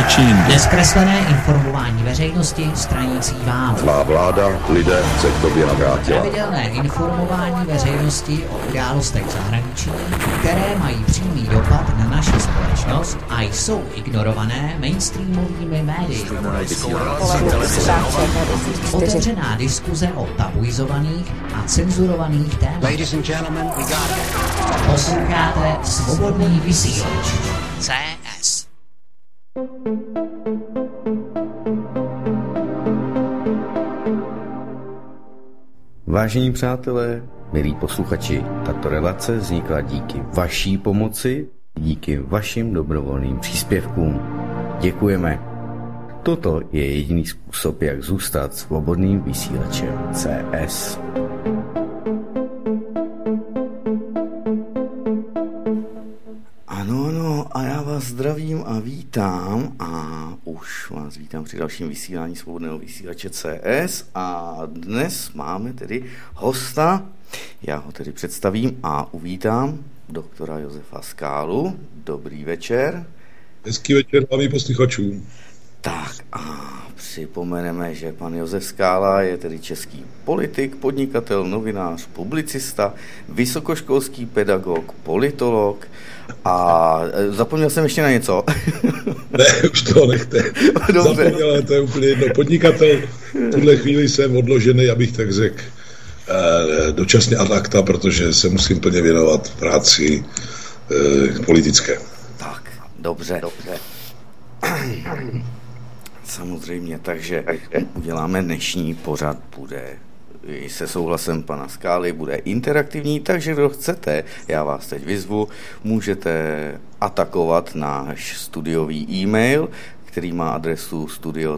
zahraniční jindy. Nezkreslené informování veřejnosti stranící vám. Má vláda, lidé se k tobě navrátila. Pravidelné informování veřejnosti o událostech v zahraničí, které mají přímý dopad na naši společnost a jsou ignorované mainstreamovými médii. Otevřená diskuze o tabuizovaných a cenzurovaných tématech. Posloucháte Svobodný vysílač. CS. Vážení přátelé, milí posluchači, tato relace vznikla díky vaší pomoci, díky vašim dobrovolným příspěvkům. Děkujeme. Toto je jediný způsob, jak zůstat svobodným vysílačem CS. Ano, a já vás zdravím a vítám a už vás vítám při dalším vysílání svobodného vysílače CS a dnes máme tedy hosta, já ho tedy představím a uvítám doktora Josefa Skálu. Dobrý večer. Hezký večer vám posluchačům. Tak a připomeneme, že pan Josef Skála je tedy český politik, podnikatel, novinář, publicista, vysokoškolský pedagog, politolog a zapomněl jsem ještě na něco. Ne, už to nechte. Zapomněl, ale to je úplně jedno. Podnikatel, v tuhle chvíli jsem odložený, abych tak řekl, dočasně ad acta, protože se musím plně věnovat práci politické. Tak, dobře. Samozřejmě, takže uděláme dnešní pořad, bude i se souhlasem pana Skály, bude interaktivní, takže kdo chcete, já vás teď vyzvu, můžete atakovat náš studiový e-mail, který má adresu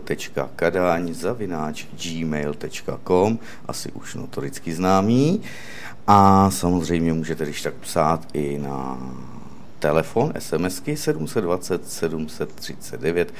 studio.kadaň@gmail.com, asi už notoricky známý, a samozřejmě můžete když tak psát i na telefon, SMSky 720 739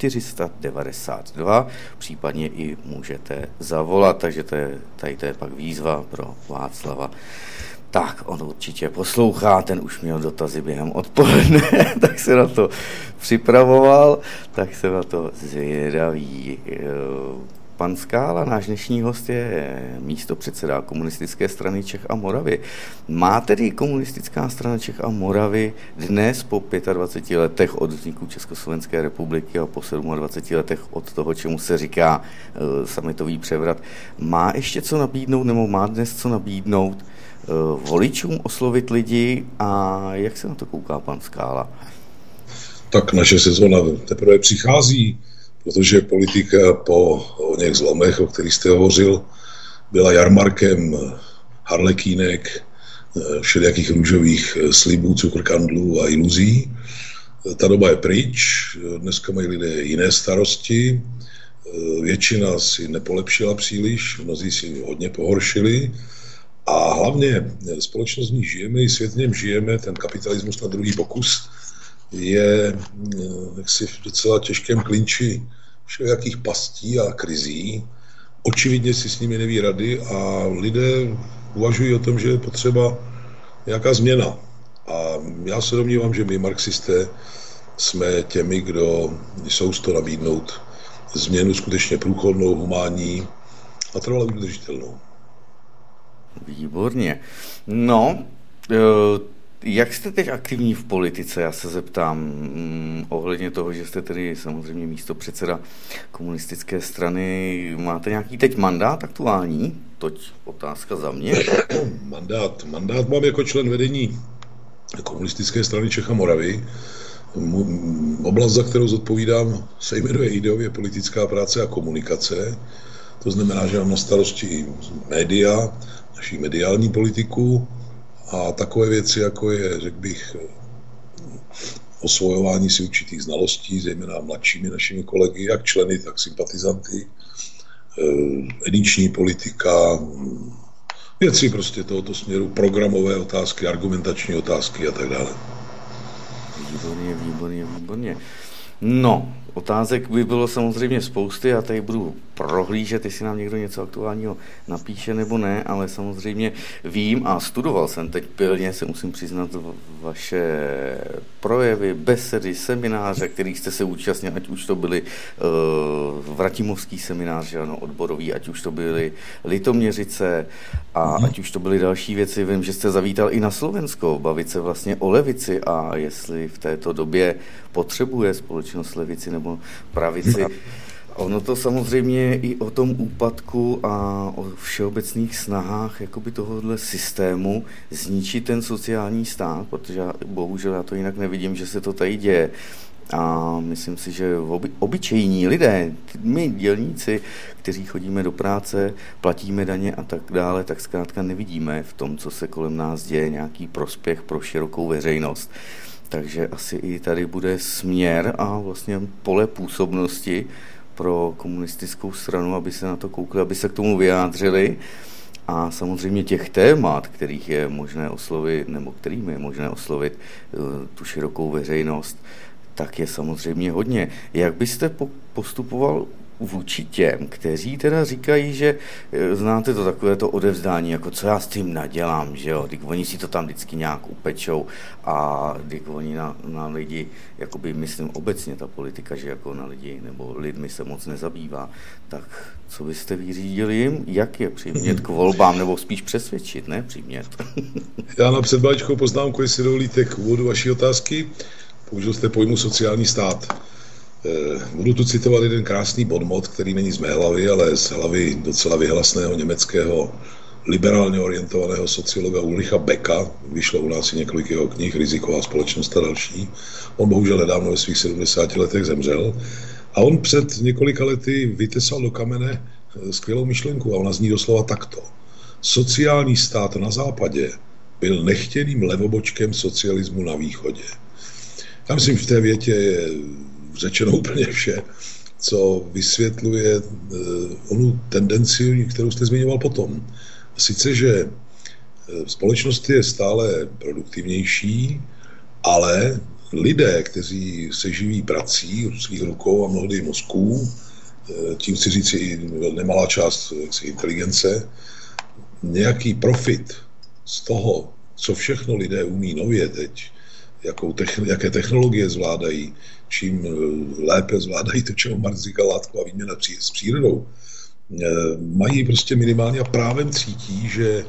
492, případně i můžete zavolat, takže tady to je pak výzva pro Václava. Tak, on určitě poslouchá, ten už měl dotazy během odpoledne, tak se na to připravoval, tak se na to zvědavý. Pan Skála, náš dnešní host, je místopředseda Komunistické strany Čech a Moravy. Má tedy Komunistická strana Čech a Moravy dnes po 25 letech od vzniku Československé republiky a po 27 letech od toho, čemu se říká sametový převrat, má ještě co nabídnout, nebo má dnes co nabídnout voličům, oslovit lidi, a jak se na to kouká pan Skála? Tak naše sezóna teprve přichází, protože politika po oněch zlomech, o kterých jste hovořil, byla jarmarkem harlekínek, všelijakých růžových slibů, cukrkandlů a iluzí. Ta doba je pryč, dneska mají lidé jiné starosti, většina si nepolepšila příliš, mnozí si hodně pohoršili a hlavně společnost, v ní žijeme, i svět v něm žijeme, ten kapitalismus na druhý pokus, je jaksi v docela těžkém klinči všelijakých pastí a krizí. Očividně si s nimi neví rady a lidé uvažují o tom, že je potřeba nějaká změna. A já se domnívám, že my marxisté jsme těmi, kdo jsou z toho nabídnout změnu skutečně průchodnou, humánní a trvale udržitelnou. Výborně. No, jak jste teď aktivní v politice? Já se zeptám ohledně toho, že jste tedy samozřejmě místopředseda Komunistické strany. Máte nějaký teď mandát aktuální? Toť otázka za mě. Mandát mám jako člen vedení Komunistické strany Čech a Moravy. Oblast, za kterou zodpovídám, se jmenuje ideově politická práce a komunikace. To znamená, že mám na starosti média, naší mediální politiku, a takové věci, jako je, řekl bych, osvojování si určitých znalostí, zejména mladšími našimi kolegy, jak členy, tak sympatizanty, ediční politika, věci prostě tohoto směru, programové otázky, argumentační otázky a tak dále. Výborně. No, otázek by bylo samozřejmě spousty, já tady budu prohlížet, jestli nám někdo něco aktuálního napíše nebo ne, ale samozřejmě vím a studoval jsem teď pilně, se musím přiznat, vaše projevy, besedy, semináře, kterých jste se účastnili, ať už to byly Vratimovský seminář, ano, odborový, ať už to byly Litoměřice a ať už to byly další věci. Vím, že jste zavítal i na Slovensko, bavit se vlastně o levici a jestli v této době potřebuje společnost levici nebo pravici. Ono to samozřejmě je i o tom úpadku a o všeobecných snahách jakoby tohohle systému zničit ten sociální stát, protože bohužel já to jinak nevidím, že se to tady děje. A myslím si, že obyčejní lidé, my dělníci, kteří chodíme do práce, platíme daně a tak dále, tak zkrátka nevidíme v tom, co se kolem nás děje, nějaký prospěch pro širokou veřejnost. Takže asi i tady bude směr a vlastně pole působnosti pro komunistickou stranu, aby se na to koukli, aby se k tomu vyjádřili. A samozřejmě těch témat, kterých je možné oslovit, nebo kterými je možné oslovit tu širokou veřejnost, tak je samozřejmě hodně. Jak byste postupoval vůči těm, kteří teda říkají, že znáte to takové to odevzdání, jako co já s tím nadělám, že jo, když oni si to tam vždycky nějak upečou a když oni na lidi, jakoby myslím obecně ta politika, že jako na lidi nebo lidmi se moc nezabývá, tak co byste vyřídili jim, jak je přimět k volbám, nebo spíš přesvědčit, ne přimět? Já na předbáčkou poznámku, jestli dovolíte k úvodu vaší otázky, použil jste pojmu sociální stát. Budu tu citovat jeden krásný bonmot, který není z mé hlavy, ale z hlavy docela vyhlasného německého liberálně orientovaného sociologa Ulricha Becka. Vyšlo u nás i několik jeho knih, Riziková společnost a další. On bohužel nedávno ve svých 70 letech zemřel. A on před několika lety vytesal do kamene skvělou myšlenku a ona zní doslova takto. Sociální stát na západě byl nechtěným levobočkem socialismu na východě. Já myslím, že v té větě je řečeno úplně vše, co vysvětluje onu tendenci, kterou jste zmiňoval potom. Sice, že společnost je stále produktivnější, ale lidé, kteří se živí prací svých rukou a mnohdy mozků, tím chci říct i nemalá část inteligence, nějaký profit z toho, co všechno lidé umí nově teď, jaké technologie zvládají, čím lépe zvládají to, čemu Marx říkal látková výměna s přírodou, mají prostě minimálně a právem cítí, že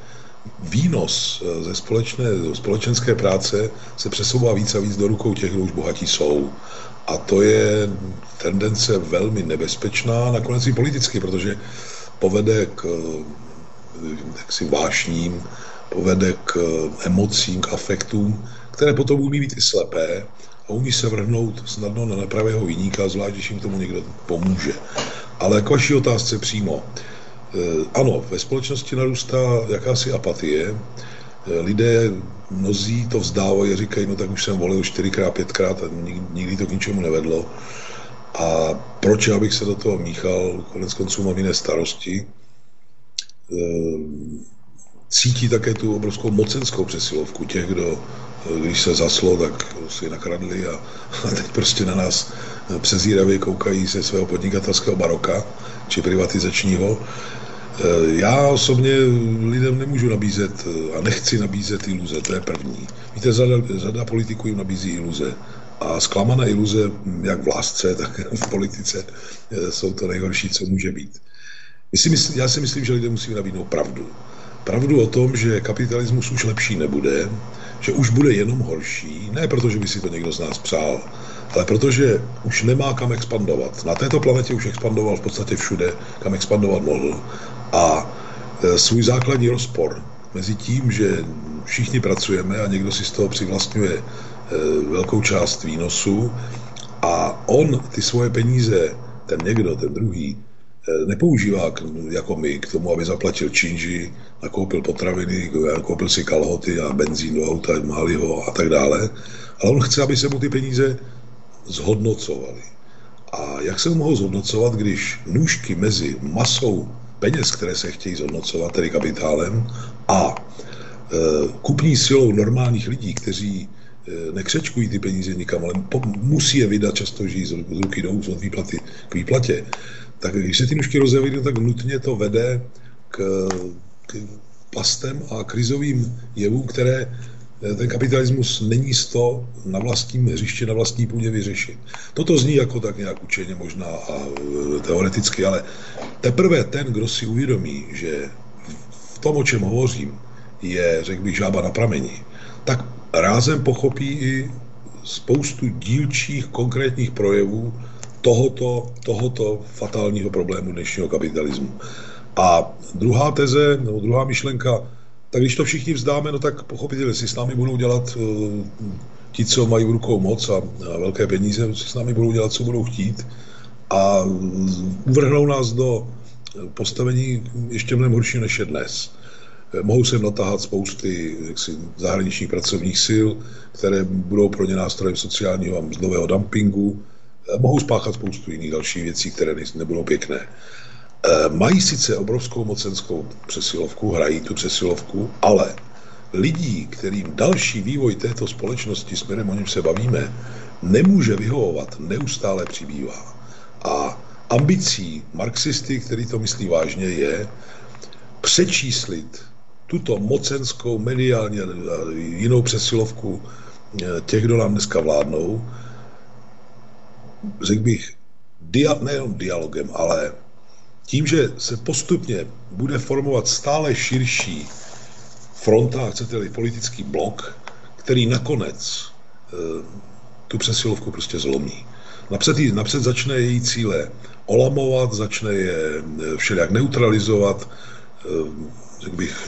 výnos ze společenské práce se přesouvá víc a víc do rukou těch, kdo už bohatí jsou. A to je tendence velmi nebezpečná, nakonec i politicky, protože povede k vášním, povede k emocím, k afektům, které potom umí být i slepé a umí se vrhnout snadno na nepravého viníka, zvlášť, když jim tomu někdo pomůže. Ale k vaší otázce přímo. Ano, ve společnosti narůstá jakási apatie. Lidé mnozí to vzdávají a říkají, no tak už jsem volil 4x, 5x a nikdy to k ničemu nevedlo. A proč já bych se do toho míchal, konec konců mám jiné starosti. Cítí také tu obrovskou mocenskou přesilovku těch, kdo, když se zaslo, tak si nakradli a teď prostě na nás přezíravě koukají ze svého podnikatelského baroka, či privatizačního. Já osobně lidem nemůžu nabízet a nechci nabízet iluze, to je první. Víte, řada politiků jim nabízí iluze. A zklamané iluze, jak v lásce, tak v politice, jsou to nejhorší, co může být. Já si myslím, že lidé musí nabídnout pravdu. Pravdu o tom, že kapitalismus už lepší nebude, že už bude jenom horší, ne protože by si to někdo z nás přál, ale protože už nemá kam expandovat. Na této planetě už expandoval v podstatě všude, kam expandovat mohl. A svůj základní rozpor mezi tím, že všichni pracujeme a někdo si z toho přivlastňuje velkou část výnosu a on ty svoje peníze, ten někdo, ten druhý, nepoužívá jako my k tomu, aby zaplatil činži, nakoupil potraviny, nakoupil si kalhoty a benzín do auta, máli ho a tak dále, ale on chce, aby se mu ty peníze zhodnocovaly. A jak se mohou zhodnocovat, když nůžky mezi masou peněz, které se chtějí zhodnocovat, tedy kapitálem, a kupní silou normálních lidí, kteří nekřečkují ty peníze nikam, ale musí je vydat, často žijí z ruky do úst od výplaty k výplatě, tak když se ty nůžky rozevídou, tak nutně to vede k pastem a krizovým jevům, které ten kapitalismus není z to na vlastním hřiště, na vlastní půdě vyřešit. Toto zní jako tak nějak učeně možná a teoreticky, ale teprve ten, kdo si uvědomí, že v tom, o čem hovořím, je, řekl bych, žába na prameni, tak rázem pochopí i spoustu dílčích konkrétních projevů tohoto fatálního problému dnešního kapitalismu. A druhá teze, nebo druhá myšlenka, tak když to všichni vzdáme, no tak pochopitelně si s námi budou dělat ti, co mají v rukou moc a velké peníze, si s námi budou dělat, co budou chtít a uvrhnou nás do postavení ještě mnohem horší, než je dnes. Mohou sem natáhat spousty zahraničních pracovních sil, které budou pro ně nástrojem sociálního a mzdového dumpingu. Mohou spáchat spoustu jiných dalších věcí, které nebudou pěkné. Mají sice obrovskou mocenskou přesilovku, hrají tu přesilovku, ale lidí, kterým další vývoj této společnosti, směrem o něm se bavíme, nemůže vyhovovat, neustále přibývá. A ambicí marxisty, který to myslí vážně, je přečíslit tuto mocenskou, mediální a jinou přesilovku těch, kdo nám dneska vládnou, řekl bych, nejenom dialogem, ale tím, že se postupně bude formovat stále širší fronta, chcete-li politický blok, který nakonec tu přesilovku prostě zlomí. Napřed začne její cíle olamovat, začne je všelijak neutralizovat, řekl bych,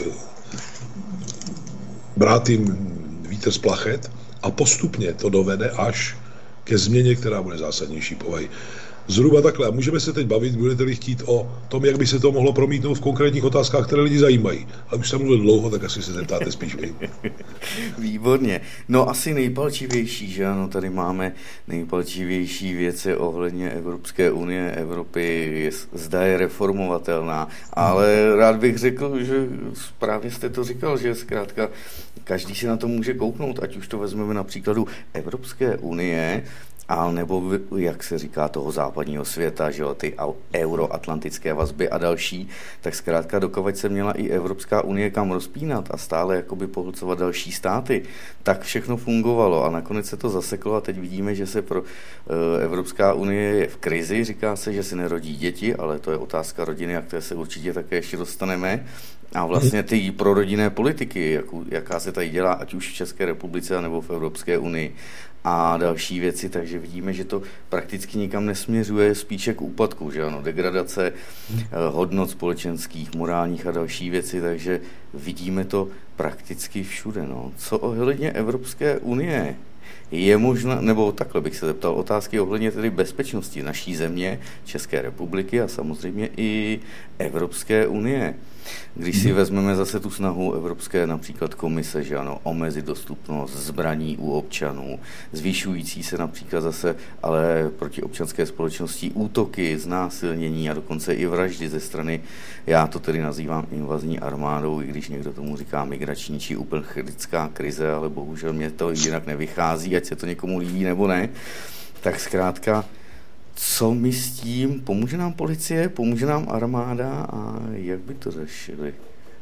brát jim vítr z plachet a postupně to dovede až ke změně, která bude zásadnější povahy. Zhruba takhle. A můžeme se teď bavit, budete-li chtít, o tom, jak by se to mohlo promítnout v konkrétních otázkách, které lidi zajímají. Ale už jsem mluvil dlouho, tak asi se zeptáte spíš vy. Výborně. No asi nejpalčivější, že ano, tady máme nejpalčivější věci ohledně Evropské unie, Evropy, zda je reformovatelná, ale rád bych řekl, že právě jste to říkal, že zkrátka každý si na to může kouknout, ať už to vezmeme na příkladu Evropské unie, a nebo, jak se říká, toho západního světa, že jo, ty euroatlantické vazby a další, tak zkrátka dokud se měla i Evropská unie kam rozpínat a stále jakoby pohlcovat další státy, tak všechno fungovalo a nakonec se to zaseklo a teď vidíme, že se pro Evropská unie je v krizi, říká se, že si nerodí děti, ale to je otázka rodiny, a které se určitě také ještě dostaneme. A vlastně ty prorodinné politiky, jaká se tady dělá, ať už v České republice, nebo v Evropské unii a další věci, takže vidíme, že to prakticky nikam nesměřuje, spíše k úpadku, že ano, degradace hodnot společenských, morálních a další věci, takže vidíme to prakticky všude. No. Co ohledně Evropské unie? Je možná, nebo takhle bych se zeptal, otázky ohledně tedy bezpečnosti naší země, České republiky a samozřejmě i Evropské unie. Když si vezmeme zase tu snahu Evropské například komise, že ano, omezit dostupnost zbraní u občanů, zvyšující se například zase, ale proti občanské společnosti útoky, znásilnění a dokonce i vraždy ze strany, já to tedy nazývám invazní armádou, i když někdo tomu říká migrační či uprchlická krize, ale bohužel mě to jinak nevychází, ať se to někomu líbí nebo ne, tak zkrátka co my s tím? Pomůže nám policie, pomůže nám armáda a jak by to řešili?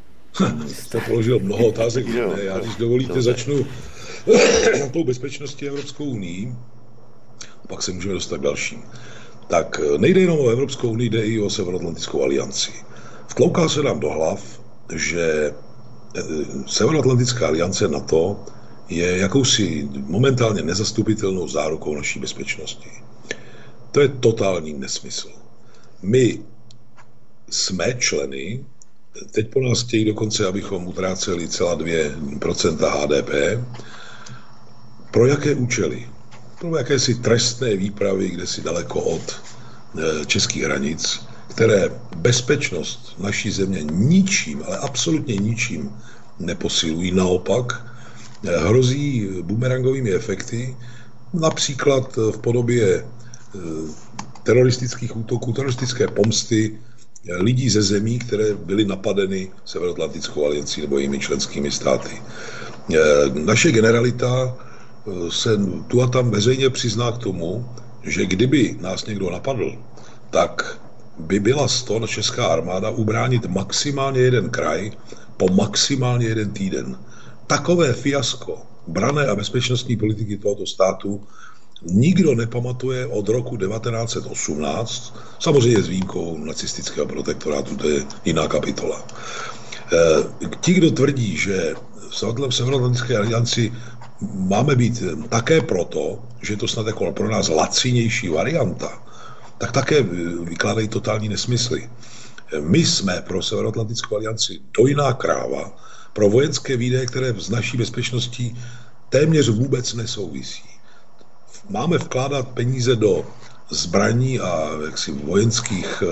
Jste položil mnoho otázek. Já, když dovolíte, začnu tou bezpečností Evropskou unii a pak se můžeme dostat k dalším. Tak nejde jenom o Evropskou unii, jde i o Severoatlantickou alianci. Vtlouká se nám do hlav, že Severoatlantická aliance NATO je jakousi momentálně nezastupitelnou zárukou naší bezpečnosti. To je totální nesmysl. My jsme členy, teď po nás chtějí dokonce, abychom utráceli 0,2% HDP. Pro jaké účely? Pro jakési trestné výpravy, kde si daleko od českých hranic, které bezpečnost naší země ničím, ale absolutně ničím neposilují. Naopak hrozí bumerangovými efekty, například v podobě teroristických útoků, teroristické pomsty lidí ze zemí, které byly napadeny Severoatlantickou aliancí nebo jejími členskými státy. Naše generalita se tu a tam veřejně přizná k tomu, že kdyby nás někdo napadl, tak by byla česká armáda ubránit maximálně jeden kraj po maximálně jeden týden. Takové fiasko branné a bezpečnostní politiky tohoto státu nikdo nepamatuje od roku 1918, samozřejmě s výjimkou nacistického protektorátu, to je jiná kapitola. Ti, kdo tvrdí, že v Severoatlantické alianci máme být také proto, že je to snad jako pro nás lacinější varianta, tak také vykládají totální nesmysly. My jsme pro Severoatlantickou alianci dojná kráva pro vojenské výdaje, které s naší bezpečností téměř vůbec nesouvisí. Máme vkládat peníze do zbraní a jaksi vojenských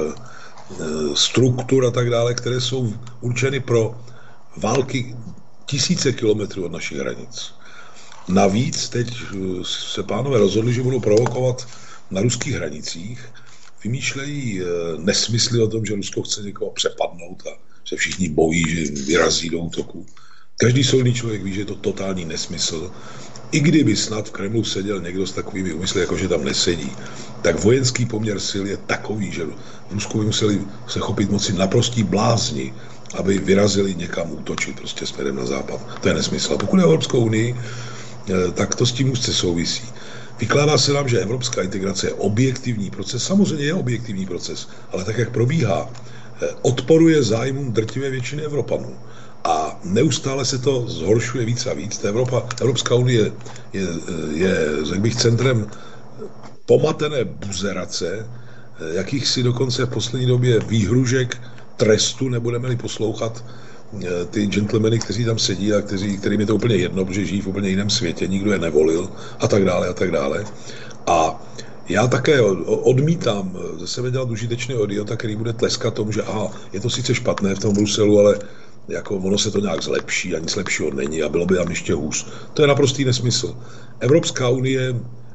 struktur a tak dále, které jsou určeny pro války tisíce kilometrů od našich hranic. Navíc teď se pánové rozhodli, že budou provokovat na ruských hranicích, vymýšlejí nesmysly o tom, že Rusko chce někoho přepadnout a se všichni bojí, že vyrazí do útoku. Každý solidný člověk ví, že je to totální nesmysl. I kdyby snad v Kremlu seděl někdo s takovými úmysly, jako že tam nesedí, tak vojenský poměr sil je takový, že v Rusku by museli se chopit moci naprostí blázni, aby vyrazili někam útočit prostě směrem na západ. To je nesmysl. A pokud je Evropskou unii, tak to s tím úzce souvisí. Vykládá se nám, že evropská integrace je objektivní proces. Samozřejmě je objektivní proces, ale tak, jak probíhá, odporuje zájmům drtivé většiny Evropanů. A neustále se to zhoršuje víc a víc. Evropská unie je, řekl bych, centrem pomatené buzerace, jakýchsi dokonce v poslední době výhružek trestu, nebudeme-li poslouchat ty gentlemany, kteří tam sedí a kterým je to úplně jedno, protože žijí v úplně jiném světě, nikdo je nevolil a tak dále a tak dále. A já také odmítám ze sebe dělat užitečného idiota, který bude tleskat tomu, že aha, je to sice špatné v tom Bruselu, ale jako ono se to nějak zlepší a nic lepšího není a bylo by tam ještě hůř. To je naprostý nesmysl. Evropská unie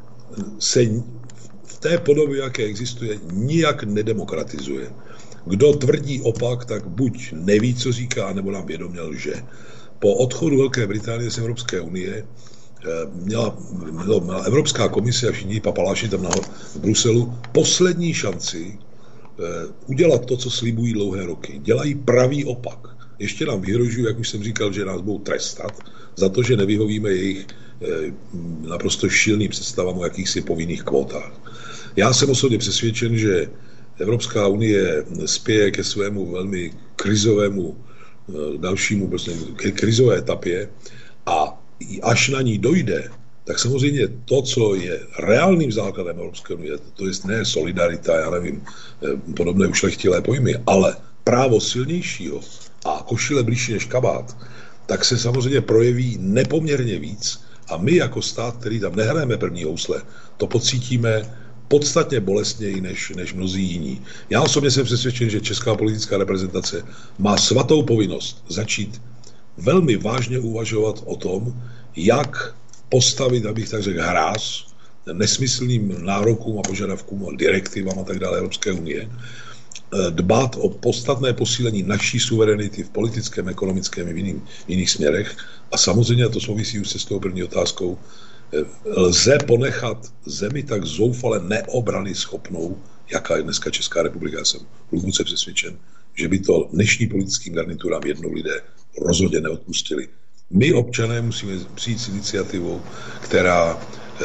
se v té podobě, jaké existuje, nijak nedemokratizuje. Kdo tvrdí opak, tak buď neví, co říká, nebo nám vědomě lže. Po odchodu Velké Británie z Evropské unie měla Evropská komise a všichni papaláši tam v Bruselu poslední šanci udělat to, co slibují dlouhé roky. Dělají pravý opak. Ještě nám vyhrožují, jak už jsem říkal, že nás budou trestat za to, že nevyhovíme jejich naprosto šíleným představám o jakýchsi povinných kvótách. Já jsem osobně přesvědčen, že Evropská unie spěje ke svému velmi krizovému dalšímu, prostě krizové etapě a až na ní dojde, tak samozřejmě to, co je reálným základem Evropské unie, to je ne solidarita, já nevím, podobné ušlechtilé pojmy, ale právo silnějšího a košile blížší než kabát, tak se samozřejmě projeví nepoměrně víc a my jako stát, který tam nehrajeme první housle, to pocítíme podstatně bolestněji než mnozí jiní. Já osobně jsem přesvědčen, že česká politická reprezentace má svatou povinnost začít velmi vážně uvažovat o tom, jak postavit, abych tak řekl, hráz nesmyslným nárokům a požadavkům a direktivám a tak dále Evropské unie, dbát o podstatné posílení naší suverenity v politickém, ekonomickém i v jiných směrech a samozřejmě, a to souvisí už se s tou první otázkou, lze ponechat zemi tak zoufale neobrany schopnou, jaká je dneska Česká republika. Já jsem hluboce přesvědčen, že by to dnešní politickým garniturám jednou lidé rozhodně neodpustili. My, občané, musíme přijít s iniciativou, která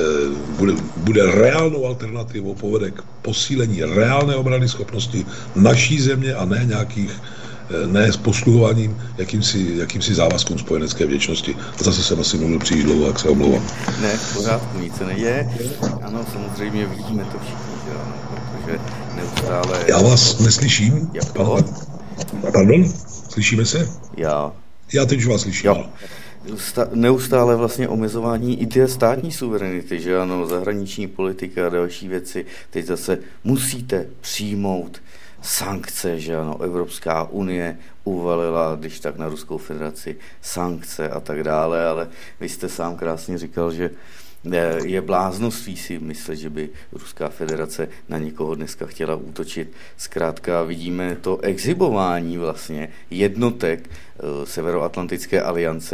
bude reálnou alternativou, povede k posílení reálné obrany schopnosti naší země a ne s posluhováním jakýmsi závazkům spojenecké vděčnosti. A zase jsem asi mluvil příliš dlouho, jak se omlouvám. Ne, v pořádku, nic se neděje. Ano, samozřejmě vidíme to všichni, že ano, protože neustále... Já vás neslyším. Pardon? Slyšíme se? Já teď už vás slyším. Jo. Neustále vlastně omezování i té státní suverenity, že ano, zahraniční politika a další věci. Teď zase musíte přijmout sankce, že ano, Evropská unie uvalila, když tak na Ruskou federaci, sankce a tak dále, ale vy jste sám krásně říkal, že je bláznoství si myslet, že by Ruská federace na někoho dneska chtěla útočit. Zkrátka vidíme to exhibování vlastně jednotek Severoatlantické aliance,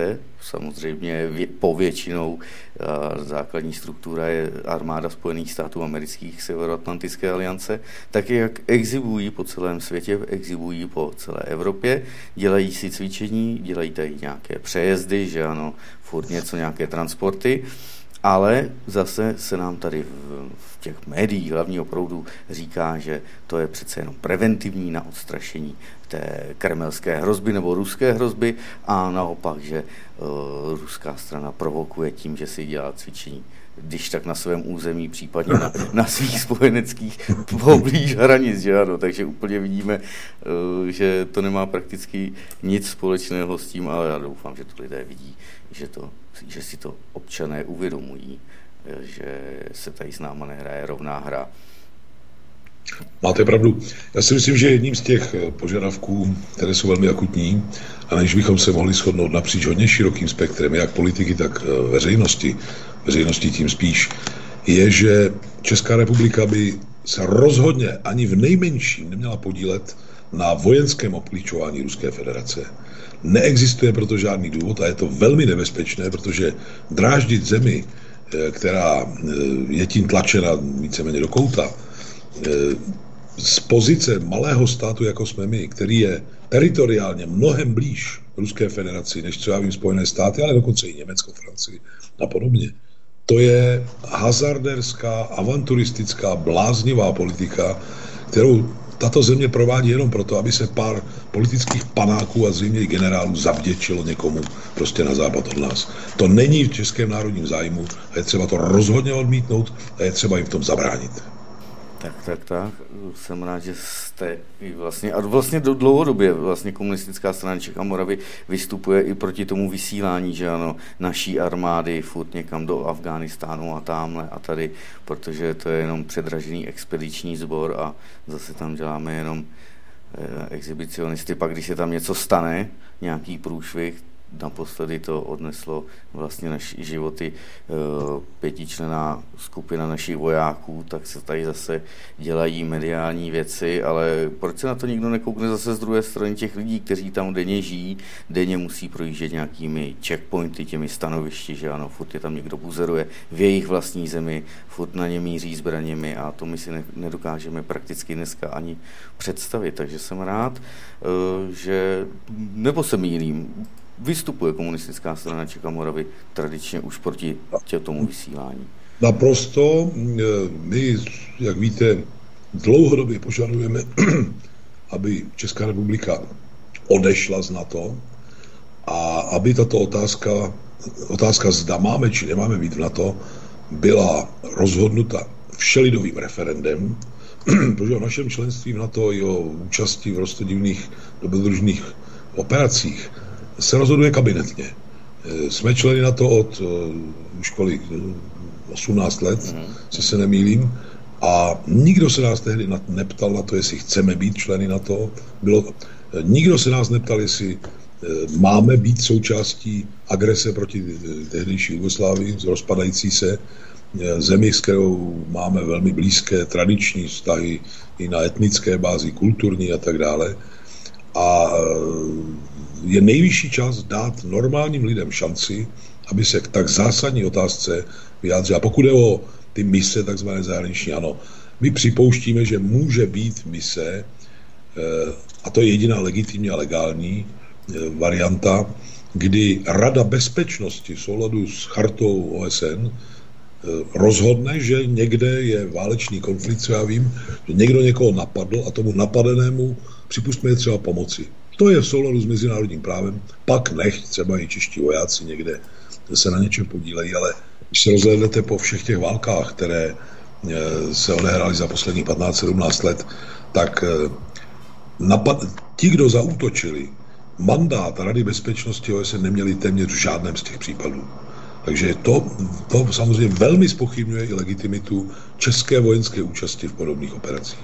samozřejmě povětšinou základní struktura je armáda Spojených států amerických Severoatlantické aliance, tak jak exhibují po celém světě, exhibují po celé Evropě, dělají si cvičení, dělají tady nějaké přejezdy, že ano, furt něco, nějaké transporty, ale zase se nám tady v těch médiích hlavního proudu říká, že to je přece jenom preventivní na odstrašení té kremelské hrozby nebo ruské hrozby a naopak, že ruská strana provokuje tím, že si dělá cvičení, když tak na svém území, případně na svých spojeneckých poblíž hranic, že ano, takže úplně vidíme, že to nemá prakticky nic společného s tím, ale já doufám, že to lidé vidí, že si to občané uvědomují, že se tady s náma nehraje rovná hra. Máte pravdu. Já si myslím, že jedním z těch požadavků, které jsou velmi akutní, a než bychom se mohli shodnout napříč hodně širokým spektrem, jak politiky, tak veřejnosti tím spíš, je, že Česká republika by se rozhodně ani v nejmenším neměla podílet na vojenském obklíčování Ruské federace. Neexistuje proto žádný důvod a je to velmi nebezpečné, protože dráždit zemi, která je tím tlačena víceméně do kouta, z pozice malého státu, jako jsme my, který je teritoriálně mnohem blíž Ruské federaci, než třeba vím Spojené státy, ale dokonce i Německo, Francii a podobně. To je hazarderská, avanturistická, bláznivá politika, kterou tato země provádí jenom proto, aby se pár politických panáků a zřejmě i generálů zavděčilo někomu prostě na západ od nás. To není v českém národním zájmu a je třeba to rozhodně odmítnout a je třeba jim v tom zabránit. Tak. Jsem rád, že jste vlastně dlouhodobě vlastně komunistická strana Čech a Moravy vystupuje i proti tomu vysílání, že ano, naší armády furt někam do Afghánistánu a tamhle a tady, protože to je jenom předražený expediční sbor a zase tam děláme jenom exhibicionisty. Pak, když se tam něco stane, nějaký průšvih, naposledy to odneslo vlastně naši životy 5členná skupina našich vojáků, tak se tady zase dělají mediální věci, ale proč se na to nikdo nekoukne zase z druhé strany těch lidí, kteří tam denně žijí, denně musí projíždět nějakými checkpointy, těmi stanovišti, že ano, furt je tam někdo buzeruje v jejich vlastní zemi, furt na ně míří zbraněmi a to my si nedokážeme prakticky dneska ani představit, takže jsem rád, že, nebo se mýlím, vystupuje komunistická strana Čech a Moravy tradičně už proti tomu vysílání. Naprosto. My, jak víte, dlouhodobě požadujeme, aby Česká republika odešla z NATO a aby tato otázka zda máme či nemáme být v NATO, byla rozhodnuta všelidovým referendem, protože o našem členství v NATO i o účasti v roztodivných dobrodružných operacích se rozhoduje kabinetně. Jsme členy NATO od už kolik, 18 let, se nemýlím, a nikdo se nás tehdy neptal na to, jestli chceme být členy NATO. Nikdo se nás neptal, jestli máme být součástí agrese proti tehdejší Jugoslávii, rozpadající se zemi, s kterou máme velmi blízké tradiční vztahy i na etnické bázi, kulturní a tak dále. A je nejvyšší čas dát normálním lidem šanci, aby se k tak zásadní otázce vyjádřili. A pokud je o ty mise, takzvané zahraniční, ano, my připouštíme, že může být mise, a to je jediná legitimní a legální varianta, kdy Rada bezpečnosti v souladu s chartou OSN rozhodne, že někde je válečný konflikt, co já vím, že někdo někoho napadl a tomu napadenému připustíme je třeba pomoci. To je v souladu s mezinárodním právem, pak nech třeba i čeští vojáci někde se na něčem podílejí, ale když se rozhlédnete po všech těch válkách, které se odehrály za poslední 15-17 let, tak ti, kdo zaútočili, mandát Rady bezpečnosti OSN neměli téměř v žádném z těch případů. Takže to samozřejmě velmi zpochybňuje i legitimitu české vojenské účasti v podobných operacích.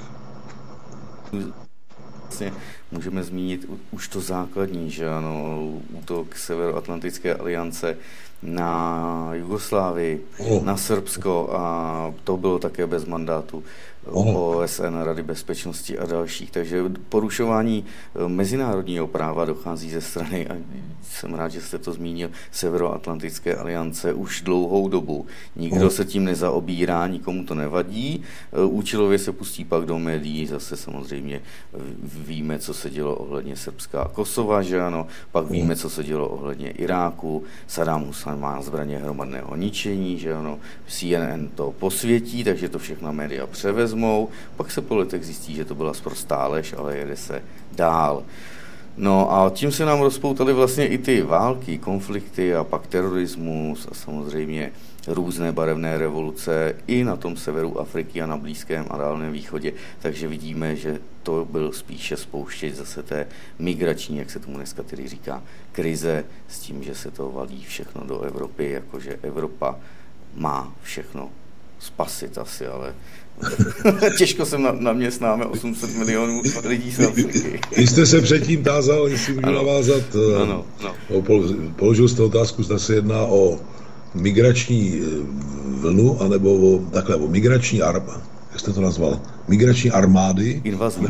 Vlastně můžeme zmínit už to základní, že ano, útok Severoatlantické aliance na Jugoslávii, na Srbsko a to bylo také bez mandátu OSN, Rady bezpečnosti a dalších. Takže porušování mezinárodního práva dochází ze strany, a jsem rád, že jste to zmínil, Severoatlantické aliance už dlouhou dobu. Nikdo se tím nezaobírá, nikomu to nevadí. Účelově se pustí pak do médií, zase samozřejmě víme, co se dělo ohledně Srbska a Kosova, že ano, pak víme, co se dělo ohledně Iráku, Saddam Hussein má zbraně hromadného ničení, že ano, CNN to posvětí, takže to všechno média převezmou, pak se po letech zjistí, že to byla sprostá lež, ale jede se dál. No a tím se nám rozpoutaly vlastně i ty války, konflikty a pak terorismus a samozřejmě různé barevné revoluce i na tom severu Afriky a na Blízkém a Dálném východě, takže vidíme, že to byl spíše spouštěč zase té migrační, jak se tomu dneska tedy říká, krize s tím, že se to valí všechno do Evropy, jakože Evropa má všechno spasit asi, ale těžko se naměstnáme 800 milionů lidí z Afriky. Vy jste se předtím tázal, jestli můžu navázat, položil jste otázku, zda se jedná o migrační vlnu, anebo o migrační jak jste to nazval? Migrační armády?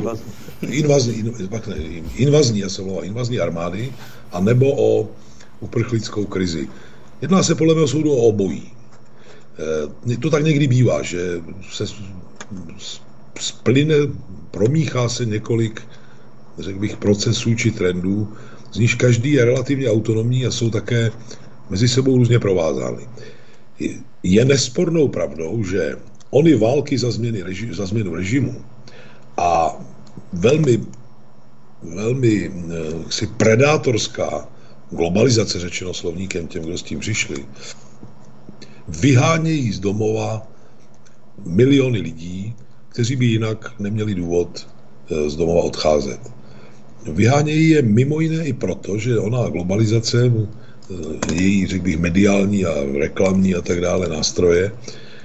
Invazní armády, anebo o uprchlickou krizi. Jedná se podle mého soudu o obojí. To tak někdy bývá, že se splyne, promíchá se několik, řekl bych, procesů či trendů, z níž každý je relativně autonomní a jsou také mezi sebou různě provázány. Je nespornou pravdou, že ony války za změnu režimu a velmi predátorská globalizace, řečeno slovníkem těm, kdo s tím přišli, vyhánějí z domova miliony lidí, kteří by jinak neměli důvod z domova odcházet. Vyhánějí je mimo jiné i proto, že ona globalizace, její, řekl bych, mediální a reklamní a tak dále nástroje,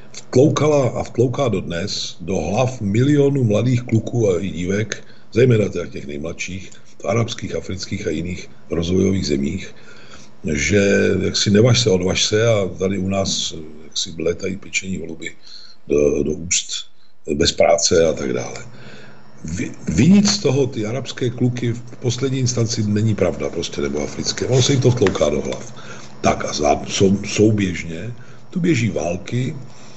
vtlouká dodnes do hlav milionů mladých kluků a i dívek, zejména těch nejmladších, v arabských, afrických a jiných rozvojových zemích, že jaksi nevaž se, odvaž se a tady u nás jaksi létají pečení holuby do úst bez práce a tak dále. Vinit z toho ty arabské kluky v poslední instanci není pravda, prostě, nebo africké. On se jim to vtlouká do hlav. Tak a souběžně tu běží války,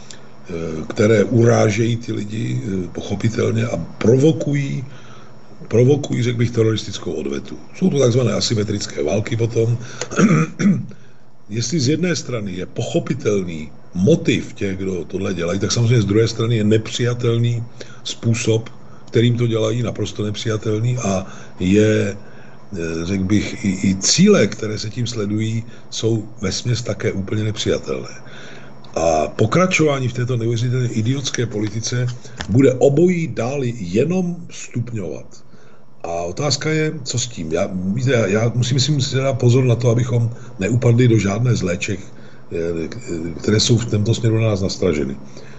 které urážejí ty lidi pochopitelně a provokují, řekl bych, teroristickou odvetu. Jsou to takzvané asymetrické války potom. Jestli z jedné strany je pochopitelný motiv těch, kdo tohle dělají, tak samozřejmě z druhé strany je nepřijatelný způsob, kterým to dělají, naprosto nepřijatelný a je, řekl bych, i cíle, které se tím sledují, jsou vesměs také úplně nepřijatelné. A pokračování v této neuvěřitelně idiotské politice bude obojí dál jenom stupňovat. A otázka je, co s tím. Já musím si dát pozor na to, abychom neupadli do žádné z léček, které jsou v tomto směru na nás nastraženy.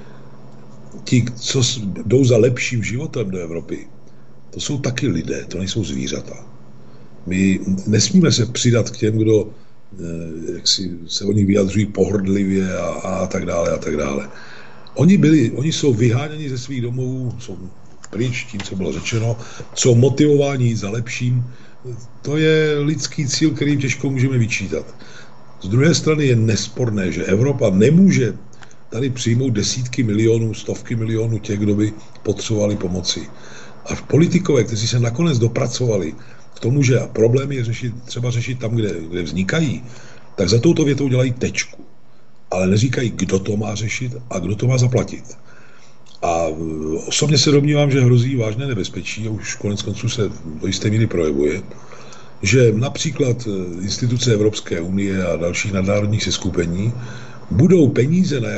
Ti, co jdou za lepším životem do Evropy, to jsou taky lidé, to nejsou zvířata. My nesmíme se přidat k těm, kdo jak si se o nich vyjadřují pohrdlivě a tak dále a tak dále. Oni jsou vyháněni ze svých domovů, jsou pryč tím, co bylo řečeno, jsou motivováni za lepším. To je lidský cíl, který těžko můžeme vyčítat. Z druhé strany je nesporné, že Evropa nemůže tady přijmout desítky milionů, stovky milionů těch, kdo by potřebovali pomoci. A politikové, kteří se nakonec dopracovali k tomu, že problémy je třeba řešit tam, kde vznikají, tak za touto větou dělají tečku. Ale neříkají, kdo to má řešit a kdo to má zaplatit. A osobně se domnívám, že hrozí vážné nebezpečí, a už konec konců se do jisté míry projevuje, že například instituce Evropské unie a dalších nadnárodních seskupení budou peníze na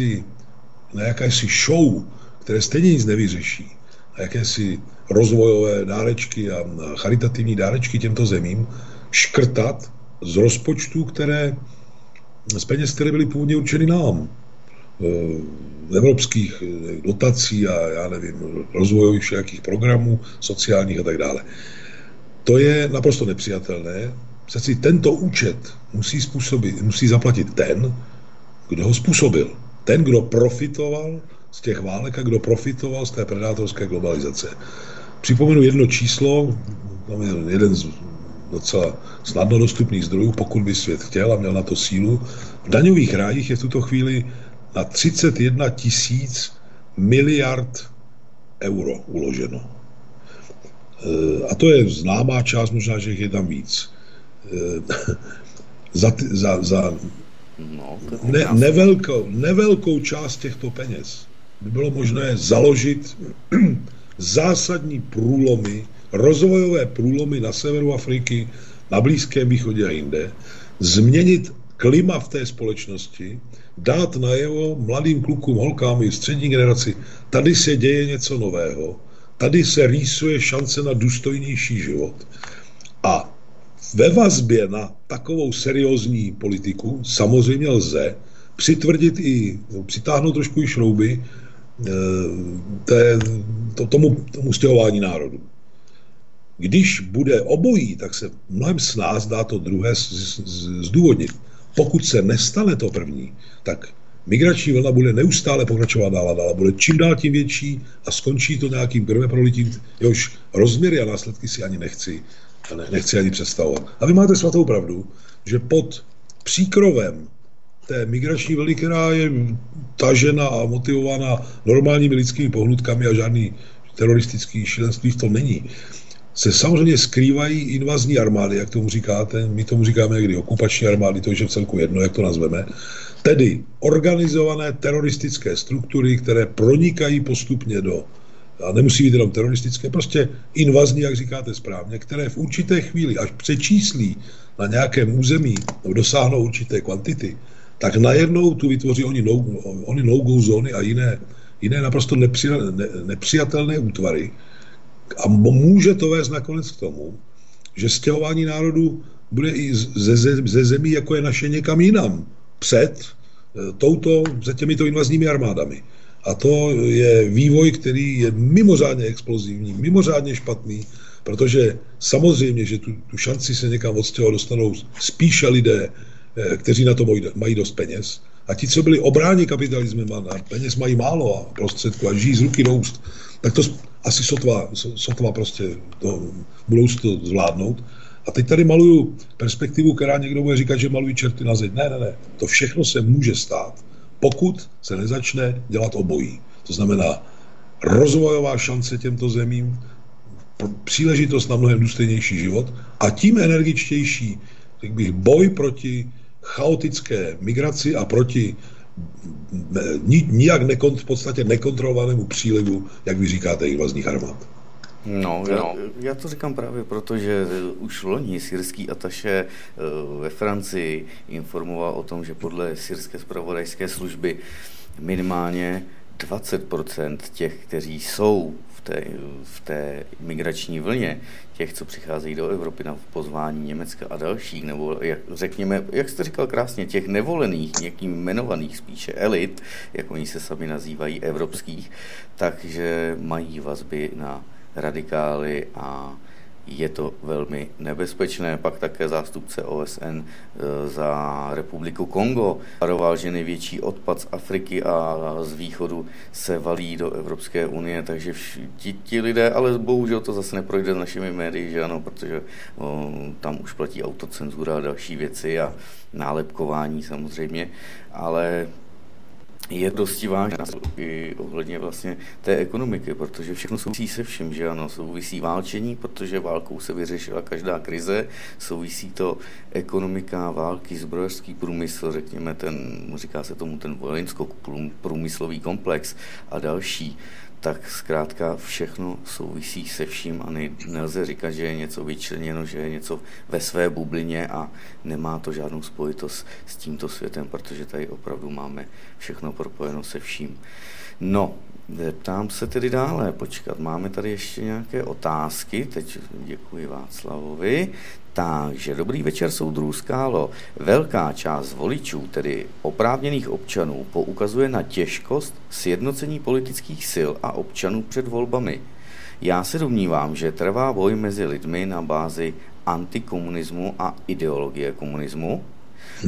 jakési show, které stejně nic nevyřeší, na jakési rozvojové dárečky a charitativní dárečky těmto zemím škrtat z rozpočtů, z peněz, které byly původně určeny nám. Evropských dotací a já nevím, rozvojových všelijakých programů, sociálních a tak dále. To je naprosto nepřijatelné. Přeci tento účet musí zaplatit ten, kdo ho způsobil. Ten, kdo profitoval z těch válek a kdo profitoval z té predátorské globalizace. Připomenu jedno číslo, tam je jeden z docela snadno dostupných zdrojů, pokud by svět chtěl a měl na to sílu. V daňových rájích je v tuto chvíli na 31 000 miliard euro uloženo. A to je známá část, možná, že je tam víc. Za nevelkou část těchto peněz by bylo možné založit zásadní průlomy, rozvojové průlomy na severu Afriky, na Blízkém východě a jinde, změnit klima v té společnosti, dát najevo mladým klukům, holkám i střední generaci, tady se děje něco nového, tady se rýsuje šance na důstojnější život. A ve vazbě na takovou seriózní politiku samozřejmě lze přitvrdit i, přitáhnout trošku i šrouby tomu stěhování národů. Když bude obojí, tak se mnohem snáz dá to druhé zdůvodnit. Pokud se nestane to první, tak migrační vlna bude neustále pokračovat dál a dál. Bude čím dál tím větší a skončí to nějakým krveprolitím, jehož rozměry a následky si ani nechci ani představovat. A vy máte svatou pravdu, že pod příkrovem té migrační vlny, která je tažena a motivována normálními lidskými pohnutkami a žádný teroristický šílenství v tom není, se samozřejmě skrývají invazní armády, jak tomu říkáte, my tomu říkáme někdy okupační armády, to je v celku jedno, jak to nazveme, tedy organizované teroristické struktury, které pronikají postupně a nemusí být jenom teroristické, prostě invazní, jak říkáte správně, které v určité chvíli, až přečíslí na nějakém území, dosáhnou určité kvantity, tak najednou tu vytvoří oni no-go zóny a jiné naprosto nepřijatelné útvary. A může to vést nakonec k tomu, že stěhování národů bude i ze zemí, jako je naše, někam jinam, před těmito invazními armádami. A to je vývoj, který je mimořádně explozivní, mimořádně špatný, protože samozřejmě, že tu šanci se někam odstěhovat dostanou spíše lidé, kteří na to mají dost peněz. A ti, co byli obráni kapitalismem a peněz mají málo a prostředku a žijí z ruky do úst, tak to asi sotva prostě budou to zvládnout. A teď tady maluju perspektivu, která někdo bude říkat, že malují čerty na zeď. Ne. To všechno se může stát, pokud se nezačne dělat obojí. To znamená rozvojová šance těmto zemím, příležitost na mnohem důstojnější život a tím energičtější, řekl bych, boj proti chaotické migraci a proti nijak v podstatě nekontrolovanému přílivu, jak vy říkáte, invazních armád. Já to říkám právě proto, že už loni syrský ataše ve Francii informoval o tom, že podle syrské zpravodajské služby minimálně 20% těch, kteří jsou v té migrační vlně, těch, co přicházejí do Evropy na pozvání Německa a dalších, nebo řekněme, jak jste říkal krásně, těch nevolených, někým jmenovaných spíše elit, jak oni se sami nazývají, evropských, takže mají vazby na radikály a je to velmi nebezpečné. Pak také zástupce OSN za republiku Kongo varoval, že největší odpad z Afriky a z východu se valí do Evropské unie, takže ti lidé, ale bohužel to zase neprojde s našimi médii, že ano, protože tam už platí autocenzura a další věci a nálepkování samozřejmě, ale je dosti vážné i ohledně vlastně té ekonomiky, protože všechno souvisí se vším, že ano, souvisí válčení, protože válkou se vyřešila každá krize, souvisí to ekonomika, války, zbrojařský průmysl, řekněme říká se tomu ten vojensko-průmyslový komplex a další, tak zkrátka všechno souvisí se vším a nelze říkat, že je něco vyčleněno, že je něco ve své bublině a nemá to žádnou spojitost s tímto světem, protože tady opravdu máme všechno propojeno se vším. No, ptám se tedy dále, máme tady ještě nějaké otázky, teď děkuji Václavovi. Takže dobrý večer, soudruh Skálo. Velká část voličů, tedy oprávněných občanů, poukazuje na těžkost sjednocení politických sil a občanů před volbami. Já se domnívám, že trvá boj mezi lidmi na bázi antikomunismu a ideologie komunismu.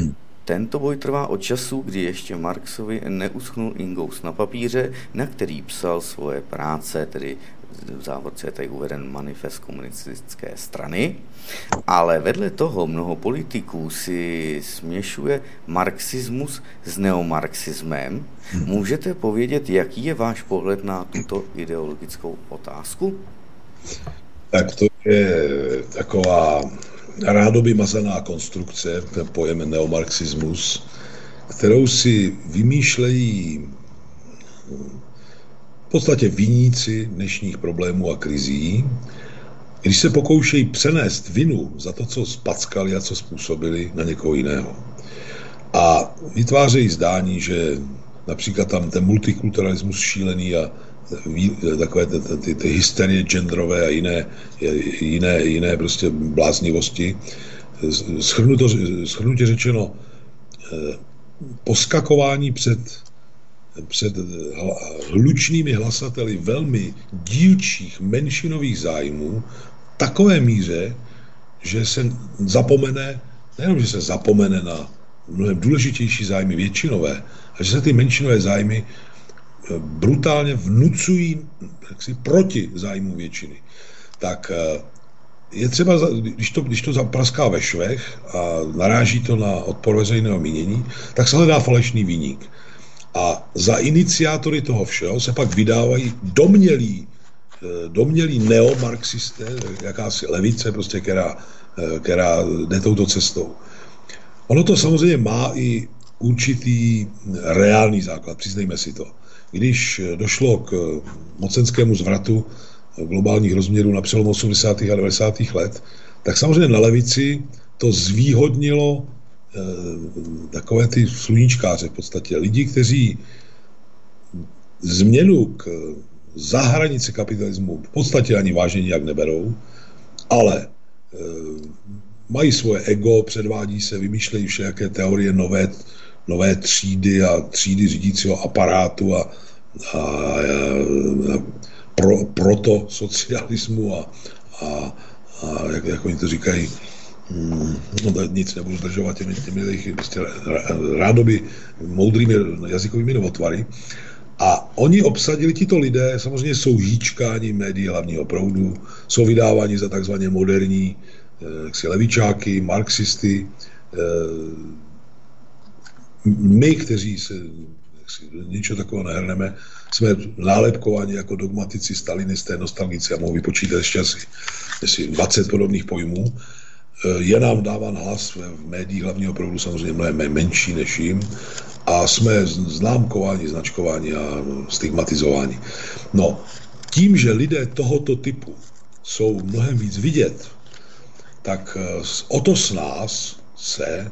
Tento boj trvá od času, kdy ještě Marxovi neuschnul ingous na papíře, na který psal svoje práce, tedy v závorce je tady uveden manifest komunistické strany, ale vedle toho mnoho politiků si směšuje marxismus s neomarxismem. Můžete povědět, jaký je váš pohled na tuto ideologickou otázku? Tak to je taková rádoby mazaná konstrukce, ten pojem neomarxismus, kterou si vymýšlejí v podstatě viníci dnešních problémů a krizí, když se pokoušejí přenést vinu za to, co spackali a co způsobili, na někoho jiného. A vytvářejí zdání, že například tam ten multikulturalismus šílený a takové ty hysterie genderové a jiné prostě bláznivosti. Shrnutě řečeno, poskakování před hlučnými hlasateli velmi dílčích menšinových zájmů v takové míře, že se zapomene, nejenom, že se zapomene na mnohem důležitější zájmy většinové, a že se ty menšinové zájmy brutálně vnucují proti zájmu většiny. Tak je třeba, když to zapraská ve švech a naráží to na odpor veřejného mínění, tak se hledá falešný viník. A za iniciátory toho všeho se pak vydávají domnělí neomarxisté, jakási levice, prostě, která jde touto cestou. Ono to samozřejmě má i určitý reálný základ, přiznejme si to. Když došlo k mocenskému zvratu globálních rozměrů na přelomu 80. a 90. let, tak samozřejmě na levici to zvýhodnilo takové ty sluníčkáře v podstatě. Lidi, kteří změnu k zahranici kapitalismu v podstatě ani vážně nijak neberou, ale mají svoje ego, předvádí se, vymýšlejí všelijaké teorie nové třídy a třídy řídícího aparátu a protosocialismu a jak oni to říkají, nic nebudu zdržovat těmi prostě rádoby moudrými jazykovými novotvary. A oni obsadili, tito lidé, samozřejmě jsou hýčkáni médií hlavního proudu, jsou vydáváni za takzvaně moderní levičáky, marxisty. My, kteří se něčeho takového nehrneme, jsme nálepkováni jako dogmatici, stalinisté, nostalgici a mohu vypočítat ještě asi 20 podobných pojmů. Je nám dáván hlas v médiích hlavního proudu samozřejmě mnohem menší než jim a jsme známkováni, značkováni a stigmatizováni. No, tím, že lidé tohoto typu jsou mnohem víc vidět, tak o to s nás se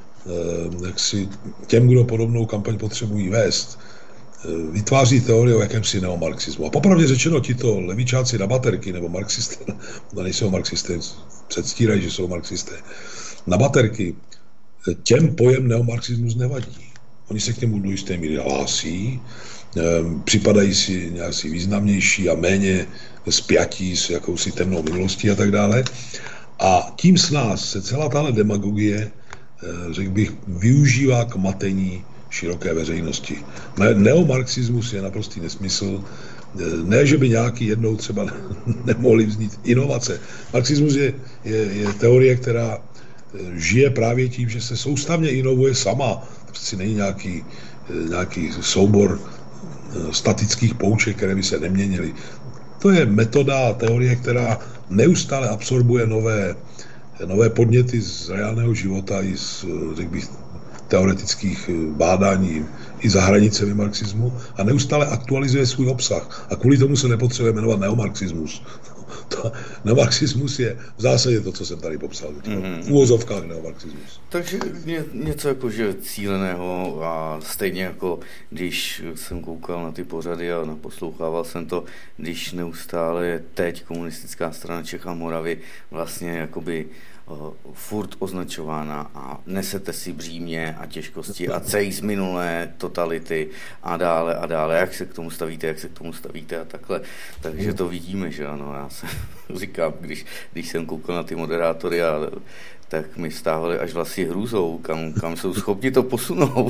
těm, kdo podobnou kampaň potřebují vést, vytváří teorie o jakémsi neomarxismu. A popravdě řečeno, tito levičáci na baterky, nebo marxisté, nejsou marxisté, předstírají, že jsou marxisté, na baterky, těm pojem neomarxismus nevadí. Oni se k němu do jisté míry hlásí, připadají si nějaký významnější a méně spjatí s jakousi temnou minulostí a tak dále. A tím s nás se celá tahle demagogie, řekl bych, využívá k matení široké veřejnosti. Neomarxismus je naprostý nesmysl. Ne, že by nějaký jednou třeba nemohly vznít inovace. Marxismus je teorie, která žije právě tím, že se soustavně inovuje sama. To přeci není nějaký soubor statických pouček, které by se neměnily. To je metoda a teorie, která neustále absorbuje nové podněty z reálného života i z, řekl bych, teoretických bádání i za hranicemi marxismu a neustále aktualizuje svůj obsah. A kvůli tomu se nepotřebuje jmenovat neomarxismus. Neomarxismus je v zásadě to, co jsem tady popsal. V úvozovkách neomarxismus. Takže něco jakože cíleného a stejně jako když jsem koukal na ty pořady a naposlouchával jsem to, když neustále je teď komunistická strana Čech a Moravy vlastně jakoby furt označována a nesete si břímě a těžkosti a cej z minulé totality a dále, jak se k tomu stavíte a takhle. Takže to vidíme, že ano, já se říkám, když jsem koukal na ty moderátory, tak mi stávali až vlasy hrůzou, kam jsou schopni to posunout.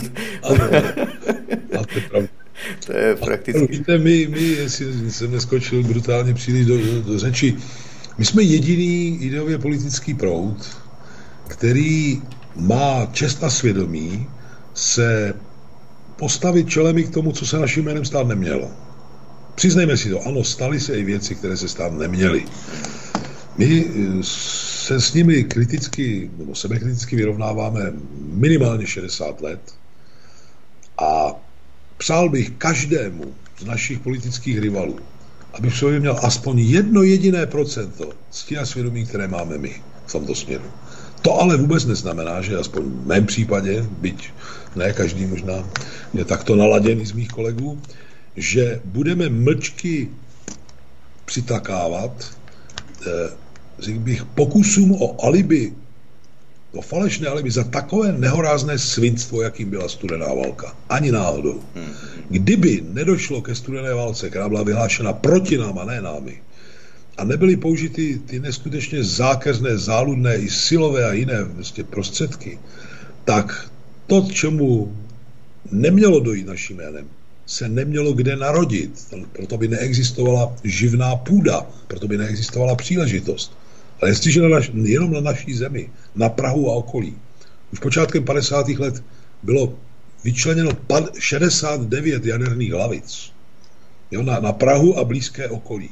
To je prakticky... Víte, my jestli jsem neskočil brutálně příliš do řeči, my jsme jediný ideově politický proud, který má čest a svědomí se postavit čelem k tomu, co se naším jménem stát nemělo. Přiznejme si to, ano, staly se i věci, které se stát neměly. My se s nimi kriticky, nebo sebekriticky vyrovnáváme minimálně 60 let a přál bych každému z našich politických rivalů, aby v sobě měl aspoň 1% cti a svědomí, které máme my v tomto směru. To ale vůbec neznamená, že aspoň v mém případě, byť ne každý možná je takto naladěný z mých kolegů, že budeme mlčky přitakávat, řekl bych, pokusům o alibi, o falešné alibi za takové nehorázné svinstvo, jakým byla studená válka. Ani náhodou. Kdyby nedošlo ke studené válce, která byla vyhlášena proti nám a ne námi, a nebyly použity ty neskutečně zákeřné, záludné i silové a jiné prostředky, tak to, čemu nemělo dojít naším jménem, se nemělo kde narodit. Proto by neexistovala živná půda, proto by neexistovala příležitost. Ale jestliže jenom na naší zemi, na Prahu a okolí, už počátkem 50. let bylo vyčleněno 69 jaderných hlavic. Jo, na Prahu a blízké okolí.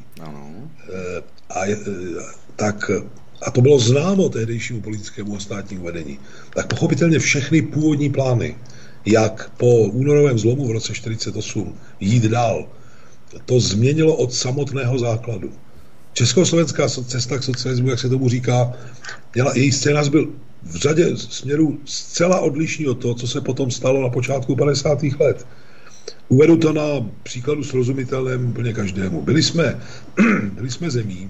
A to bylo známo tehdejšímu politickému a státnímu vedení. Tak pochopitelně všechny původní plány, jak po únorovém zlomu v roce 1948 jít dál, to změnilo od samotného základu. Československá cesta k socialismu, jak se tomu říká, její scénář byl v řadě směrů zcela odlišný od toho, co se potom stalo na počátku 50. let. Uvedu to na příkladu srozumitelném úplně každému. Byli jsme zemí,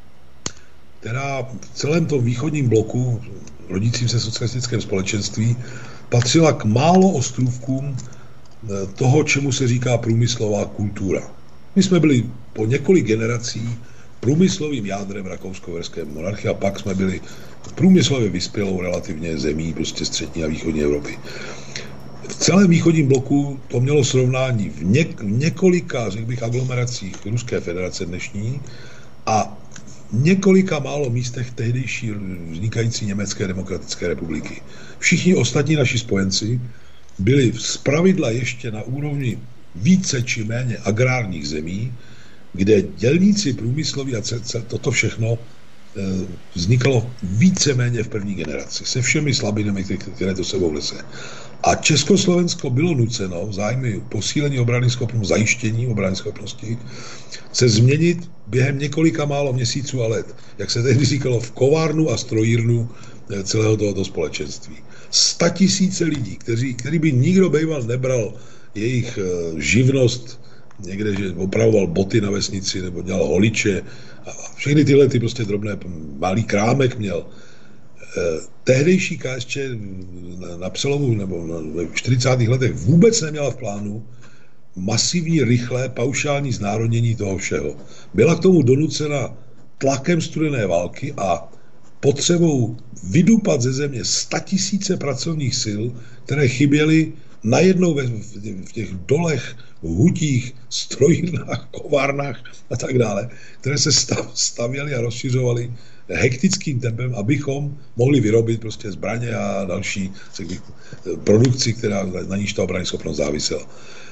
která v celém tom východním bloku, rodícím se socialistickém společenství, patřila k málo ostrůvkům toho, čemu se říká průmyslová kultura. My jsme byli po několik generací průmyslovým jádrem rakousko-uherské monarchie a pak jsme byli průmyslově vyspělou relativně zemí prostě střední a východní Evropy. V celém východním bloku to mělo srovnání v několika, řekl bych, aglomeracích Ruské federace dnešní a v několika málo místech tehdejší vznikající Německé demokratické republiky. Všichni ostatní naši spojenci byli zpravidla ještě na úrovni více či méně agrárních zemí, kde dělníci průmysloví a toto všechno vznikalo víceméně v první generaci, se všemi slabinami, které to sebou nese. A Československo bylo nuceno v zájmu posílení obrany schopnosti, zajištění obrany schopnosti, se změnit během několika málo měsíců a let, jak se tehdy říkalo, v kovárnu a strojírnu celého tohoto společenství. 100 000 lidí, který by nikdo býval nebral jejich živnost někde, že opravoval boty na vesnici nebo dělal holiče a všechny tyhle ty prostě drobné, malý krámek měl. Tehdejší KSČ na přelomu nebo v 40. letech vůbec neměla v plánu masivní, rychlé, paušální znárodnění toho všeho. Byla k tomu donucena tlakem studené války a potřebou vydupat ze země 100 000 pracovních sil, které chyběly najednou v těch dolech, hutích, strojírnách, kovárnách a tak dále, které se stavěly a rozšiřovaly hektickým tempem, abychom mohli vyrobit prostě zbraně a další produkci, která na níž ta obrany schopnost závisela.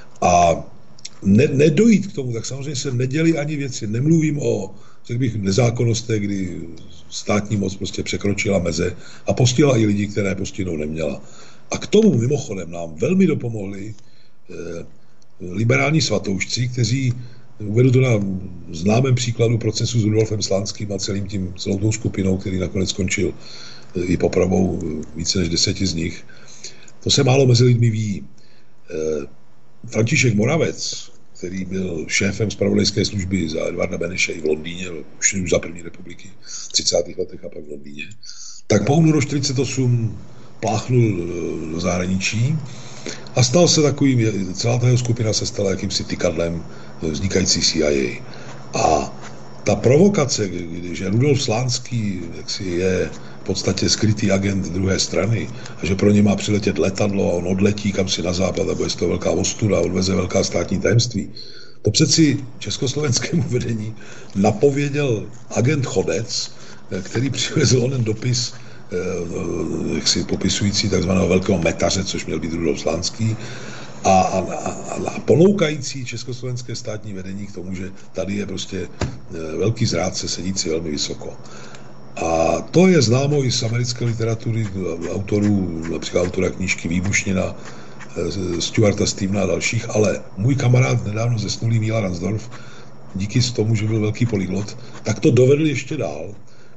A nedojít k tomu, tak samozřejmě se neděly ani věci. Nemluvím o, řekl bych, nezákonnostech, kdy státní moc prostě překročila meze a postihla i lidi, které postihnout neměla. A k tomu mimochodem nám velmi dopomohli liberální svatoušci, kteří, uvedu to na známém příkladu procesu s Rudolfem Slánským a celou tou skupinou, který nakonec skončil i popravou více než 10 z nich. To se málo mezi lidmi ví. František Moravec, který byl šéfem zpravodajské služby za Edvarda Beneše i v Londýně, už za první republiky v 30. letech a pak v Londýně, tak po únoru 1948 pláchnul do zahraničí a stal se takovým, celá ta jeho skupina se stala jakýmsi tykadlem vznikající CIA. A ta provokace, že Rudolf Slánský je v podstatě skrytý agent druhé strany a že pro ně má přiletět letadlo a on odletí kam si na západ a bude z toho velká ostuda a odveze velká státní tajemství, to přeci československému vedení napověděl agent Chodec, který přivezl onen dopis popisující takzvaného velkého metaře, což měl být Rudolf Slánský, a ponoukající československé státní vedení k tomu, že tady je prostě velký zrádce sedící velmi vysoko. A to je známo i z americké literatury autorů, například autora knížky Výbušnina, Stuarta Stevena a dalších, ale můj kamarád nedávno zesnulý Míla Ransdorf, díky tomu, že byl velký polyglot, tak to dovedl ještě dál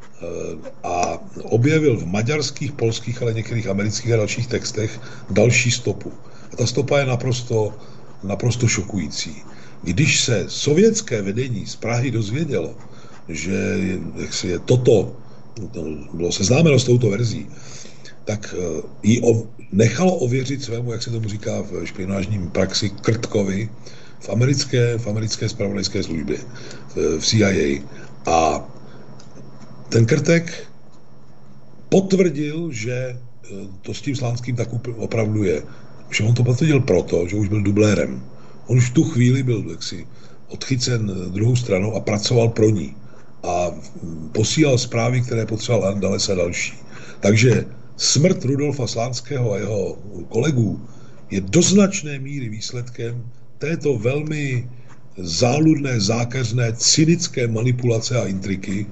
a objevil v maďarských, polských, ale některých amerických a dalších textech další stopu. A ta stopa je naprosto šokující. Když se sovětské vedení z Prahy dozvědělo, že je toto, bylo seznámeno s touto verzí, tak ji nechalo ověřit svému, jak se tomu říká v špionážním praxi, Krtkovi v americké zpravodajské službě, v CIA. A ten Krtek potvrdil, že to s tím Slánským tak opravdu je. Že on to potvrdil proto, že už byl dublérem. On už v tu chvíli byl odchycen druhou stranou a pracoval pro ní. A posílal zprávy, které potřeboval Andales a další. Takže smrt Rudolfa Slánského a jeho kolegů je do značné míry výsledkem této velmi záludné, zákeřné, cynické manipulace a intriky.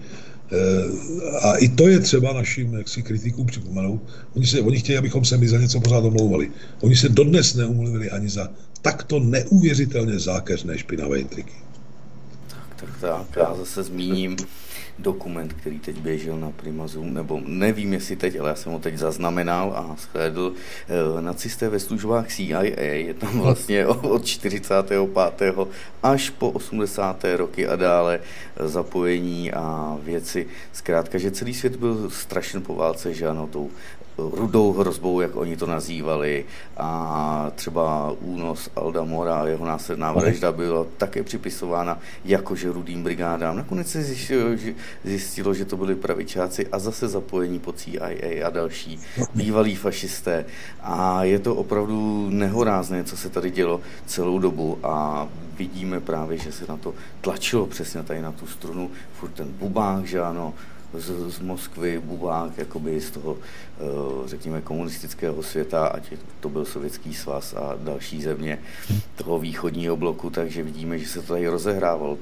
A i to je třeba našim kritikům připomenout. Oni chtějí, abychom se my za něco pořád omlouvali. Oni se dodnes neumluvili ani za takto neuvěřitelně zákeřné špinavé intriky. Tak. Já zase zmíním dokument, který teď běžel na Prima Zoom, nebo nevím, jestli teď, ale já jsem ho teď zaznamenal a shlédl. Nacisté ve službách CIA, je tam vlastně od 45. až po 80. roky a dále zapojení a věci. Zkrátka, že celý svět byl strašen po válce, že ano, tou rudou hrozbou, jak oni to nazývali, a třeba únos Alda Mora a jeho následná vražda byla také připisována jakože rudým brigádám. Nakonec se zjistilo, že to byli pravičáci a zase zapojení pod CIA a další bývalí fašisté. A je to opravdu nehorázné, co se tady dělo celou dobu a vidíme právě, že se na to tlačilo přesně tady na tu strunu, furt ten bubák, že ano, z Moskvy, bubák, jakoby z toho, řekněme, komunistického světa, ať to byl Sovětský svaz a další země toho východního bloku, takže vidíme, že se to tady rozehrávalo.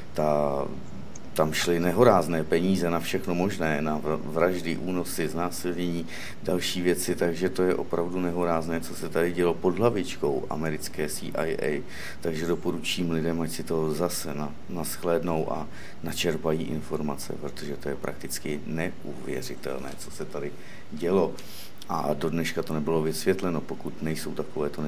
Tam šly nehorázné peníze na všechno možné, na vraždy, únosy, znásilnění, další věci, takže to je opravdu nehorázné, co se tady dělo pod hlavičkou americké CIA, takže doporučím lidem, ať si to zase naschlédnou a načerpají informace, protože to je prakticky neuvěřitelné, co se tady dělo. A do dneška to nebylo vysvětleno, pokud nejsou takovéto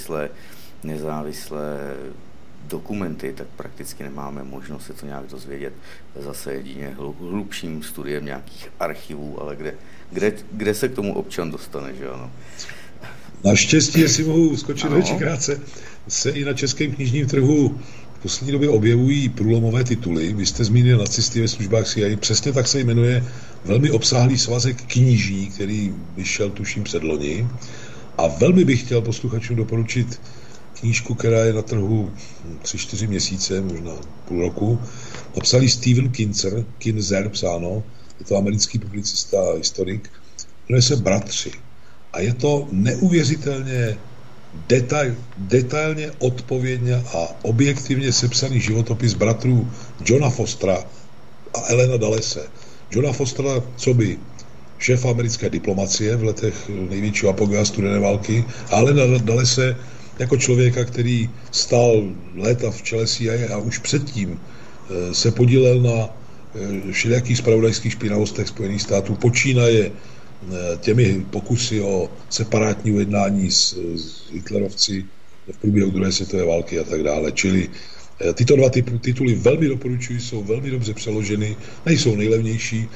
nezávislé dokumenty, tak prakticky nemáme možnost se to nějak dozvědět zase jedině hlubším studiem nějakých archivů, ale kde se k tomu občan dostane, že ano? Naštěstí, jestli mohu skočit do krátce, se i na českém knižním trhu v poslední době objevují průlomové tituly. Vy jste zmínil Nacisty ve službách CIA, přesně tak se jmenuje velmi obsáhlý svazek knižní, který vyšel tuším předloni. A velmi bych chtěl posluchačům doporučit knížku, která je na trhu 3-4 měsíce, možná půl roku. Napsal ji Steven Kinzer psáno, je to americký publicista a historik, jmenuje se Bratři. A je to neuvěřitelně detailně, odpovědně a objektivně sepsaný životopis bratrů Johna Fostera a Elena Dallese. Johna Fostera, co by šéf americké diplomacie v letech největšího apogea studené války, a Elena Dallese jako člověka, který stál léta v čele CIA a už předtím se podílel na všelijakých zpravodajských špinavostech Spojených států, počínaje těmi pokusy o separátní ujednání s hitlerovci v průběhu druhé světové války a tak dále. Čili Tyto dva tituly velmi doporučuji, jsou velmi dobře přeloženy, nejsou nejlevnější,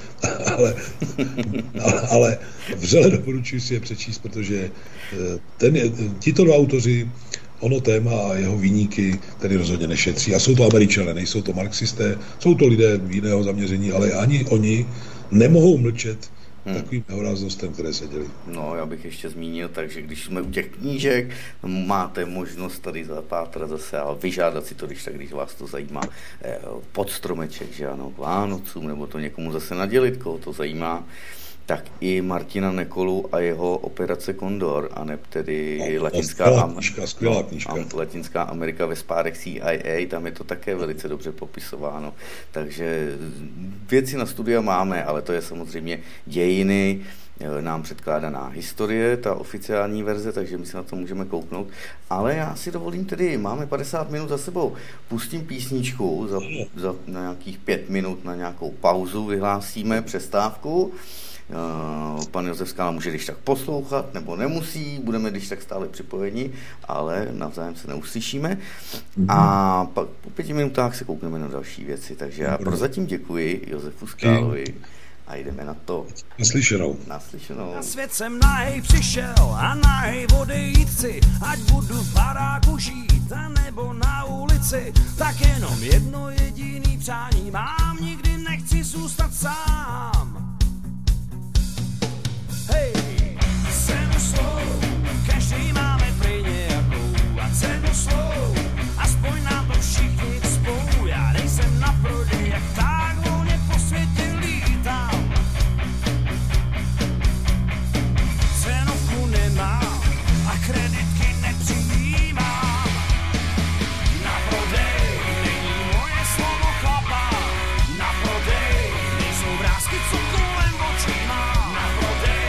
ale vřele doporučuji si je přečíst, protože tito dva autoři ono téma a jeho viníky tedy rozhodně nešetří. A jsou to Američané, nejsou to marxisté, jsou to lidé jiného zaměření, ale ani oni nemohou mlčet takovým nehoráznostem, které se děly. No, já bych ještě zmínil, takže když jsme u těch knížek, máte možnost tady zapátrat zase a vyžádat si to, když vás to zajímá, pod stromeček, že ano, k Vánocům, nebo to někomu zase nadělit, koho to zajímá, tak i Martina Nekolu a jeho Operace Kondor, aneb tedy skvělá knížka. Latinská Amerika ve spárech CIA, tam je to také velice dobře popisováno. Takže věci na studia máme, ale to je samozřejmě dějiny, nám předkládaná historie, ta oficiální verze, takže my se na to můžeme kouknout. Ale já si dovolím tedy, máme 50 minut za sebou, pustím písničku, za nějakých 5 minut na nějakou pauzu vyhlásíme přestávku. Pan Josef Skála může když tak poslouchat, nebo nemusí, budeme když tak stále připojeni, ale navzájem se neuslyšíme. A pak po 5 minutách se koukneme na další věci. Takže já prozatím děkuji Josefu Skálovi a jdeme na to. Naslyšenou. Na svět jsem nahej přišel a nahej odejít chci, ať budu v baráku žít a nebo na ulici, tak jenom jedno jediný přání mám, nikdy nechci zůstat sám. Hej, cenu slov, každý máme prý nějakou a cenu slov, aspoň nám to všichni cpou, já nejsem na prodej, jak tak volně po světě lítám. Cenovku nemám a kreditky nepřijímám, na prodej není moje slovo chlapa, na prodej nejsou vrásky, co kolem očí mám, na prodej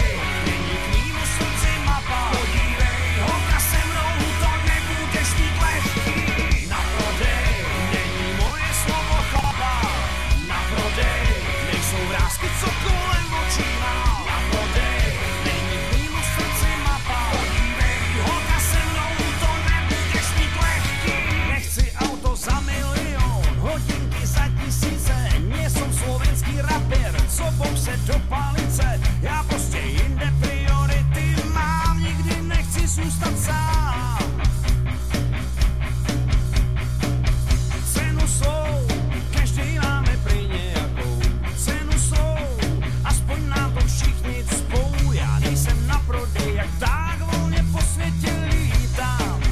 co kolem očí mám, na prodej není v mýmu srdci mapa, podívej, holka se mnou, to nebudeš mít lehký. Nechci auto za milion, hodinky za tisíce, nejsem slovenský rapper, co bom se do palice, já prostě jinde priority mám, nikdy nechci zůstat sám. Cenu svou, každý máme prý nějakou, cenu svou, aspoň nám to všichni cpou, já nejsem na prodej, jak tak volně po světě lítám.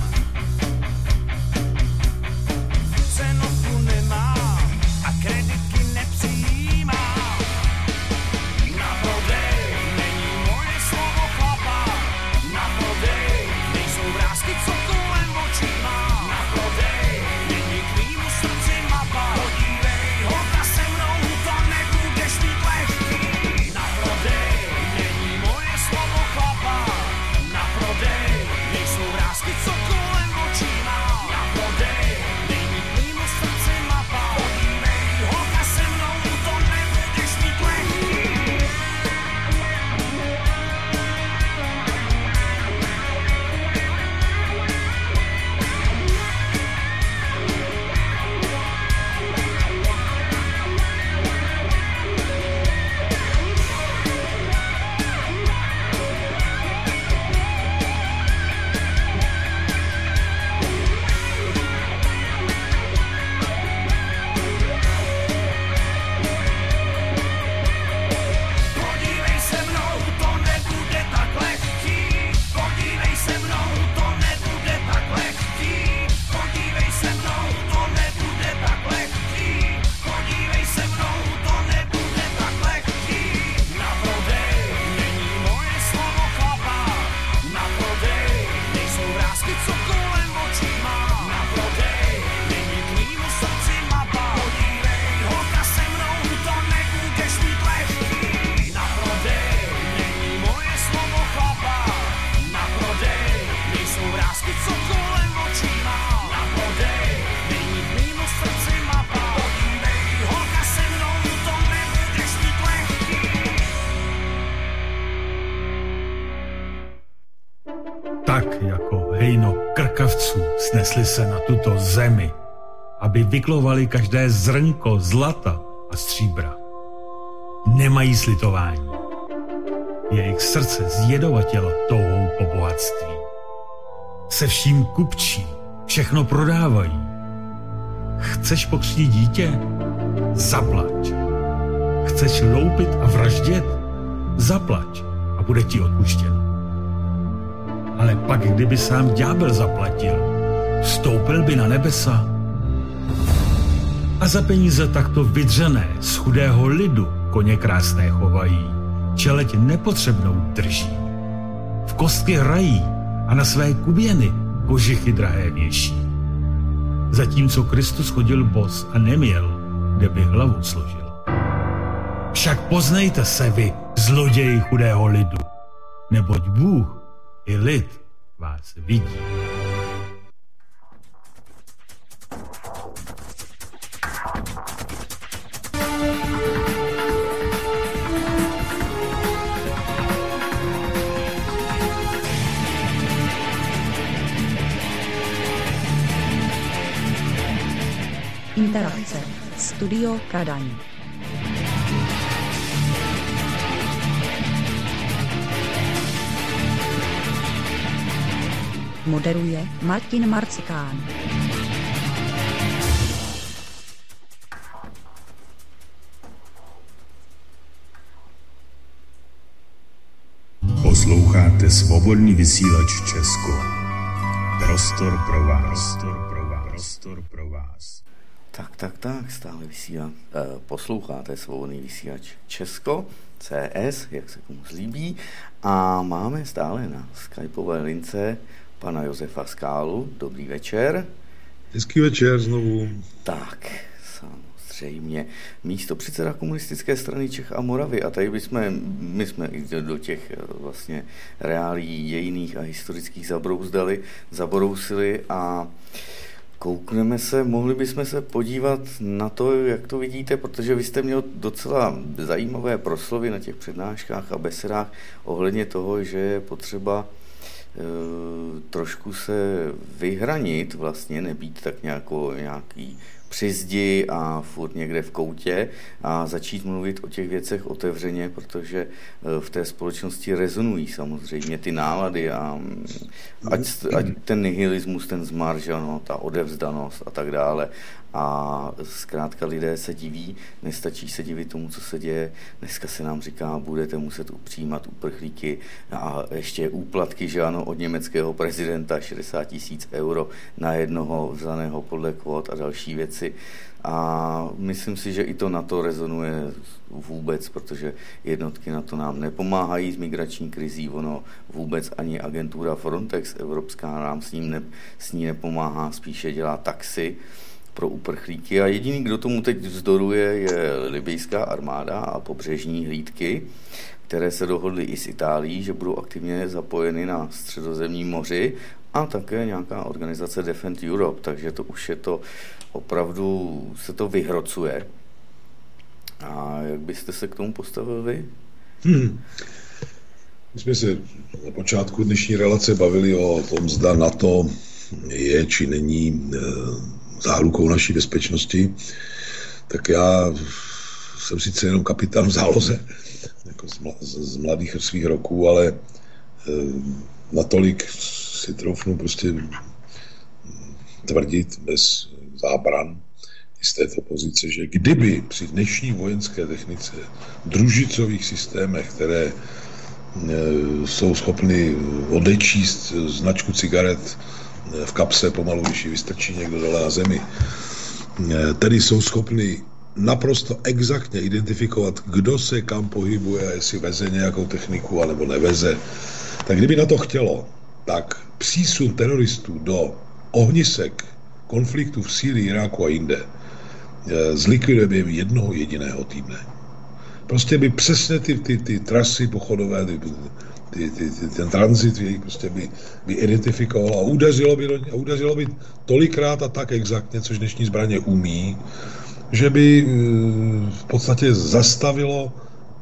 Cenovku nemám a kreditky nepřijímám, na prodej není moje slovo chlapa, na prodej nejsou vrásky, co kolem očí mám, na prodej není k mýmu srdci mapa, podívej, holka se mnou, to nebudeš mít lehký. Na prodej není moje slovo chlapa, na prodej nejsou vrásky, co kolem očí mám, na prodej není k mýmu srdci mapa, podívej, holka se mnou, to nebudeš mít lehký. Podívej se mnou, to nebude tak lehký. Podívej se mnou, to nebude tak lehký. Podívej se mnou, to nebude tak lehký. Podívej se mnou, to nebude tak lehký. Na prodej není moje slovo chlapa. Na prodej nejsou vrásky, co kolem očí mám. Na prodej není k mýmu srdci mapa. Podívej, holka se mnou, to nebudeš mít lehký. Na prodej není moje slovo chlapa, na prodej nejsou vrásky, co kolem očí mám, na prodej není k mýmu srdci mapa, podívej, holka se mnou, to nebudeš mít lehký. Tak jako hejno krkavců snesli se na tuto zemi aby vyklovali každé zrnko zlata a stříbra. Nemají slitování. Jejich srdce zjedovatělo touhou po bohatství. Se vším kupčí, všechno prodávají. Chceš pokřtít dítě? Zaplať. Chceš loupit a vraždět? Zaplať a bude ti odpuštěno. Ale pak, kdyby sám ďábel zaplatil, vstoupil by na nebesa. A za peníze takto vydřené z chudého lidu koně krásné chovají, čeleť nepotřebnou drží. V kostky hrají a na své kuběny kožichy drahé věší. Zatímco Kristus chodil bos a neměl, kde by hlavu složil. Však poznejte se vy, zloději chudého lidu, neboť Bůh i lid vás vidí. Interakce. Studio Kadaň. Moderuje Martin Marcikán. Posloucháte Svobodný vysílač Česko. Prostor pro vás. Prostor pro vás. Tak, stále vysílá. Posloucháte Svobodný vysílač Česko, CS, jak se komu zlíbí. A máme stále na skypové lince pana Josefa Skálu. Dobrý večer. Hezký večer znovu. Tak, samozřejmě. Místopředseda Komunistické strany Čech a Moravy. A tady my jsme i do těch vlastně reálií dějinných a historických zabrousili a mohli bychom se podívat na to, jak to vidíte, protože vy jste měl docela zajímavé proslovy na těch přednáškách a besedách ohledně toho, že je potřeba trošku se vyhranit, vlastně nebýt tak nějaký při zdi a furt někde v koutě a začít mluvit o těch věcech otevřeně, protože v té společnosti rezonují samozřejmě ty nálady a ať ten nihilismus, ten zmarš, ta odevzdanost a tak dále. A zkrátka lidé se diví, nestačí se divit tomu, co se děje. Dneska se nám říká, budete muset přijímat uprchlíky a ještě úplatky, že ano, od německého prezidenta 60 000 euro na jednoho vzaného podle kvót a další věci. A myslím si, že i to NATO rezonuje vůbec, protože jednotky NATO nám nepomáhají s migrační krizí, ono vůbec ani agentura Frontex evropská nám s ní nepomáhá, spíše dělá taxi pro uprchlíky a jediný, kdo tomu teď vzdoruje, je libyjská armáda a pobřežní hlídky, které se dohodly i s Itálií, že budou aktivně zapojeny na Středozemním moři a také nějaká organizace Defend Europe, takže to už je to opravdu, se to vyhrocuje. A jak byste se k tomu postavil vy? My jsme se na počátku dnešní relace bavili o tom, zda NATO je či není zárukou naší bezpečnosti, tak já jsem sice jenom kapitán v záloze, jako z mladých svých roků, ale natolik si troufnu prostě tvrdit bez zábran z této pozice, že kdyby při dnešní vojenské technice, družicových systémech, které jsou schopny odečíst značku cigaret v kapse pomalu, když ji vystrčí někdo dole na zemi, tedy jsou schopny naprosto exaktně identifikovat, kdo se kam pohybuje, jestli veze nějakou techniku, anebo neveze. Tak kdyby na to chtělo, tak přísun teroristů do ohnisek konfliktů v Sýrii, Iráku a jinde zlikviduje během jednoho jediného týdne. Prostě by přesně ty trasy pochodové, ten tranzit prostě by identifikoval a udeřilo by tolikrát a tak exaktně, což dnešní zbraně umí, že by v podstatě zastavilo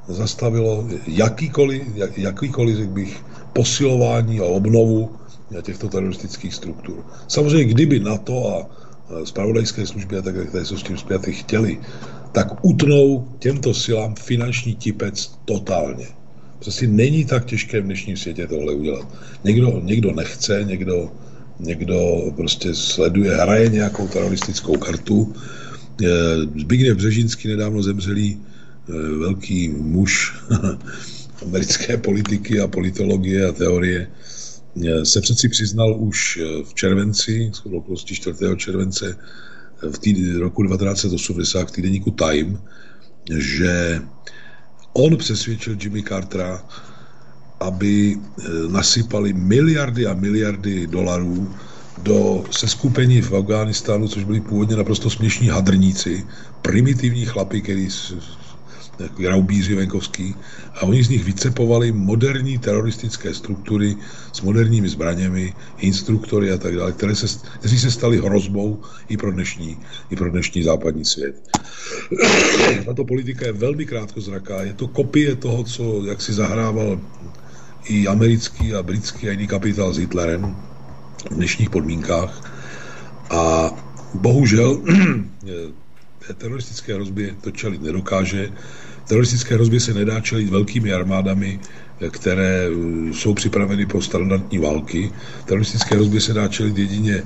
jakýkoliv bych posilování a obnovu těchto teroristických struktur. Samozřejmě, kdyby NATO zpravodajské služby a tak, které jsou s tím spjaty, chtěli, tak utnou těmto silám finanční tipec totálně. Prostě není tak těžké v dnešním světě tohle udělat. Někdo nechce, někdo prostě sleduje, hraje nějakou teroristickou kartu. Zbigněv Břežinský, nedávno zemřelý velký muž americké politiky a politologie a teorie, se přeci přiznal už v červenci, z okolností 4. července v roku 1980 v týdeníku Time, že on přesvědčil Jimmy Cartera, aby nasypali miliardy a miliardy dolarů do seskupení v Afghánistánu, což byli původně naprosto směšní hadrníci, primitivní chlapi, který graubíři venkovský, a oni z nich vycepovali moderní teroristické struktury s moderními zbraněmi, instruktory a tak dále, kteří se stali hrozbou i pro dnešní západní svět. Tato politika je velmi krátkozraká, je to kopie toho, co jak si zahrával i americký a britský a jiný kapitál s Hitlerem v dnešních podmínkách. A bohužel teroristické hrozbě to čelit nedokáže. Teroristické hrozbě se nedá čelit velkými armádami, které jsou připraveny pro standardní války. Teroristické hrozbě se dá čelit jedině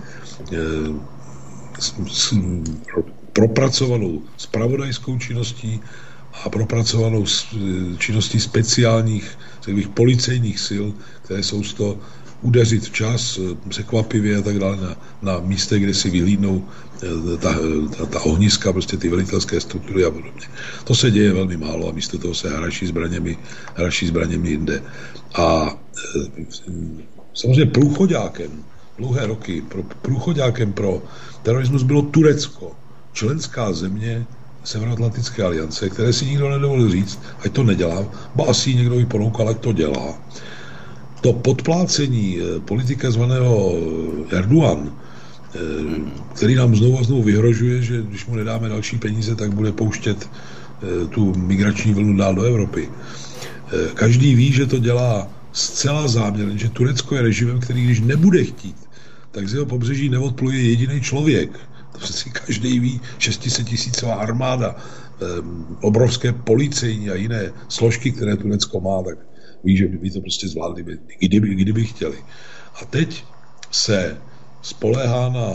propracovanou zpravodajskou činností a propracovanou činností speciálních policejních sil, které jsou z toho udeřit včas, překvapivě a tak dále na místech, kde si vyhlídnou ta ohniska, prostě ty velitelské struktury a podobně. To se děje velmi málo a místo toho se hraší zbraněmi jinde. A samozřejmě průchoďákem dlouhé roky, průchoďákem pro terorismus bylo Turecko, členská země Severoatlantické aliance, které si nikdo nedovolil říct, ať to nedělá, ba asi někdo ji ponoukal, ať to dělá. To podplácení politika zvaného Erdogan, který nám znovu a znovu vyhrožuje, že když mu nedáme další peníze, tak bude pouštět tu migrační vlnu dál do Evropy. Každý ví, že to dělá zcela záměrně, že Turecko je režimem, který když nebude chtít, tak z jeho pobřeží neodpluje jediný člověk. To si každý ví, 600 000 armáda, obrovské policejní a jiné složky, které Turecko má, tak ví, že by to prostě zvládli, kdyby chtěli. A teď se spoléhá na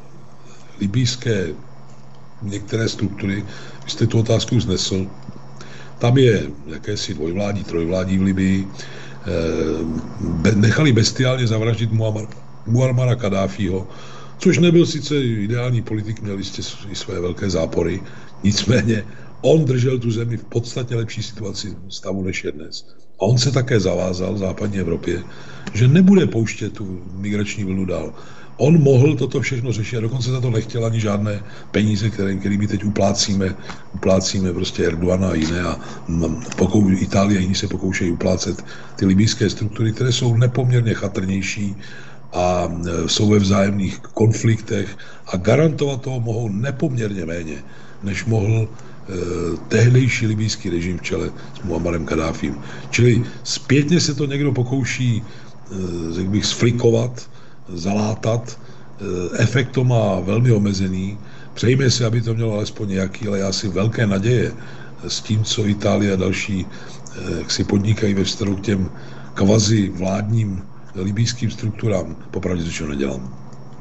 libýské některé struktury. Vy jste tu otázku vznesl. Tam je jakési dvojvládí, trojvládí v Libii. Nechali bestiálně zavraždit Muammara Kaddáfího, což nebyl sice ideální politik, měl jistě i své velké zápory. Nicméně on držel tu zemi v podstatně lepší situaci stavu, než je dnes. A on se také zavázal v západní Evropě, že nebude pouštět tu migrační vlnu dál. On mohl toto všechno řešit a dokonce za to nechtěl ani žádné peníze, kterými teď uplácíme prostě Erdogana a jiné a Itálie a jiní se pokoušejí uplácet ty libýské struktury, které jsou nepoměrně chatrnější a jsou ve vzájemných konfliktech a garantovat toho mohou nepoměrně méně, než mohl tehdejší libýský režim v čele s Muammarem Kaddáfím. Čili zpětně se to někdo pokouší, řekl bych, sflikovat, zalátat. Efekt to má velmi omezený. Přejme si, aby to mělo alespoň nějaký, ale já si velké naděje s tím, co Itálie a další jak si podnikají ve vztahu k těm kvazi vládním libýským strukturám, popravdě řečeno nedělám.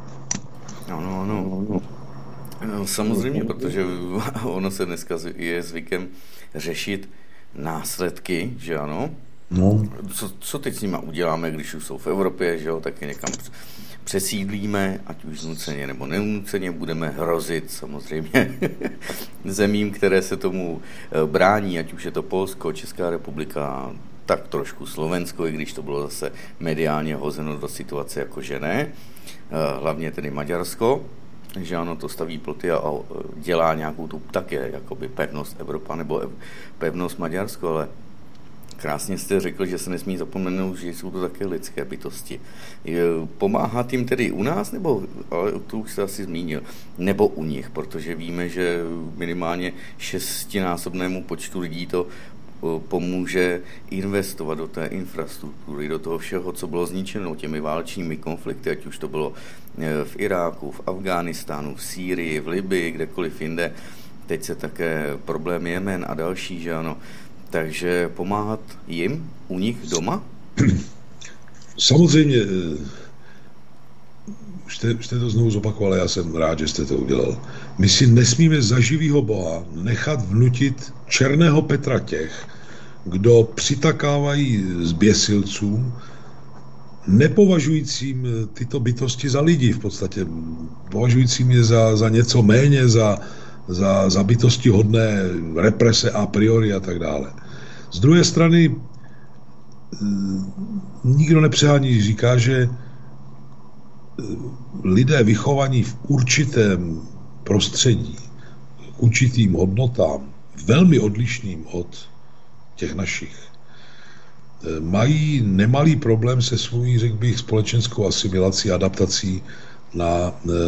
No, samozřejmě, protože ono se dneska je zvykem řešit následky, že ano? No. Co teď s nima uděláme, když už jsou v Evropě, že jo, tak je někam přesídlíme, ať už nuceně nebo nenuceně, budeme hrozit samozřejmě zemím, které se tomu brání, ať už je to Polsko, Česká republika, tak trošku Slovensko, i když to bylo zase mediálně hozeno do situace jako že ne, hlavně tedy Maďarsko, že ano, to staví ploty a dělá nějakou tu také jakoby pevnost Evropa nebo pevnost Maďarsko, ale krásně jste řekl, že se nesmí zapomenout, že jsou to také lidské bytosti. Pomáhá tím tedy u nás, nebo, ale to už se asi zmínil, nebo u nich, protože víme, že minimálně 6násobnému počtu lidí to pomůže investovat do té infrastruktury, do toho všeho, co bylo zničeno těmi válečnými konflikty, ať už to bylo v Iráku, v Afghánistánu, v Sýrii, v Libii, kdekoliv jinde. Teď se také problém Jemen a další, že ano. Takže pomáhat jim u nich doma? Samozřejmě, jste to znovu zopakovali, já jsem rád, že jste to udělal. My si nesmíme za živýho Boha nechat vnutit černého Petra těch, kdo přitakávají zběsilcům, nepovažujícím tyto bytosti za lidi v podstatě, považujícím je za něco méně, za bytosti hodné represe a priori a tak dále. Z druhé strany nikdo nepřehání, říká, že lidé vychovaní v určitém prostředí, k určitým hodnotám, velmi odlišným od těch našich, mají nemalý problém se svou, řekl bych, společenskou asimilací, adaptací na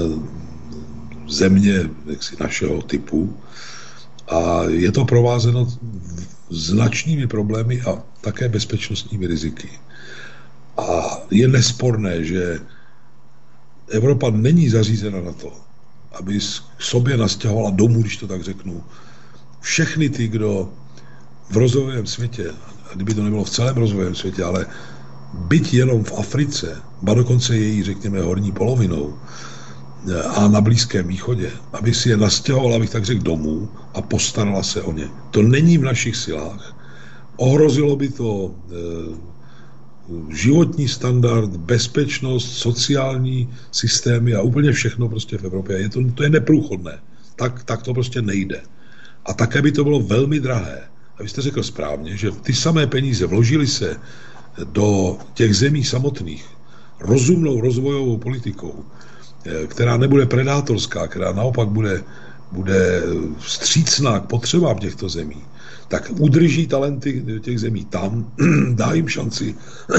země našeho typu. A je to provázeno značnými problémy a také bezpečnostními riziky. A je nesporné, že Evropa není zařízena na to, aby k sobě nastěhovala domů, když to tak řeknu, všechny ty, kdo v rozvojovém světě, a kdyby to nebylo v celém rozvojovém světě, ale byť jenom v Africe, ba dokonce její, řekněme, horní polovinou a na Blízkém východě, aby si je nastěhovala, abych tak řekl, domů a postarala se o ně. To není v našich silách. Ohrozilo by to životní standard, bezpečnost, sociální systémy a úplně všechno prostě v Evropě. To je neprůchodné. Tak to prostě nejde. A také by to bylo velmi drahé. A vy jste řekl správně, že ty samé peníze vložily se do těch zemí samotných rozumnou rozvojovou politikou, která nebude predátorská, která naopak bude vstřícná k potřebám těchto zemí, tak udrží talenty těch zemí tam, dá jim šanci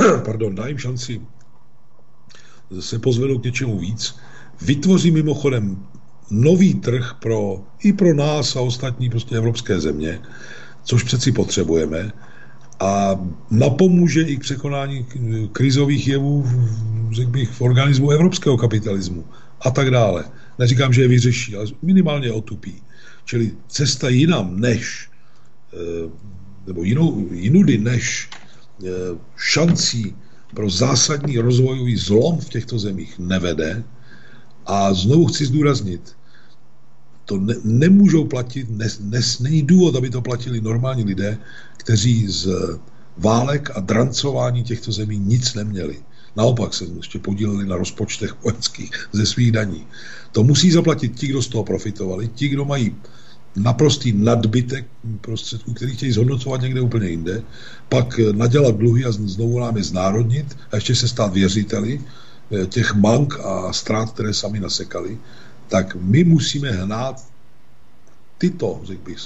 se pozvednout k něčemu víc, vytvoří mimochodem nový trh i pro nás a ostatní prostě evropské země, což přeci potřebujeme, a napomůže i k překonání krizových jevů, řekl bych, v organismu evropského kapitalismu a tak dále. Neříkám, že je vyřeší, ale minimálně otupí. Čili cesta jinam než, nebo jinudy než šancí pro zásadní rozvojový zlom v těchto zemích nevede. A znovu chci zdůraznit, to nemůžou platit, není důvod, aby to platili normální lidé, kteří z válek a drancování těchto zemí nic neměli. Naopak se ještě podíleli na rozpočtech vojenských ze svých daní. To musí zaplatit ti, kdo z toho profitovali, ti, kdo mají naprostý nadbytek prostředků, který chtějí zhodnocovat někde úplně jinde, pak nadělat dluhy a znovu nám je znárodnit a ještě se stát věřiteli těch bank a ztrát, které sami nasekali, tak my musíme hnát tyto, řekl bych,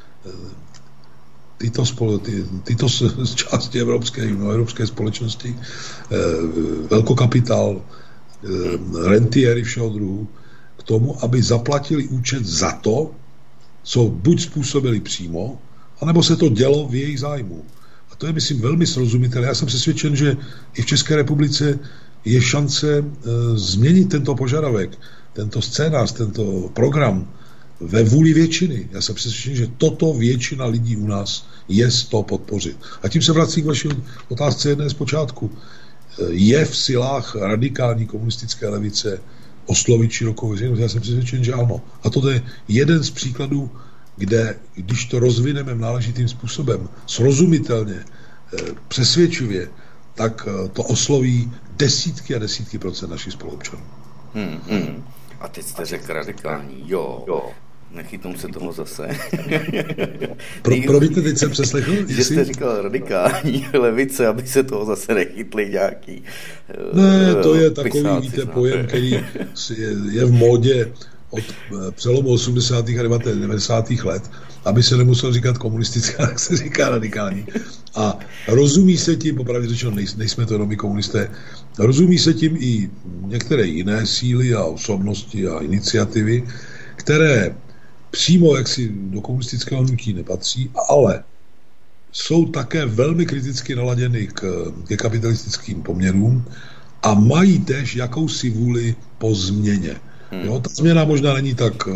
tyto části evropské společnosti, velkokapitál, rentiéry všeho druhu, k tomu, aby zaplatili účet za to, co buď způsobili přímo, anebo se to dělo v jejich zájmu. A to je, myslím, velmi srozumitelné. Já jsem přesvědčen, že i v České republice je šance změnit tento požadavek, tento scénář, tento program ve vůli většiny. Já jsem přesvědčen, že toto většina lidí u nás je z toho podpořit. A tím se vracím k vaší otázce jedné z počátku. Je v silách radikální komunistické levice oslovit širokou veřejnost? Já jsem přesvědčen, že ano. A to je jeden z příkladů, kde, když to rozvineme náležitým způsobem, srozumitelně, přesvědčivě, tak to osloví desítky a desítky procent našich spoluobčanů. A teď jste řekl radikální. Jo. Nechytnou se toho zase. Promiňte, teď jsem přeslechl? Že jste říkal radikální levice, aby se toho zase nechytli nějaký... Ne, to je takový, víte, pojem, který je v módě od přelomu 80. a 90. let, aby se nemusel říkat komunistická, tak se říká radikální. A rozumí se tím, popravdě řečeno, nejsme to jenom my komunisté, rozumí se tím i některé jiné síly a osobnosti a iniciativy, které přímo jaksi do komunistického hnutí nepatří, ale jsou také velmi kriticky naladěny ke kapitalistickým poměrům a mají též jakousi vůli po změně. Jo, ta změna možná není tak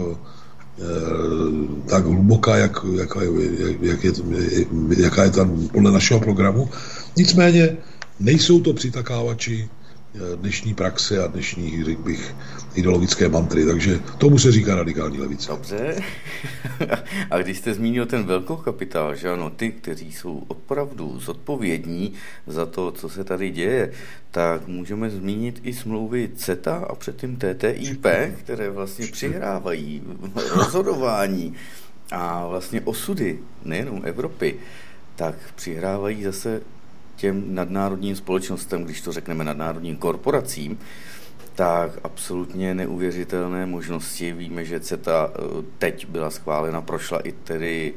hluboká, jaká je tam podle našeho programu. Nicméně nejsou to přitakávači dnešní praxe a dnešní, řekl bych, ideologické mantry, takže tomu se říká radikální levice. Dobře. A když jste zmínil ten velkokapitál, že ano, ty, kteří jsou opravdu zodpovědní za to, co se tady děje, tak můžeme zmínit i smlouvy CETA a předtím TTIP, které vlastně přihrávají rozhodování a vlastně osudy nejenom Evropy, tak přihrávají zase těm nadnárodním společnostem, když to řekneme nadnárodním korporacím, tak absolutně neuvěřitelné možnosti. Víme, že CETA teď byla schválena, prošla i tedy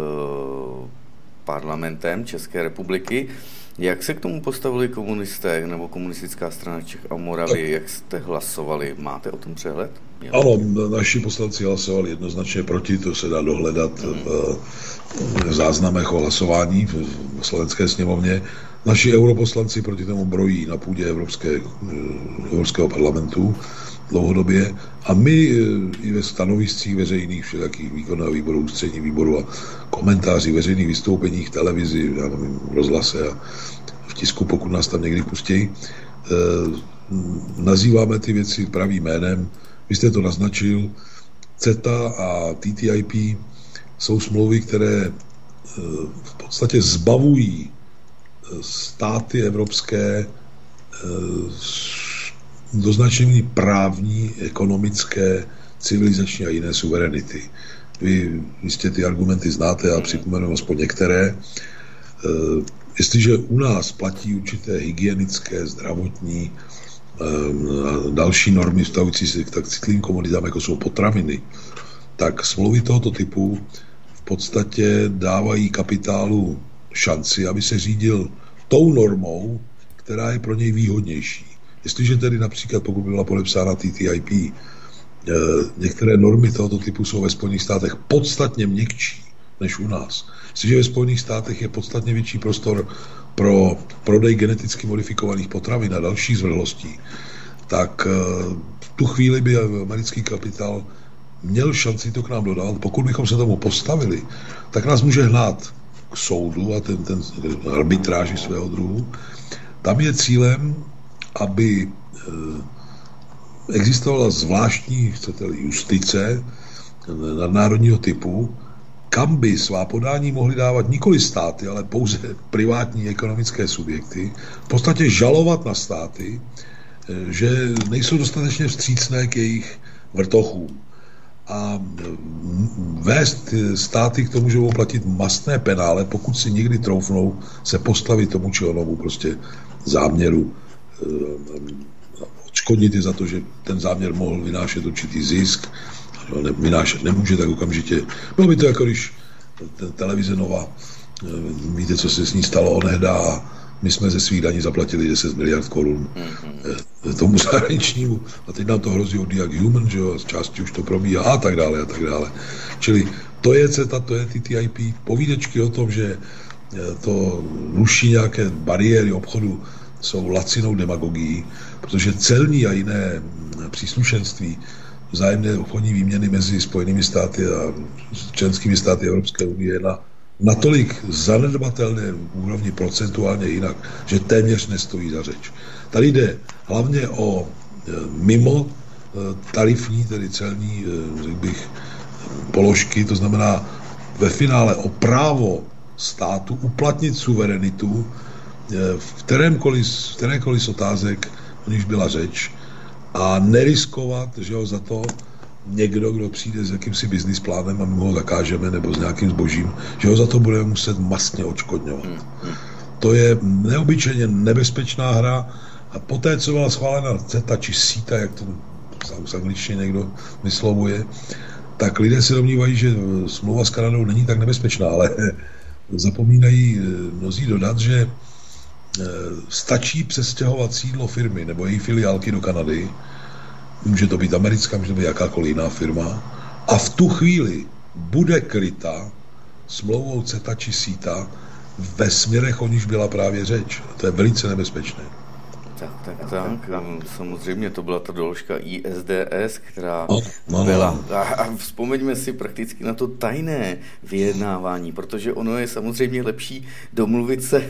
parlamentem České republiky. Jak se k tomu postavili komunisté nebo komunistická strana Čech a Moravy? Jak jste hlasovali? Máte o tom přehled? Ano, naši poslanci hlasovali jednoznačně proti, to se dá dohledat v záznamech o hlasování v Slovenské sněmovně. Naši europoslanci proti tomu brojí na půdě Evropského parlamentu dlouhodobě a my i ve stanoviscích veřejných všelijakých výkonného výboru, ústředních výboru a komentáři veřejných vystoupeních v televizi, já nevím, v rozhlase a v tisku, pokud nás tam někdy pustí, nazýváme ty věci pravým jménem. Vy jste to naznačil. CETA a TTIP jsou smlouvy, které v podstatě zbavují státy evropské do značné míry právní, ekonomické, civilizační a jiné suverenity. Vy jistě ty argumenty znáte a připomenu aspoň některé. Jestliže u nás platí určité hygienické, zdravotní a další normy vztahující se k tak citlivým komoditám, jako jsou potraviny, tak smlouvy tohoto typu v podstatě dávají kapitálu šanci, aby se řídil tou normou, která je pro něj výhodnější. Jestliže tedy například, pokud by byla podepsána TTIP, některé normy tohoto typu jsou ve Spojených státech podstatně měkčí než u nás. Jestliže ve Spojených státech je podstatně větší prostor pro prodej geneticky modifikovaných potravin a dalších zvrhlostí, tak v tu chvíli by americký kapitál měl šanci to k nám dodat. Pokud bychom se tomu postavili, tak nás může hnát k soudu a ten arbitráži svého druhu. Tam je cílem, aby existovala zvláštní, chcete-li, justice nadnárodního typu, kam by svá podání mohly dávat nikoli státy, ale pouze privátní ekonomické subjekty, v podstatě žalovat na státy, že nejsou dostatečně vstřícné k jejich vrtochům. A vést státy k tomu, že budou platit mastné penále, pokud si někdy troufnou se postavit tomu či onomu prostě záměru, odškodnit je za to, že ten záměr mohl vynášet určitý zisk, vynášet nemůže, tak okamžitě. Bylo by to jako když televize Nova, víte, co se s ní stalo onehda a my jsme ze svých daní zaplatili 10 miliard korun tomu zahraničnímu a teď nám to hrozí od jak human, že jo, z části už to probíhá a tak dále a tak dále. Čili to je CETA, to je TTIP, povídečky o tom, že to ruší nějaké bariéry obchodu, jsou lacinou demagogií, protože celní a jiné příslušenství, vzájemné obchodní výměny mezi Spojenými státy a členskými státy Evropské unie je na natolik zanedbatelné úrovni procentuálně jinak, že téměř nestojí za řeč. Tady jde hlavně o mimo tarifní, tedy celní, řekl bych, položky, to znamená ve finále o právo státu uplatnit suverenitu v kterékoliv z otázek, o níž byla řeč, a neriskovat, že ho za to někdo, kdo přijde s jakýmsi business plánem a my ho zakážeme nebo s nějakým zbožím, že ho za to budeme muset mastně odškodňovat. To je neobyčejně nebezpečná hra a poté, co byla schválena CETA či CETA, jak to z angličtiny někdo vyslovuje, tak lidé se domnívají, že smlouva s Kanadou není tak nebezpečná, ale zapomínají mnozí dodat, že stačí přestěhovat sídlo firmy nebo její filiálky do Kanady, může to být americká, může to být jakákoliv jiná firma, a v tu chvíli bude kryta smlouvou CETA či CETA ve směrech, o níž byla právě řeč. To je velice nebezpečné. Tak. Samozřejmě to byla ta doložka ISDS, která byla. A vzpomeňme si prakticky na to tajné vyjednávání, protože ono je samozřejmě lepší domluvit se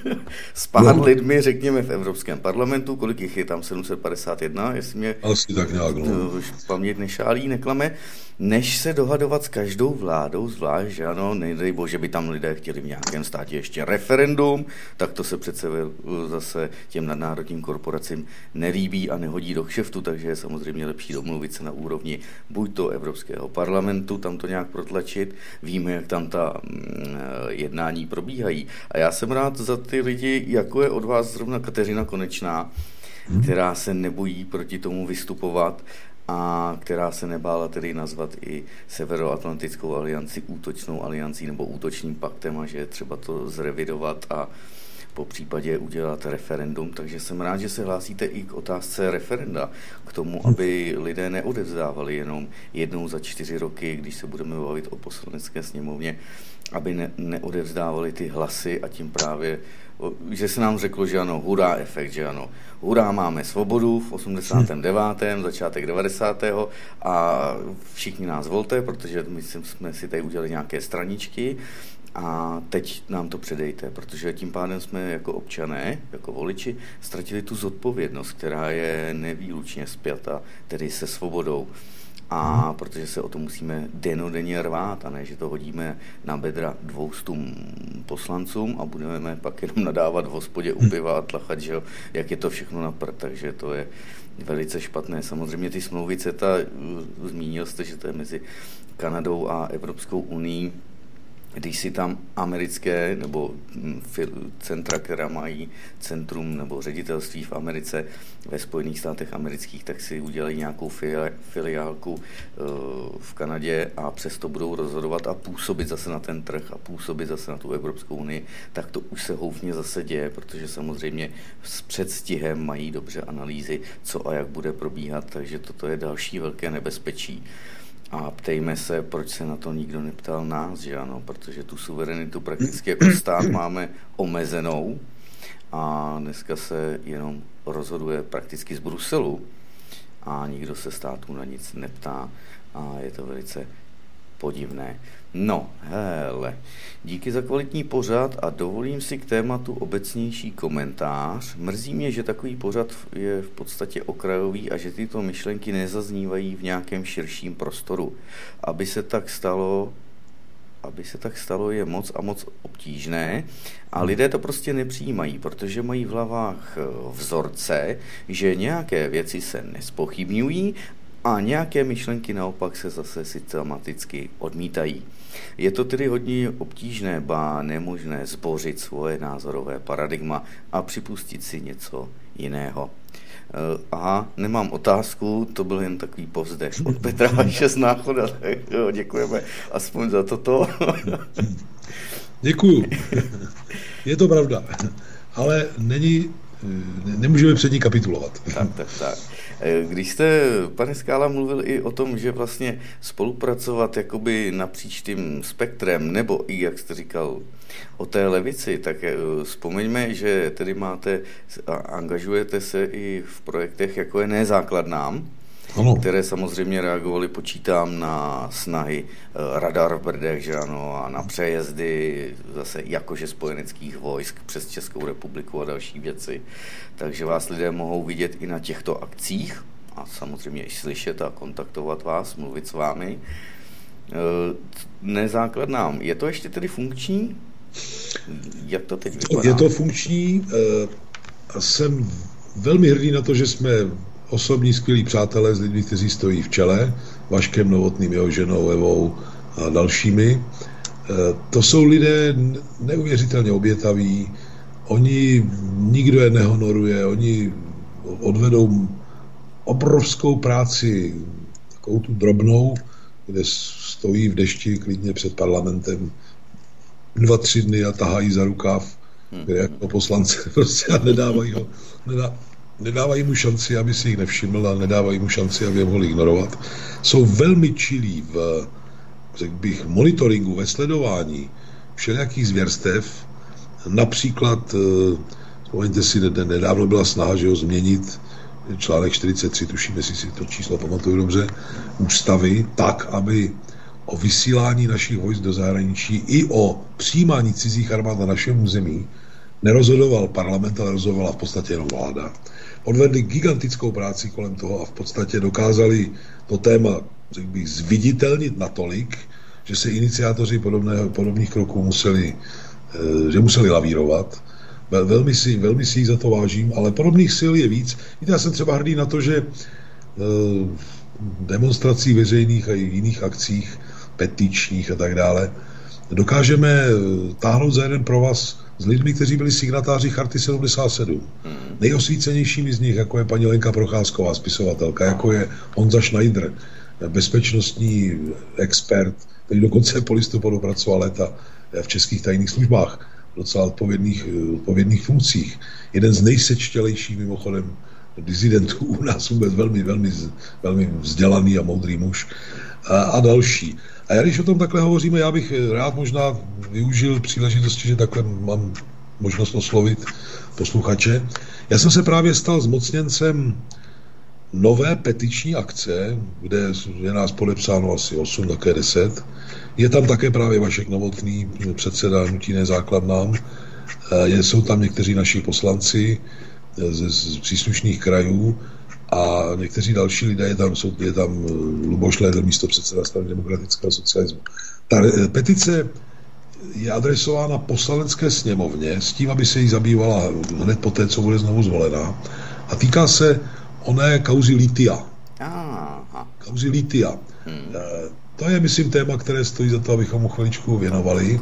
s pár lidmi, řekněme v Evropském parlamentu, kolik jich je tam, 751, jestli mě asi tak nějak, paměť nešálí, neklame, než se dohadovat s každou vládou, zvlášť, že ano, nedej bože, by tam lidé chtěli v nějakém státě ještě referendum, tak to se přece zase těm nadnárodním korporacím nelíbí a nehodí do kšeftu, takže je samozřejmě lepší domluvit se na úrovni buď to Evropského parlamentu, tam to nějak protlačit, víme, jak tam ta jednání probíhají. A já jsem rád za ty lidi, jako je od vás zrovna Kateřina Konečná, která se nebojí proti tomu vystupovat a která se nebála tedy nazvat i Severoatlantickou alianci útočnou aliancí nebo útočným paktem a že je třeba to zrevidovat a po případě udělat referendum, takže jsem rád, že se hlásíte i k otázce referenda, k tomu, aby lidé neodevzdávali jenom jednou za 4 roky, když se budeme bavit o poslanecké sněmovně, aby neodevzdávali ty hlasy a tím právě, že se nám řeklo, že ano, hurá efekt, že ano, hurá, máme svobodu v 89. začátek 90. a všichni nás volte, protože my jsme si tady udělali nějaké straničky a teď nám to předejte, protože tím pádem jsme jako občané, jako voliči, ztratili tu zodpovědnost, která je nevýlučně spjata, tedy se svobodou. A protože se o to musíme dennodenně rvát, a ne, že to hodíme na bedra 200 poslancům a budeme pak jenom nadávat v hospodě u piva a tlachat, že jak je to všechno na prd, takže to je velice špatné. Samozřejmě ty smlouvy CETA, zmínil jste, že to je mezi Kanadou a Evropskou unií, když si tam americké nebo centra, která mají centrum nebo ředitelství v Americe, ve Spojených státech amerických, tak si udělají nějakou filiálku v Kanadě a přesto budou rozhodovat a působit zase na ten trh a působit zase na tu Evropskou unii, tak to už se houfně zase děje, protože samozřejmě s předstihem mají dobře analýzy, co a jak bude probíhat, takže toto je další velké nebezpečí. A ptejme se, proč se na to nikdo neptal nás, že ano, protože tu suverenitu prakticky jako stát máme omezenou a dneska se jenom rozhoduje prakticky z Bruselu a nikdo se států na nic neptá a je to velice podivné. No, hele, díky za kvalitní pořad a dovolím si k tématu obecnější komentář. Mrzí mě, že takový pořad je v podstatě okrajový a že tyto myšlenky nezaznívají v nějakém širším prostoru. Aby se tak stalo, je moc a moc obtížné a lidé to prostě nepřijímají, protože mají v hlavách vzorce, že nějaké věci se nezpochybňují a nějaké myšlenky naopak se zase systematicky odmítají. Je to tedy hodně obtížné, ba nemožné zbořit svoje názorové paradigma a připustit si něco jiného. Aha, nemám otázku, to byl jen takový povzdech od Petra Haše z Náchoda, tak jo, děkujeme aspoň za toto. Děkuju. Je to pravda, ale nemůžeme před ní kapitulovat. Tak. Když jste, pane Skála, mluvil i o tom, že vlastně spolupracovat jakoby napříč tím spektrem, nebo i, jak jste říkal, o té levici, tak vzpomeňme, že tedy angažujete se i v projektech, jako je Nezákladnám, které samozřejmě reagovaly, počítám, na snahy radar v Brdech, že ano, a na přejezdy zase jakože spojeneckých vojsk přes Českou republiku a další věci. Takže vás lidé mohou vidět i na těchto akcích a samozřejmě i slyšet a kontaktovat vás, mluvit s vámi. Nezákladnám. Je to ještě tedy funkční? Jak to teď vypadá? Je to funkční. Jsem velmi hrdý na to, že jsme osobní skvělí přátelé s lidmi, kteří stojí v čele, Vaškem Novotným, jeho ženou Evou a dalšími. To jsou lidé neuvěřitelně obětaví, nikdo je nehonoruje, oni odvedou obrovskou práci, takovou tu drobnou, kde stojí v dešti klidně před parlamentem 2-3 dny a tahají za rukáv, kde jako poslance prostě a nedávají mu šanci, aby si jich nevšiml a nedávají mu šanci, aby je mohli ignorovat. Jsou velmi čilí v, řekl bych, monitoringu, ve sledování všelijakých zvěrstev Například, vzpomeňte si, nedávno byla snaha, že ho změnit článek 43, tuším, jestli si to číslo pamatuju dobře, ústavy, tak, aby o vysílání našich vojsk do zahraničí i o přijímání cizích armád na našem území nerozhodoval parlament, ale rozhodovala v podstatě jenom vláda. Odvedli gigantickou práci kolem toho a v podstatě dokázali to téma, řekl bych, zviditelnit natolik, že se iniciátoři podobných kroků museli lavírovat. Velmi si jich za to vážím, ale podobných sil je víc. Víte, já jsem třeba hrdý na to, že demonstrací veřejných a i jiných akcích, petičních a tak dále, dokážeme táhnout za jeden provaz s lidmi, kteří byli signatáři Charty 77. Nejosvícenějšími z nich, jako je paní Lenka Procházková, spisovatelka, jako je Honza Schneider, bezpečnostní expert, který dokonce po listopadu pracoval léta v českých tajných službách, v docela odpovědných funkcích. Jeden z nejsečtělejších mimochodem disidentů u nás vůbec, velmi vzdělaný a moudrý muž a další. A já když o tom takhle hovoříme, já bych rád možná využil příležitosti, že takhle mám možnost oslovit posluchače. Já jsem se právě stal zmocněncem nové petiční akce, kde je nás podepsáno asi 8, také 10. Je tam také právě Vašek Novotný, předseda hnutí Nezákladnám. Jsou tam někteří naši poslanci z příslušných krajů a někteří další lidé, je tam Luboš Lédl, místopředseda Strany demokratického socialismu. Ta petice je adresována Poslanecké sněmovně s tím, aby se jí zabývala hned poté, co bude znovu zvolena. A týká se oné kauzy litia. Kauzy litia. To je, myslím, téma, které stojí za to, abychom mu chviličku věnovali.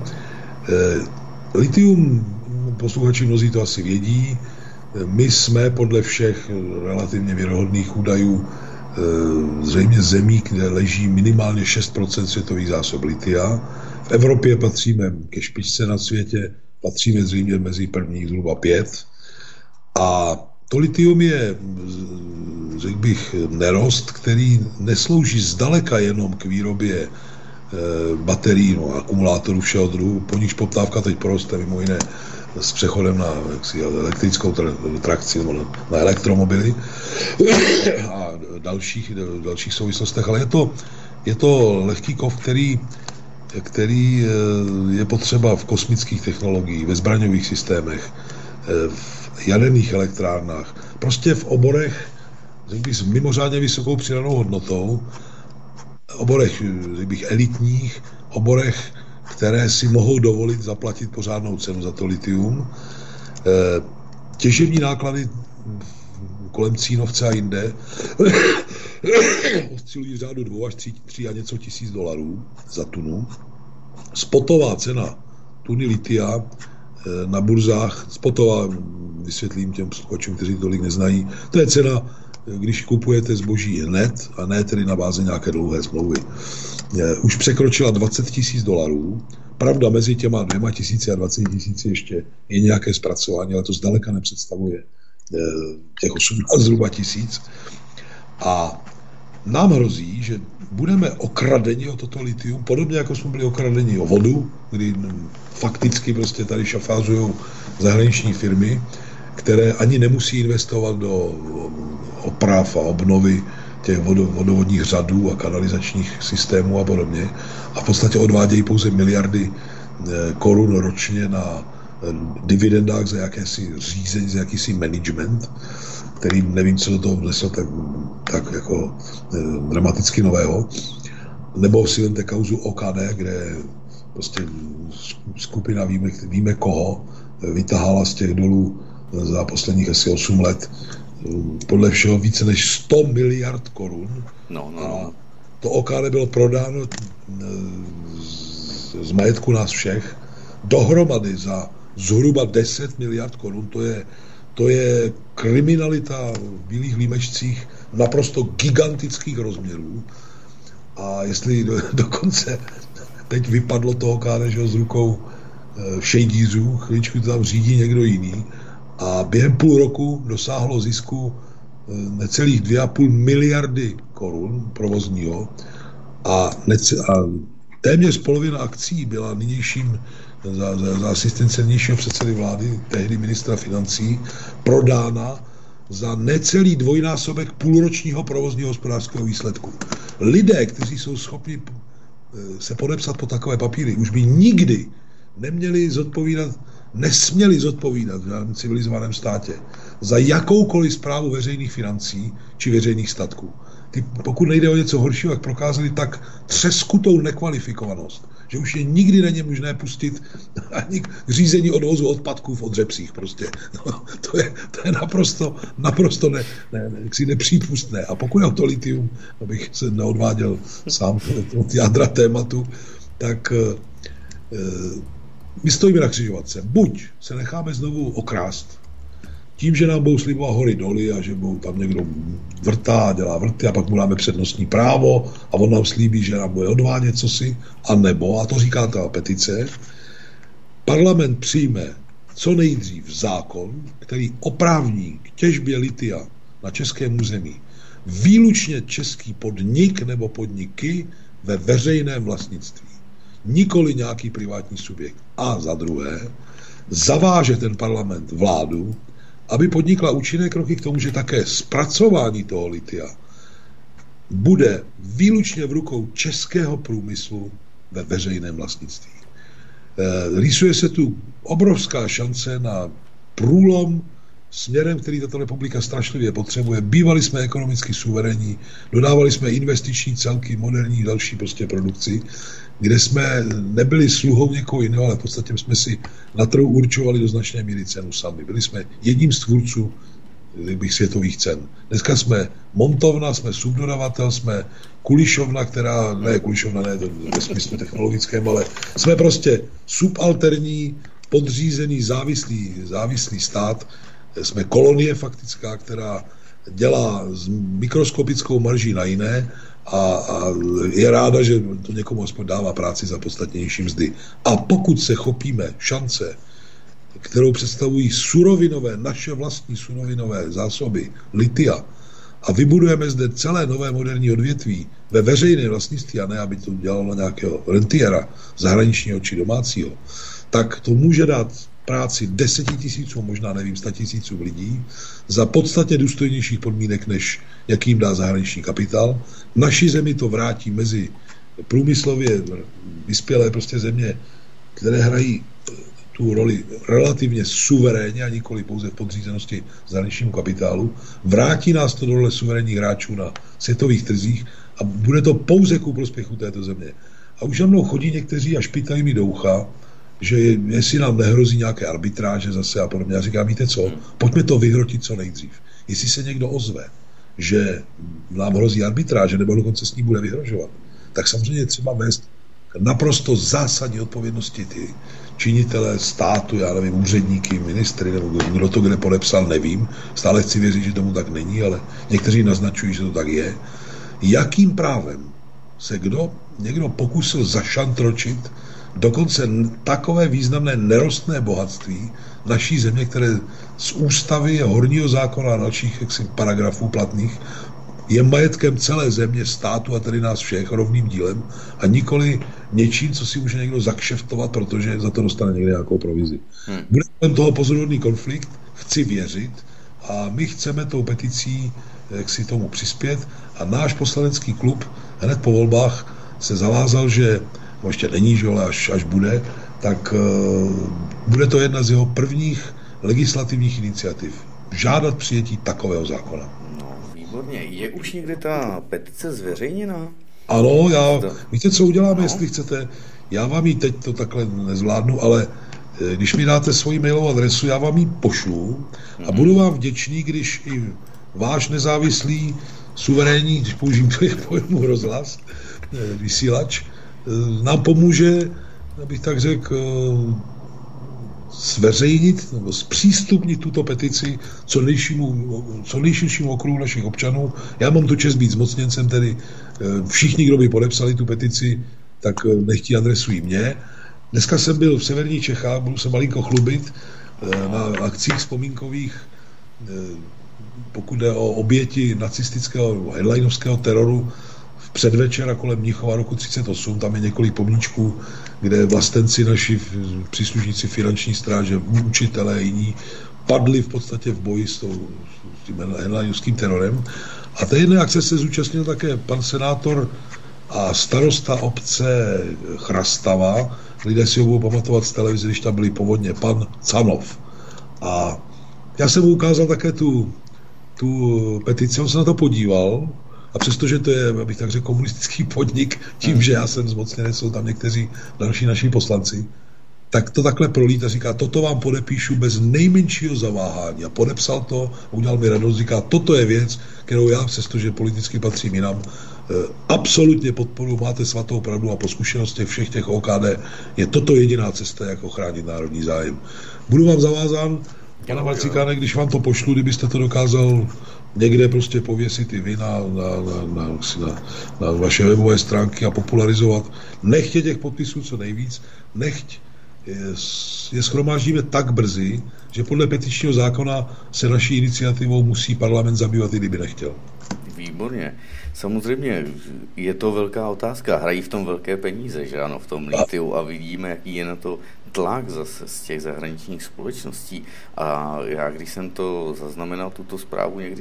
Litium, posluchači mnozí to asi vědí, my jsme podle všech relativně věrohodných údajů zřejmě zemí, kde leží minimálně 6% světových zásob litia. V Evropě patříme ke špičce na světě, patříme zřejmě mezi prvních zhruba 5. A to litium je, řekl bych, nerost, který neslouží zdaleka jenom k výrobě baterií, akumulátorů všeho druhu, po nichž poptávka teď poroste mimo jiné s přechodem na elektrickou trakci nebo na elektromobily a dalších souvislostech, ale je to lehký kov, který je potřeba v kosmických technologiích, ve zbraňových systémech, v jaderných elektrárnách, prostě v oborech, řekl bych, s mimořádně vysokou přidanou hodnotou, oborech, řekl bych, elitních, oborech, které si mohou dovolit zaplatit pořádnou cenu za to litium. Těžební náklady kolem Cínovce a jinde oscilují v řádu 2 až 3 a něco tisíc dolarů za tunu. Spotová cena tuny litia na burzách, spotová, vysvětlím těm posluchačům, kteří tolik neznají, to je cena, když kupujete zboží hned a ne tedy na bázi nějaké dlouhé smlouvy. Už překročila 20 tisíc dolarů. Pravda, mezi těma 2 tisíci a 20 tisíci ještě je nějaké zpracování, ale to zdaleka nepředstavuje těch 18 zhruba tisíc. A nám hrozí, že budeme okradeni o toto litium, podobně jako jsme byli okradeni o vodu, kdy fakticky prostě tady šafářují zahraniční firmy, které ani nemusí investovat do oprav a obnovy těch vodovodních řadů a kanalizačních systémů a podobně. A v podstatě odvádějí pouze miliardy korun ročně na dividendách za jakési řízení, za jakýsi management, který nevím, co do toho vnesl tak jako dramaticky nového. Nebo si jen kauzu OKD, kde prostě skupina víme koho vytahala z těch dolů za posledních asi 8 let podle všeho více než 100 miliard korun. A to OKD bylo prodáno z majetku nás všech dohromady za zhruba 10 miliard korun. To je kriminalita v Bílých Límečcích naprosto gigantických rozměrů. A jestli dokonce teď vypadlo to OKD, že z rukou šejdířů, chvíličku to tam řídí někdo jiný, a během půl roku dosáhlo zisku necelých 2,5 miliardy korun provozního a téměř polovina akcí byla nynějším za asistence nynějšího předsedy vlády, tehdy ministra financí, prodána za necelý dvojnásobek půlročního provozního hospodářského výsledku. Lidé, kteří jsou schopni se podepsat po takové papíry, už by nikdy nesměli zodpovídat v žádném civilizovaném státě za jakoukoliv správu veřejných financí či veřejných statků. Pokud nejde o něco horšího, jak prokázali tak třeskutou nekvalifikovanost, že už je nikdy není možné pustit ani k řízení odvozu odpadků v Odřepsích. Prostě. No, to je naprosto nepřípustné. A pokud je o to litium, abych se neodváděl sám od jádra tématu, tak my stojíme na křižovatce. Buď se necháme znovu okrást tím, že nám budou slibovat hory doly a že budou tam někdo vrtá, dělá vrty a pak mu dáme přednostní právo a on nám slíbí, že nám bude odvádět cosi, a nebo, a to říká ta petice, parlament přijme co nejdřív zákon, který oprávní k těžbě litia na českém území výlučně český podnik nebo podniky ve veřejném vlastnictví. Nikoli nějaký privátní subjekt. A za druhé, zaváže ten parlament vládu, aby podnikla účinné kroky k tomu, že také zpracování toho litia bude výlučně v rukou českého průmyslu ve veřejném vlastnictví. Rýsuje se tu obrovská šance na průlom směrem, který tato republika strašlivě potřebuje. Bývali jsme ekonomicky suverénní, dodávali jsme investiční celky, moderní další prostě produkci, kde jsme nebyli sluhou někoho jiného, ale v podstatě jsme si na trhu určovali do značné míry cenu sami. Byli jsme jedním z tvůrců světových cen. Dneska jsme montovna, jsme subdodavatel, jsme kulišovna, kulišovna ne ve smyslu technologickém, ale jsme prostě subalterní, podřízený, závislý stát. Jsme kolonie faktická, která dělá s mikroskopickou marží na jiné a je ráda, že to někomu aspoň dává práci za podstatnější mzdy. A pokud se chopíme šance, kterou představují naše vlastní surovinové zásoby litia, a vybudujeme zde celé nové moderní odvětví ve veřejné vlastnictví, a ne, aby to dělalo nějakého rentiera zahraničního či domácího, tak to může dát práci 10 000, možná 100 000 lidí za podstatně důstojnějších podmínek, než jakým dá zahraniční kapitál. Naší zemi to vrátí mezi průmyslově vyspělé prostě země, které hrají tu roli relativně suverénně a nikoli pouze v podřízenosti zahraničnímu kapitálu. Vrátí nás to do role suverénních hráčů na světových trzích a bude to pouze ku prospěchu této země. A už za mnou chodí někteří a špitají mi do ucha, že jestli nám nehrozí nějaké arbitráže zase a podobně. Já říkám, víte co, pojďme to vyhrotit co nejdřív. Jestli se někdo ozve, že nám hrozí arbitráže nebo dokonce s ní bude vyhrožovat, tak samozřejmě třeba vést naprosto zásadní odpovědnosti ty činitelé státu, já nevím, úředníky, ministry, nebo kdo to kde podepsal, nevím. Stále chci věřit, že tomu tak není, ale někteří naznačují, že to tak je. Jakým právem se někdo pokusil zašantročit dokonce takové významné nerostné bohatství naší země, které z ústavy, horního zákona a dalších paragrafů platných je majetkem celé země, státu a tedy nás všech rovným dílem a nikoli něčím, co si může někdo zakšeftovat, protože za to dostane někde nějakou provizi. Bude kolem toho pozoruhodný konflikt, chci věřit a my chceme tou peticí si tomu přispět a náš poslanecký klub hned po volbách se zavázal, že ještě není, že ale až bude, tak bude to jedna z jeho prvních legislativních iniciativ. Žádat přijetí takového zákona. No, výborně. Je už někde ta petice zveřejněná? Ano, víte, co uděláme, jestli chcete? Já vám ji teď to takhle nezvládnu, ale když mi dáte svoji mailovou adresu, já vám ji pošlu a budu vám vděčný, když i váš nezávislý, suverénní, když použijím pojmu rozhlas, vysílač, nám pomůže, abych tak řekl, zveřejnit nebo zpřístupnit tuto petici co nejširšímu okruhu našich občanů. Já mám tu čest být zmocněncem, tedy všichni, kdo by podepsali tu petici, tak nechtí adresují mě. Dneska jsem byl v severních Čechách, budu se malinko chlubit na akcích vzpomínkových, pokud jde o oběti nacistického headlinovského teroru předvečer kolem Mnichova roku 38, tam je několik pomníčků, kde vlastenci, naši příslušníci finanční stráže, učitelé, jiní, padli v podstatě v boji s tím henlajovským terorem. A té jedné akce se zúčastnil také pan senátor a starosta obce Chrastava, lidé si ho budou pamatovat z televize, když tam byli povodně, pan Canov. A já jsem mu ukázal také tu petici, on se na to podíval, a přestože to je, abych tak řekl, komunistický podnik, tím, že já jsem zmocněný, jsou tam někteří další naši poslanci, tak to takhle prolít a říká, toto vám podepíšu bez nejmenšího zaváhání. A podepsal to, udělal mi radost, říká, toto je věc, kterou já, přestože politicky patřím jinam, absolutně podporuji, máte svatou pravdu a po zkušenostech všech těch OKD je toto jediná cesta, jak ochránit národní zájem. Budu vám zavázán, pane Marcikáne, když vám to pošlu, kdybyste to dokázal někde prostě pověsit i vy na vaše webové stránky a popularizovat. Nechtě těch podpisů co nejvíc, nechť je shromáždíme tak brzy, že podle petičního zákona se naší iniciativou musí parlament zabývat, i kdyby nechtěl. Výborně. Samozřejmě je to velká otázka. Hrají v tom velké peníze, že ano, v tom litiu a vidíme, jaký je na to tlak zase z těch zahraničních společností. A já, když jsem to zaznamenal, tuto zprávu někdy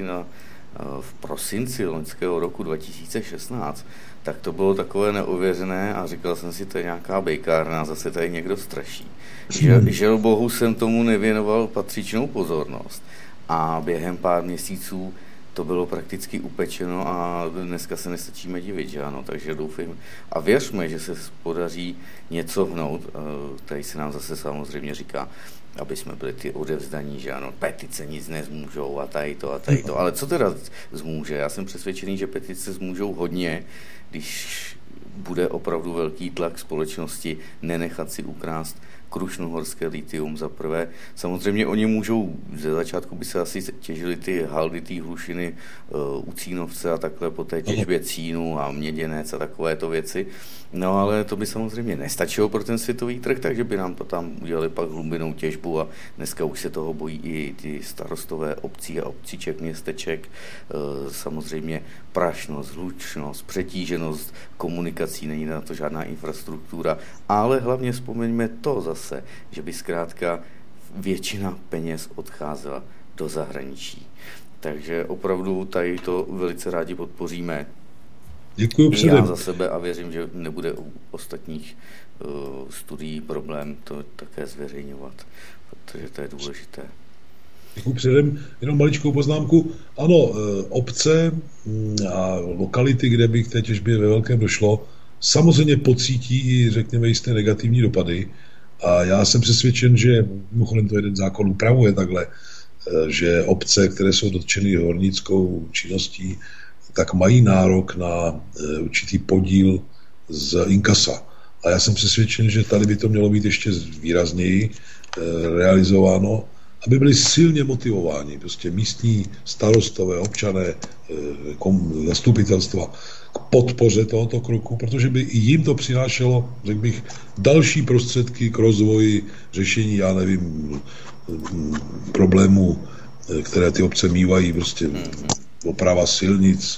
v prosinci loňského roku 2016, tak to bylo takové neuvěřené a říkal jsem si, to je nějaká bejkárna, zase tady někdo straší. Žel bohu jsem tomu nevěnoval patřičnou pozornost a během pár měsíců to bylo prakticky upečeno a dneska se nestačíme divit, že ano, takže doufám a věřme, že se podaří něco hnout, tady se nám zase samozřejmě říká, aby jsme byli ty odevzdaní, že ano, petice nic nezmůžou a tady to, ale co teda zmůže? Já jsem přesvědčený, že petice zmůžou hodně, když bude opravdu velký tlak společnosti nenechat si ukrást krušnohorské litium za prvé. Samozřejmě oni můžou, ze začátku by se asi těžili ty halditý hlušiny u Cínovce a takhle po té těžbě cínu a měděnec a takovéto věci. No ale to by samozřejmě nestačilo pro ten světový trh, takže by nám to tam udělali pak hlubinnou těžbu a dneska už se toho bojí i ty starostové obcí a obcíček, městeček. Samozřejmě prašnost, hlučnost, přetíženost komunikací, není na to žádná infrastruktura, ale hlavně vzpomeňme to zase, že by zkrátka většina peněz odcházela do zahraničí. Takže opravdu tady to velice rádi podpoříme. Děkuji předem. Já za sebe a věřím, že nebude u ostatních studií problém to také zveřejňovat, protože to je důležité. Děkuji předem. Jenom maličkou poznámku. Ano, obce a lokality, kde by k té těžbě ve velkém došlo, samozřejmě pocítí i, řekněme, jisté negativní dopady. A já jsem přesvědčen, že mimochodem to jeden zákon upravuje takhle, že obce, které jsou dotčeny hornickou činností, tak mají nárok na určitý podíl z inkasa. A já jsem přesvědčen, že tady by to mělo být ještě výrazněji realizováno, aby byli silně motivováni, prostě místní starostové, občané, zastupitelstva k podpoře tohoto kroku, protože by i jim to přinášelo, řekl bych, další prostředky k rozvoji, řešení, já nevím, problémů, které ty obce mívají, prostě oprava silnic,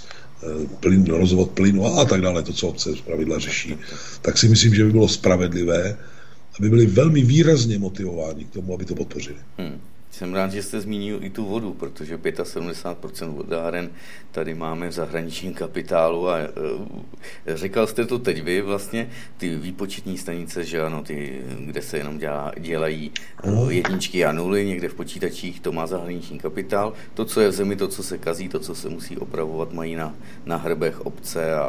rozvod plynu a tak dále, to, co obce zpravidla řeší. Tak si myslím, že by bylo spravedlivé, aby byli velmi výrazně motivováni k tomu, aby to podpořili. Jsem rád, že jste zmínil i tu vodu, protože 75% vodáren tady máme v zahraničním kapitálu a říkal jste to teď vy vlastně, ty výpočetní stanice, že ano, ty, kde se jenom dělají jedničky a nuly, někde v počítačích, to má zahraniční kapitál. To, co je v zemi, to, co se kazí, to, co se musí opravovat, mají na hrbech obce a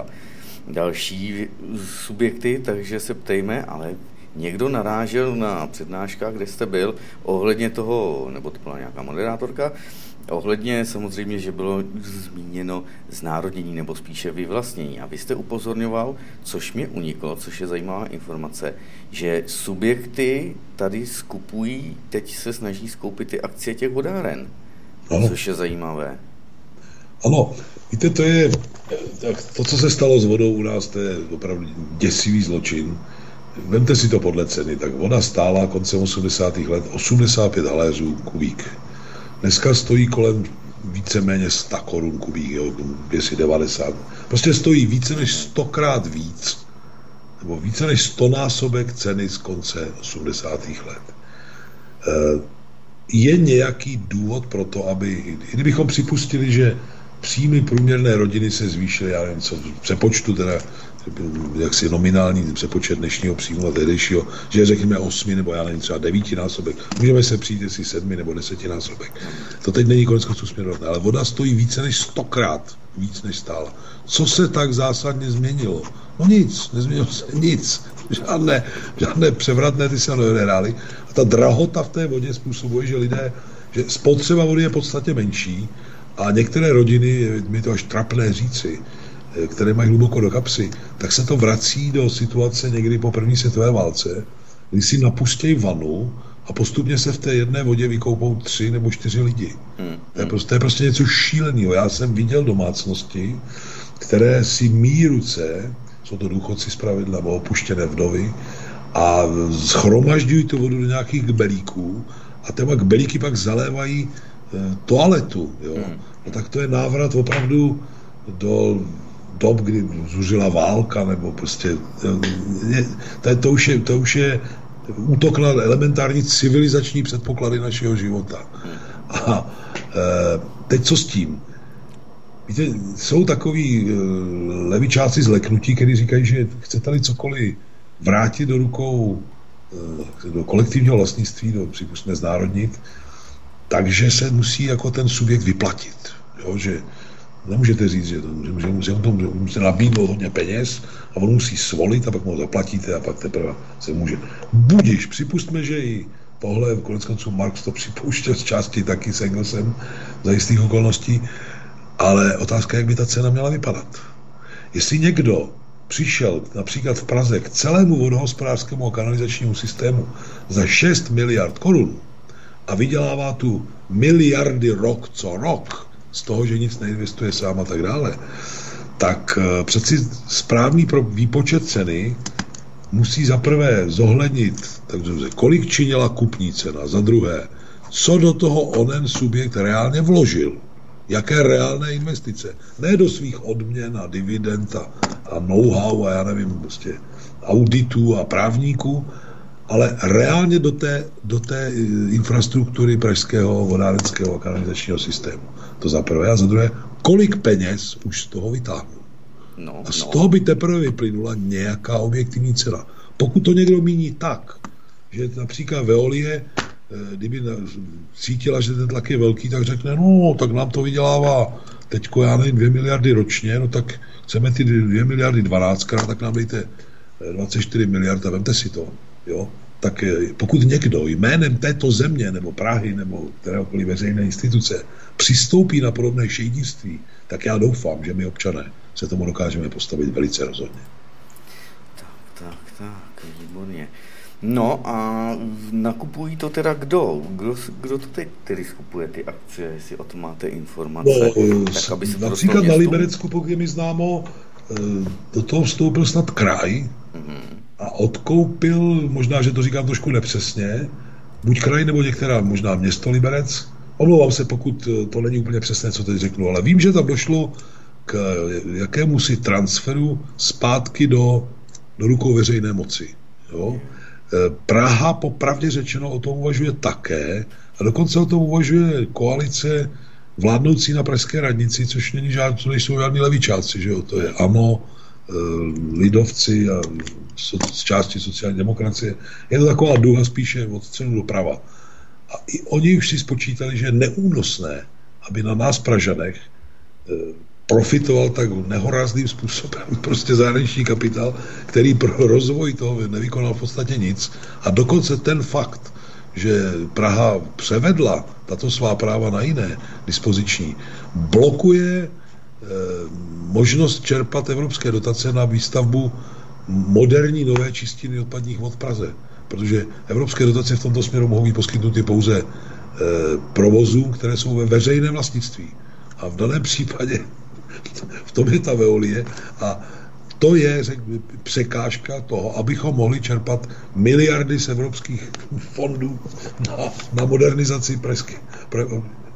další subjekty, takže se ptejme, ale někdo narážel na přednáškách, kde jste byl, ohledně toho, nebo to byla nějaká moderátorka, ohledně samozřejmě, že bylo zmíněno znárodnění nebo spíše vyvlastnění. A vy jste upozorňoval, což mě uniklo, což je zajímavá informace, že subjekty tady skupují, teď se snaží skoupit ty akcie těch vodáren, což je zajímavé. Ano, víte, to, co se stalo s vodou u nás, to je opravdu děsivý zločin. Vemte si to podle ceny, tak voda stála koncem 80. let 85 haléřů kubík. Dneska stojí kolem víceméně 100 korun kubík, 290, Prostě stojí více než 100krát víc, nebo více než 100násobek ceny z konce 80. let. Je nějaký důvod pro to, aby, kdybychom připustili, že příjmy průměrné rodiny se zvýšily, já nevím co, přepočtu teda, jaksi nominální přepočet dnešního příjmu a tehdejšího, že řekněme 8 nebo já nevím třeba 9násobek, můžeme se přijít jestli 7 nebo 10násobek. To teď není konec konců směrodatné, ale voda stojí více než 100krát víc než stála. Co se tak zásadně změnilo? No nic, nezměnilo se nic. Žádné převratné ty se neodehrály. A ta drahota v té vodě způsobuje, že spotřeba vody je podstatně menší a některé rodiny, mi to až trapné říci, které mají hluboko do kapsy, tak se to vrací do situace někdy po první světové válce, kdy si napustějí vanu a postupně se v té jedné vodě vykoupou 3 nebo 4 lidi. To je prostě něco šíleného. Já jsem viděl domácnosti, které si míjí ruce, jsou to důchodci zpravidla, nebo opuštěné vdovy, a schromažďují tu vodu do nějakých kbelíků a téma kbelíky pak zalévají toaletu. Jo? No tak to je návrat opravdu do dob, kdy zuřila válka, nebo prostě to už je útok na elementární civilizační předpoklady našeho života. A teď co s tím? Víte, jsou takový levičáci zleknutí, kteří říkají, že chcete-li cokoliv vrátit do rukou do kolektivního vlastnictví, do přípustné znárodnit, takže se musí jako ten subjekt vyplatit. Jo? Že nemůžete říct, že musíte nabídnout hodně peněz a on musí svolit a pak mu zaplatíte a pak teprve se může. Budiš, připustme, že i tohle, koneckonců Marx to připouštěl z části taky s Engelsem za jistých okolností, ale otázka, jak by ta cena měla vypadat. Jestli někdo přišel například v Praze k celému vodohospodářskému a kanalizačnímu systému za 6 miliard korun a vydělává tu miliardy rok co rok, z toho, že nic neinvestuje sám a tak dále, tak přeci správný pro výpočet ceny musí za prvé zohlednit, takže kolik činila kupní cena, za druhé, co do toho onen subjekt reálně vložil, jaké reálné investice, ne do svých odměn a dividend a know-how a já nevím, prostě auditů a právníků, ale reálně do té infrastruktury pražského vodárenského a kanalizačního systému. To za prvé. A za druhé, kolik peněz už z toho vytáhnu. A z toho by teprve vyplynula nějaká objektivní cena. Pokud to někdo míní tak, že například Veolie, kdyby cítila, že ten tlak je velký, tak řekne, no, tak nám to vydělává teďko, já nevím, 2 miliardy ročně, no tak chceme ty 2 miliardy 12krát, tak nám dejte 24 miliard a vemte si to. Jo? Tak pokud někdo jménem této země nebo Prahy nebo kteréhokoliv veřejné instituce přistoupí na podobné šejdnictví, tak já doufám, že my občané se tomu dokážeme postavit velice rozhodně. Tak, výborně. No a nakupují to teda kdo? Kdo to teď tedy skupuje ty akcie, jestli o tom máte informace? No, tak, aby se například na Liberecku, pokud je mi známo, do toho vstoupil snad kraj a odkoupil, možná, že to říkám trošku nepřesně, buď kraj nebo některá, možná město Liberec. Omlouvám se, pokud to není úplně přesné, co teď řeknu, ale vím, že tam došlo k jakémusi transferu zpátky do rukou veřejné moci. Jo? Praha popravdě řečeno o tom uvažuje také a dokonce o tom uvažuje koalice vládnoucí na pražské radnici, což nejsou žádní levičáci, že jo? To je ANO, lidovci a z části sociální demokracie. Je to taková duha spíše od středu doprava. A i oni už si spočítali, že je neúnosné, aby na nás Pražanech profitoval tak nehorázným způsobem prostě zahraniční kapitál, který pro rozvoj toho nevykonal v podstatě nic. A dokonce ten fakt, že Praha převedla tato svá práva na jiné dispoziční, blokuje možnost čerpat evropské dotace na výstavbu moderní nové čistiny odpadních vod v Praze. Protože evropské dotace v tomto směru mohou být poskytnuty pouze provozům, které jsou ve veřejném vlastnictví. A v daném případě v tom je ta Veolie a to je překážka toho, abychom mohli čerpat miliardy z evropských fondů na modernizaci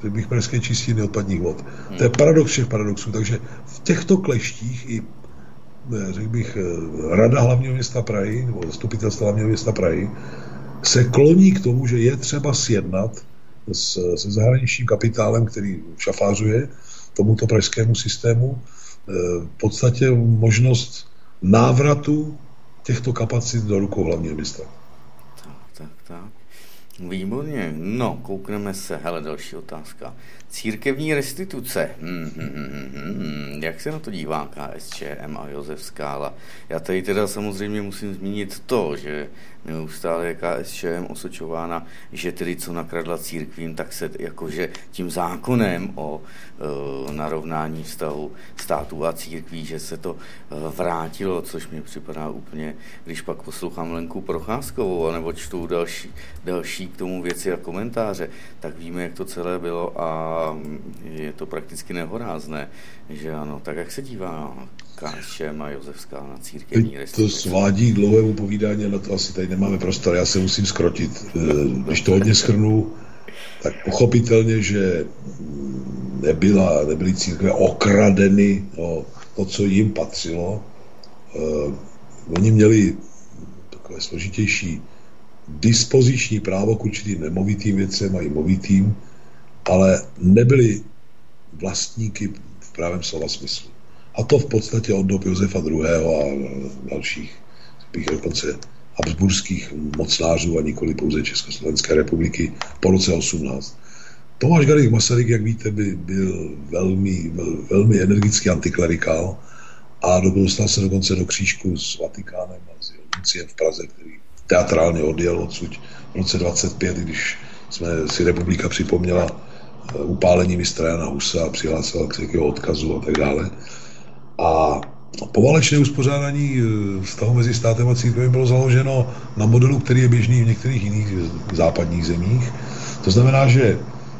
řekl bych, pražské čistírny odpadních vod. To je paradox všech paradoxů, takže v těchto kleštích i, řekl bych, Rada hlavního města Prahy, nebo zastupitelstva hlavního města Prahy, se kloní k tomu, že je třeba sjednat se zahraničním kapitálem, který šafářuje tomuto pražskému systému, v podstatě možnost návratu těchto kapacit do rukou hlavního města. Tak. Výborně. No, koukneme se. Hele, další otázka. Církevní restituce. Jak se na to dívá KSČM a Josef Skála? Já tady teda samozřejmě musím zmínit to, že neustále je KSČM osočována, že tedy co nakradla církvím, tak se jakože tím zákonem o narovnání vztahu států a církví, že se to vrátilo, což mi připadá úplně, když pak poslouchám Lenku Procházkovou, nebo čtu další k tomu věci a komentáře, tak víme, jak to celé bylo a je to prakticky nehorázné, že ano. Tak jak se dívá KSČM a Josef Skála na církevní restituce? To svádí dlouhému povídání, na to asi tady nemáme prostor, já se musím zkrotit. Když to hodně shrnu, tak pochopitelně, že nebyly církve okradeny o to, co jim patřilo. Oni měli takové složitější dispoziční právo k určitým nemovitým věcem a i movitým, ale nebyli vlastníky v pravém slova smyslu. A to v podstatě od dob Josefa II. A dalších, bych dokonce habsburských mocnářů a nikoli pouze Československé republiky po roce 18. Tomáš Garrigue Masaryk, jak víte, byl velmi energický antiklerikál a dostal se dokonce do křížku s Vatikánem a s Nunciem v Praze, který teatrálně odjel odsud v roce 25, když jsme si republika připomněla upálení mistra Jana Husa a přihlásila k jeho odkazu a tak dále. A poválečné uspořádání vztahu mezi státem a církvemi bylo založeno na modelu, který je běžný v některých jiných západních zemích. To znamená, že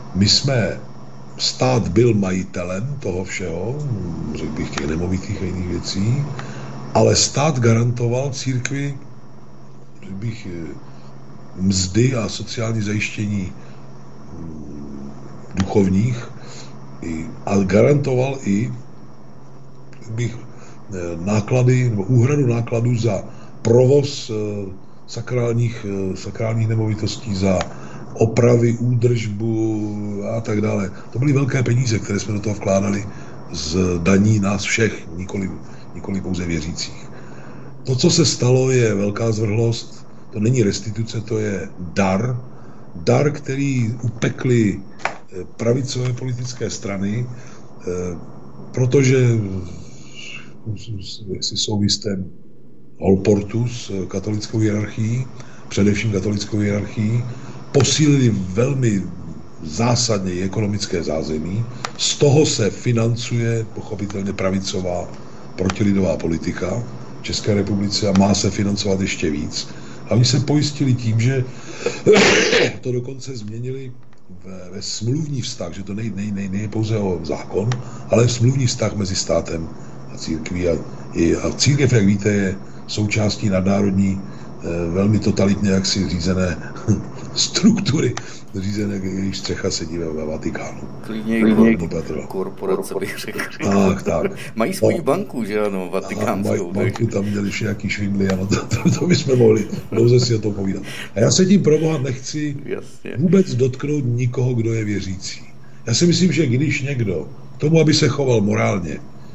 stát byl majitelem toho všeho, řekl bych těch nemovitých a jiných věcí, ale stát garantoval církvi, řekl bych, mzdy a sociální zajištění duchovních a garantoval i náklady nebo úhradu nákladů za provoz sakrálních nemovitostí, za opravy, údržbu a tak dále. To byly velké peníze, které jsme do toho vkládali z daní nás všech, nikoli pouze věřících. To, co se stalo, je velká zvrhlost. To není restituce, to je dar, který upekly pravicové politické strany, protože jsou v jistém holportu s katolickou hierarchií, především katolickou hierarchií, posílili velmi zásadně ekonomické zázemí. Z toho se financuje pochopitelně pravicová protilidová politika v České republice a má se financovat ještě víc. A oni se pojistili tím, že to dokonce změnili ve smluvní vztah, že to nejde pouze o zákon, ale smluvní vztah mezi státem a církví. A církev, jak víte, je součástí nadnárodní, velmi totalitně jaksi řízené struktury, jejíž střecha sedí ve Vatikánu. Klidně korporace bych řekl. Tak. Mají svoji banku, že ano, vatikánskou. Banku tam měli nějaký švindly, ano, to bychom mohli dlouze si o tom povídat. A já se tím proboha nechci vůbec dotknout nikoho, kdo je věřící. Já si myslím, že když někdo tomu, aby se choval morálně,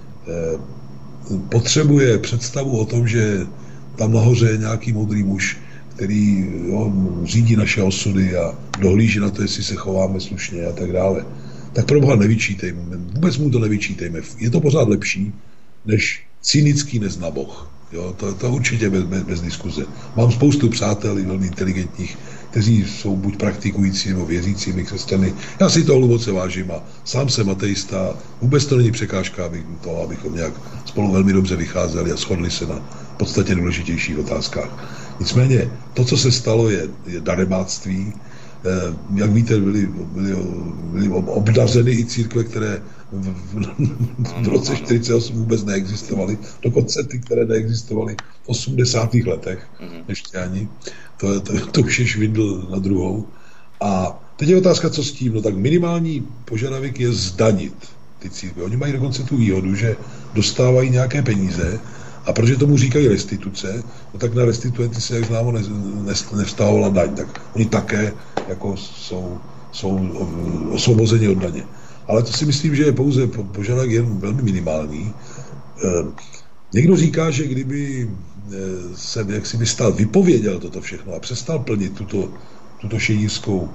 potřebuje představu o tom, že tam nahoře je nějaký moudrý muž, který řídí naše osudy a dohlíží na to, jestli se chováme slušně a tak dále, tak proboha nevyčítejme. Vůbec mu to nevyčítejme. Je to pořád lepší, než cynický neznaboch. Jo, to určitě bez diskuze. Mám spoustu přátel, velmi inteligentních, kteří jsou buď praktikující nebo věřícími křesťany. Já si to hluboce vážím a sám jsem ateista. Vůbec to není překážka toho, abychom nějak spolu velmi dobře vycházeli a shodli se na podstatě důležitějších otázkách. Nicméně to, co se stalo, je darebáctví. Jak víte, byly obdařeny i církve, které v roce 1948 vůbec neexistovaly. Dokonce ty, které neexistovaly v 80. letech, ještě ani. To už je švindl na druhou. A Teď je otázka, co s tím. No tak minimální požadavek je zdanit ty církve. Oni mají dokonce tu výhodu, že dostávají nějaké peníze a protože tomu říkají restituce, no tak na restituenty se, jak známo, nevztahovala daň. Tak oni také jako jsou osvobozeni od daně. Ale to si myslím, že je pouze požadavek jen velmi minimální. Někdo říká, že kdyby se jaksi by stát vypověděl toto všechno a přestal plnit tuto šejdířskou,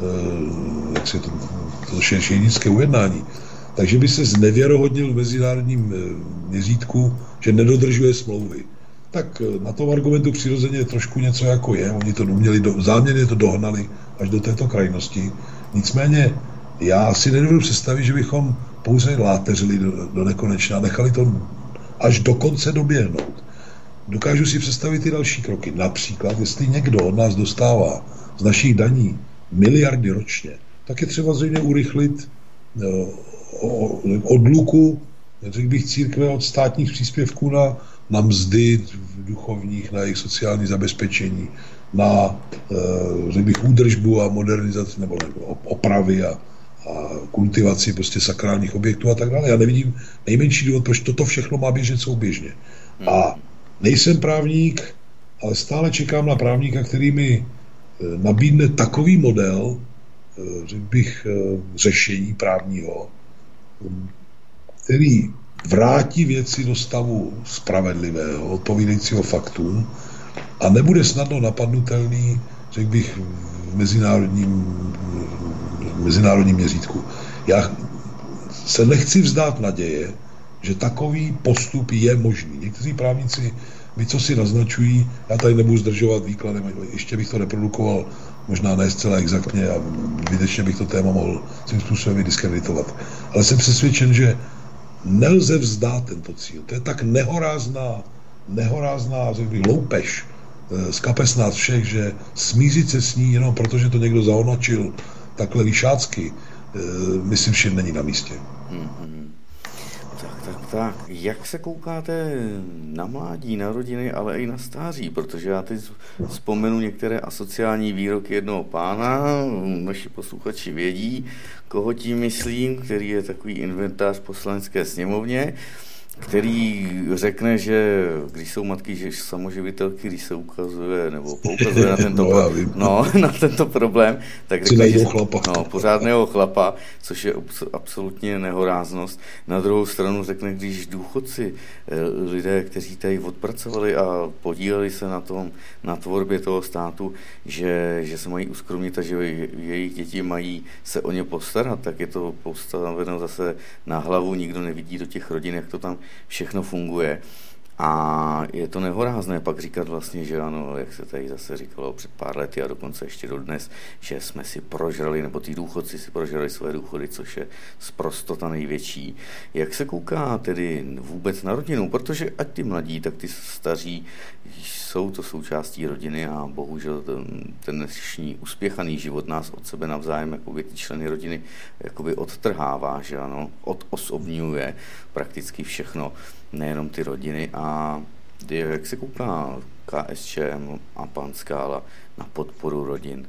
toto šejdířské ujednání, takže by se znevěrohodnil v mezinárodním měřítku, že nedodržuje smlouvy. Tak na tom argumentu přirozeně trošku něco jako je. Oni to uměli, záměrně to dohnali až do této krajnosti. Nicméně já si nedovedu představit, že bychom pouze láteřili do nekonečna, nechali to až do konce doběhnout. Dokážu si představit ty další kroky. Například, jestli někdo od nás dostává z našich daní miliardy ročně, tak je třeba zřejmě urychlit odluku, řekl bych, církve od státních příspěvků na mzdy duchovních, na jejich sociální zabezpečení, na řekl bych, údržbu a modernizaci nebo opravy a kultivaci prostě sakrálních objektů a tak dále. Já nevidím nejmenší důvod, proč toto všechno má běžet souběžně. A nejsem právník, ale stále čekám na právníka, který mi nabídne takový model, řekl bych, řešení právního, který vrátí věci do stavu spravedlivého, odpovídajícího faktům a nebude snadno napadnutelný, řekl bych, v mezinárodním měřítku. Já se nechci vzdát naděje, že takový postup je možný. Někteří právníci mi co si naznačují, já tady nebudu zdržovat výkladem, ještě bych to reprodukoval, možná ne zcela exaktně a zbytečně bych to téma mohl svým způsobem diskreditovat. Ale jsem přesvědčen, že nelze vzdát tento cíl. To je tak nehorázná, řekl bych, loupež z kapes nás všech, že smířit se s ní jenom protože to někdo zaonačil takhle lišácky, myslím, že není na místě. Tak, jak se koukáte na mládí, na rodiny, ale i na stáří? Protože já teď vzpomenu některé asociální výroky jednoho pána, naši posluchači vědí, koho tím myslím, který je takový inventář v Poslanecké sněmovně, který řekne, že když jsou matky že samoživitelky, když se ukazuje nebo poukazuje na tento problém, tak řekne, že pořádného chlapa, což je absolutně nehoráznost. Na druhou stranu řekne, když důchodci, lidé, kteří tady odpracovali a podíleli se na tvorbě toho státu, že se mají uskromnit a že jejich děti mají se o ně postarat, tak je to postaveno zase na hlavu, nikdo nevidí do těch rodin, jak to tam všechno funguje. A je to nehorázné pak říkat vlastně, že ano, jak se tady zase říkalo před pár lety a dokonce ještě dodnes, že jsme si prožrali, nebo ty důchodci si prožrali své důchody, což je sprostota největší. Jak se kouká tedy vůbec na rodinu? Protože ať ty mladí, tak ty staří jsou to součástí rodiny a bohužel ten dnešní uspěchaný život nás od sebe navzájem, jakoby ty členy rodiny jakoby odtrhává, že ano, odosobňuje prakticky všechno, nejenom ty rodiny. A jak se kouká KSČM a pan Skála na podporu rodin?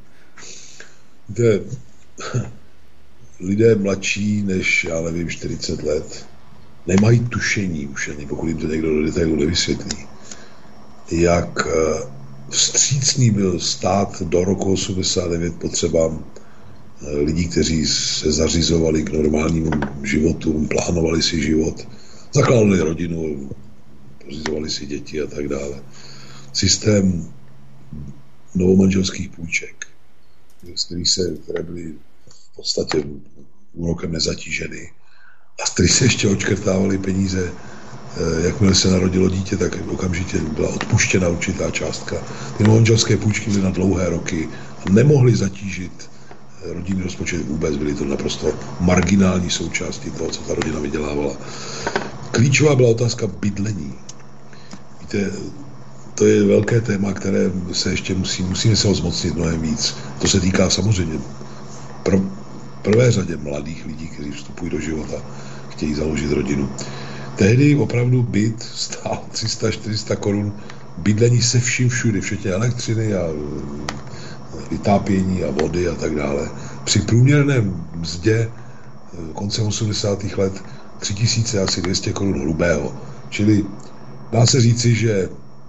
Lidé mladší než, já nevím, 40 let nemají tušení už ani, pokud jim to někdo do detailu nevysvětlí, jak vstřícný byl stát do roku 89 potřebám lidí, kteří se zařizovali k normálnímu životu, plánovali si život, zakládali rodinu, pořizovali si děti a tak dále. Systém novomanželských půjček, které byly v podstatě úrokem nezatíženy a z kterých se ještě odškrtávaly peníze, jakmile se narodilo dítě, tak okamžitě byla odpuštěna určitá částka. Ty novomanželské půjčky byly na dlouhé roky a nemohly zatížit rodinný rozpočet vůbec, byly to naprosto marginální součástí toho, co ta rodina vydělávala. Klíčová byla otázka bydlení. Víte, to je velké téma, které se ještě musíme se ho zmocnit mnohem víc. To se týká samozřejmě prvé řadě mladých lidí, kteří vstupují do života, chtějí založit rodinu. Tehdy opravdu byt stál 300-400 korun, bydlení se vším všude, včetně elektřiny a vytápění a vody a tak dále. Při průměrném mzdě koncem 80. let 3200 korun hrubého. Čili dá se říci, že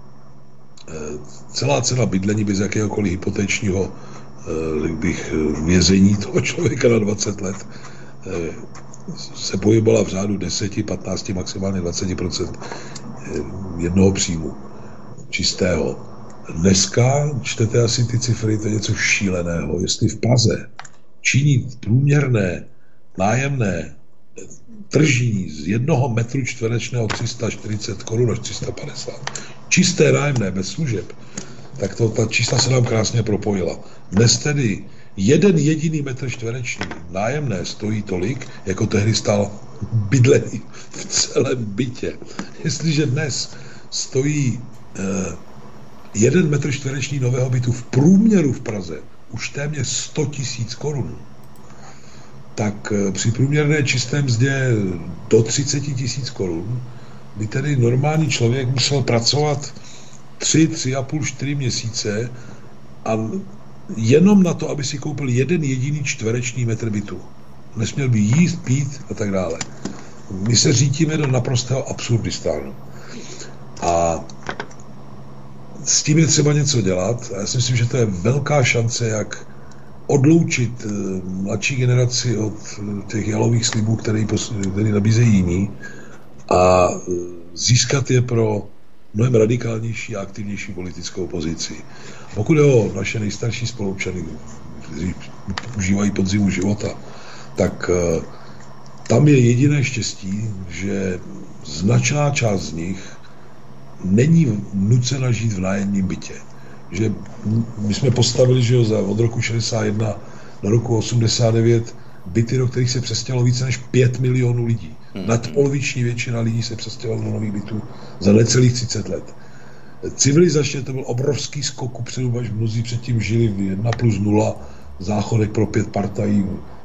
celá cena bydlení bez jakéhokoliv hypotečního vězení toho člověka na 20 let se pohybovala v řádu 10, 15, maximálně 20% jednoho příjmu čistého. Dneska čtete asi ty cifry, to je něco šíleného. Jestli v Praze činí průměrné nájemné tržní z 1 metru čtverečného 340 korun až 350, čisté nájemné bez služeb, tak ta čísla se nám krásně propojila. Dnes tedy 1 jediný metr čtvereční nájemné stojí tolik, jako tehdy stál bydlení v celém bytě. Jestliže dnes stojí 1 metr čtvereční nového bytu v průměru v Praze už téměř 100 000 korun, tak při průměrné čisté mzdě do 30 000 korun by tedy normální člověk musel pracovat 3, 3,5, 4 měsíce a jenom na to, aby si koupil 1 jediný čtvereční metr bytu. Nesměl by jíst, pít a tak dále. My se řítíme do naprostého absurdistánu. A s tím je třeba něco dělat. A já si myslím, že to je velká šance, jak odloučit mladší generaci od těch jalových slibů, které nabízejí jiní, a získat je pro mnohem radikálnější a aktivnější politickou pozici. Pokud je o naše nejstarší spoluobčany, kteří užívají podzimu života, tak tam je jediné štěstí, že značná část z nich není nucena žít v nájemním bytě. Že my jsme postavili, že od roku 61 do roku 89 byty, do kterých se přestěhovalo více než 5 milionů lidí. Nadpoloviční většina lidí se přestěhovala do nových bytů za necelých 30 let. Civilizačně to byl obrovský skok kupředu, až mnozí předtím žili v 1+0, záchodek pro 5 partají,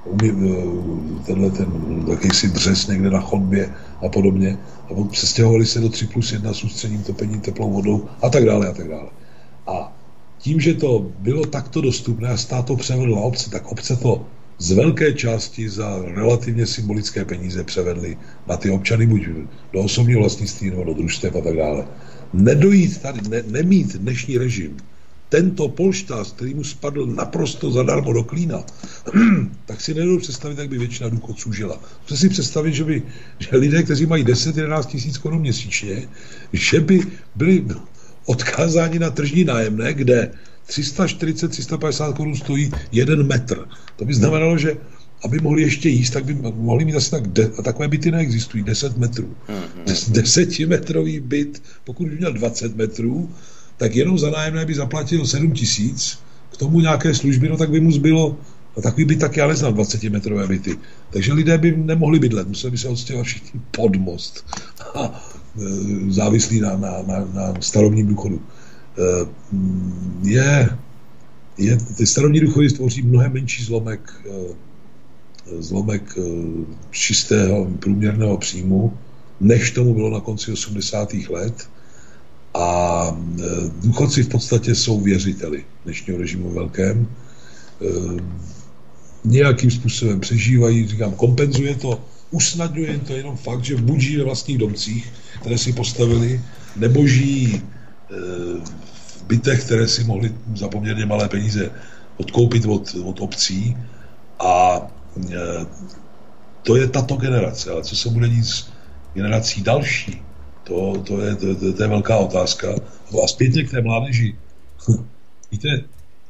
tenhle ten jakýsi dřez někde na chodbě a podobně. A přestěhovali se do 3+1 s ústředním topením, teplou vodou a tak dále a tak dále. A tím, že to bylo takto dostupné a stát to převedl na obce, tak obce to z velké části za relativně symbolické peníze převedli na ty občany buď do osobního vlastnictví nebo do družstev a tak dále. Nedojít tady, nemít dnešní režim, tento polštář, který mu spadl naprosto zadarmo do klína, tak si nedovedu představit, jak by většina důchodců žila. Chci si představit, že lidé, kteří mají 10-11 tisíc korun měsíčně, že by byli odkázáni na tržní nájemné, kde 340-350 korun stojí 1 metr. To by znamenalo, že aby mohli ještě jíst, tak by mohli mít asi takové byty neexistují, 10 metrů. 10metrový byt, pokud by měl 20 metrů, tak jenom za nájemné by zaplatil 7 000, k tomu nějaké služby, no tak by mu zbylo, a takový byt taky, ale znám 20metrové byty. Takže lidé by nemohli bydlet, museli by se odstěhovat všichni pod most a závislí na starobním důchodu. Ty starobní důchody tvoří mnohem menší zlomek čistého průměrného příjmu, než tomu bylo na konci 80. let. A důchodci v podstatě jsou věřiteli dnešního režimu velkém. Nějakým způsobem přežívají, říkám, kompenzuje to, usnadňuje to jenom fakt, že buď žijí ve vlastních domcích, které si postavili, nebo žijí v bytech, které si mohli za poměrně malé peníze odkoupit od obcí. A to je tato generace. Ale co se bude dít s generací další, to je velká otázka. A zpětně k té mládeži. Víte,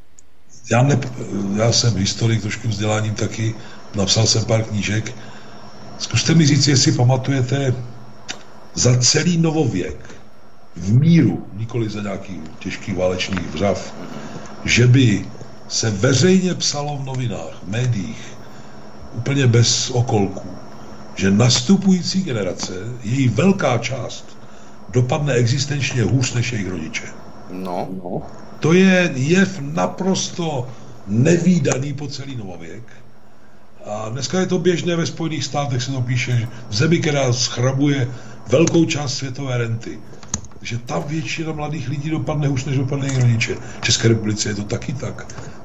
já jsem historik, trošku vzděláním taky, napsal jsem pár knížek. Zkuste mi říct, jestli pamatujete za celý novověk v míru, nikoli za nějaký těžký válečný vřav, že by se veřejně psalo v novinách, v médiích, úplně bez okolků, že nastupující generace, její velká část, dopadne existenčně hůř než jejich rodiče. No. To je jev naprosto nevídaný po celý novověk. A dneska je to běžné, ve Spojených státech se to píše, v zemi, která schrabuje velkou část světové renty. Takže ta většina mladých lidí dopadne hůř, než dopadne jejich rodiče. V České republice je to taky tak.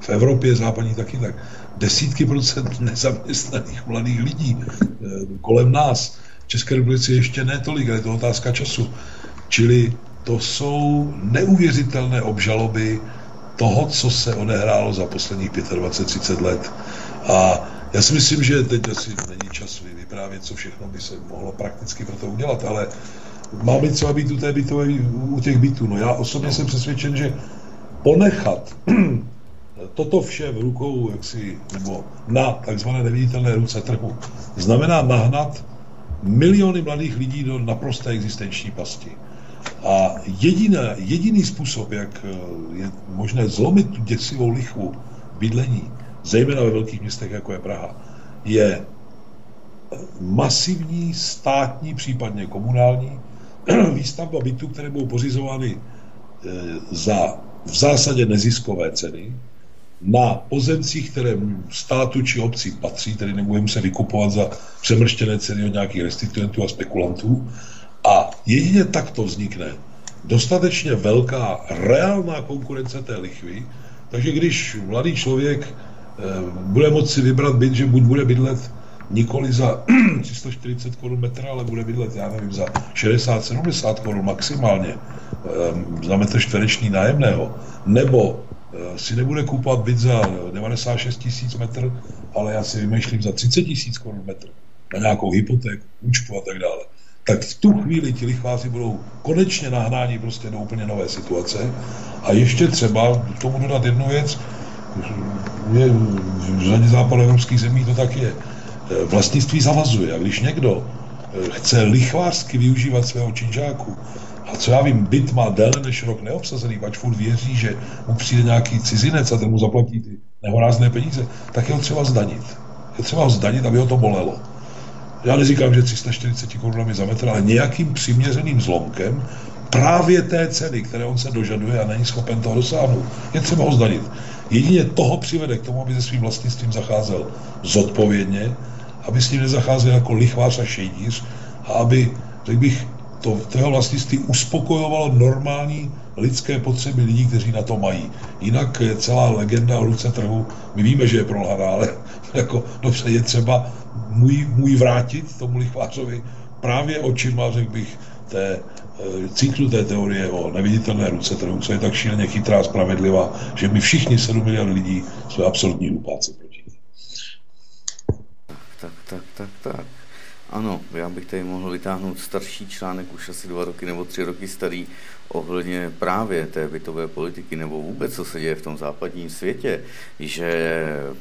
v Evropě západní taky tak. Desítky procent nezaměstnaných mladých lidí kolem nás. V České republice ještě ne tolik, ale je to otázka času. Čili to jsou neuvěřitelné obžaloby toho, co se odehrálo za posledních 25-30 let. A já si myslím, že teď asi není čas vyprávět, co všechno by se mohlo prakticky pro to udělat, ale máme třeba být u těch bytů. No já osobně jsem přesvědčen, že ponechat toto vše v rukou, nebo na takzvané neviditelné ruce trhu, znamená nahnat miliony mladých lidí do naprosté existenční pasti. A jediný způsob, jak je možné zlomit tu děsivou lichvu bydlení, zejména ve velkých městech, jako je Praha, je masivní státní, případně komunální výstavba bytů, které budou pořizovány za v zásadě neziskové ceny na pozemcích, které státu či obci patří, tedy nebudeme se vykupovat za přemrštěné ceny od nějakých restituentů a spekulantů. A jedině takto vznikne dostatečně velká reálná konkurence té lichvy, takže když mladý člověk bude moci vybrat byt, že buď bude bydlet nikoli za 340 korun metr, ale bude bydlet, já nevím, za 60-70 korun maximálně za metr čtvereční nájemného, nebo si nebude kupovat byt za 96 000 metr, ale já si vymýšlím za 30 000 korun metr na nějakou hypotéku, účtu a tak dále. Tak v tu chvíli ti lichváři budou konečně nahnáni prostě do úplně nové situace. A ještě třeba k tomu dodat jednu věc, v řadě západoevropských zemí to tak je. Vlastnictví zavazuje. A když někdo chce lichvářsky využívat svého činžáku, a co já vím, byt má déle než rok neobsazený, ať furt věří, že mu přijde nějaký cizinec a ten mu zaplatí ty nehorázné peníze, tak je ho třeba zdanit. Je třeba ho zdanit, aby ho to bolelo. Já neříkám, že 340 korunami za metr, ale nějakým přiměřeným zlomkem právě té ceny, které on se dožaduje a není schopen toho dosáhnout, je třeba ho zdanit. Jedině toho přivede k tomu, aby se svým vlastnictvím zacházel zodpovědně, aby s ním nezacházel jako lichvář a šejdíř a aby, řekl bych, to jeho vlastnictví uspokojovalo normální lidské potřeby lidí, kteří na to mají. Jinak je celá legenda o ruce trhu, my víme, že je prolhaná, ale jako, dobře, je třeba můj vrátit tomu lichvářovi právě očima, řekl bych, cyklu té teorie o neviditelné ruce trhu, co je tak šíleně chytrá a spravedlivá, že my všichni 7 miliard lidí jsme absolutní hlupáci proti ní. Tak. Ano, já bych tady mohl vytáhnout starší článek, už asi 2 roky nebo 3 roky starý, ohledně právě té bytové politiky, nebo vůbec, co se děje v tom západním světě, že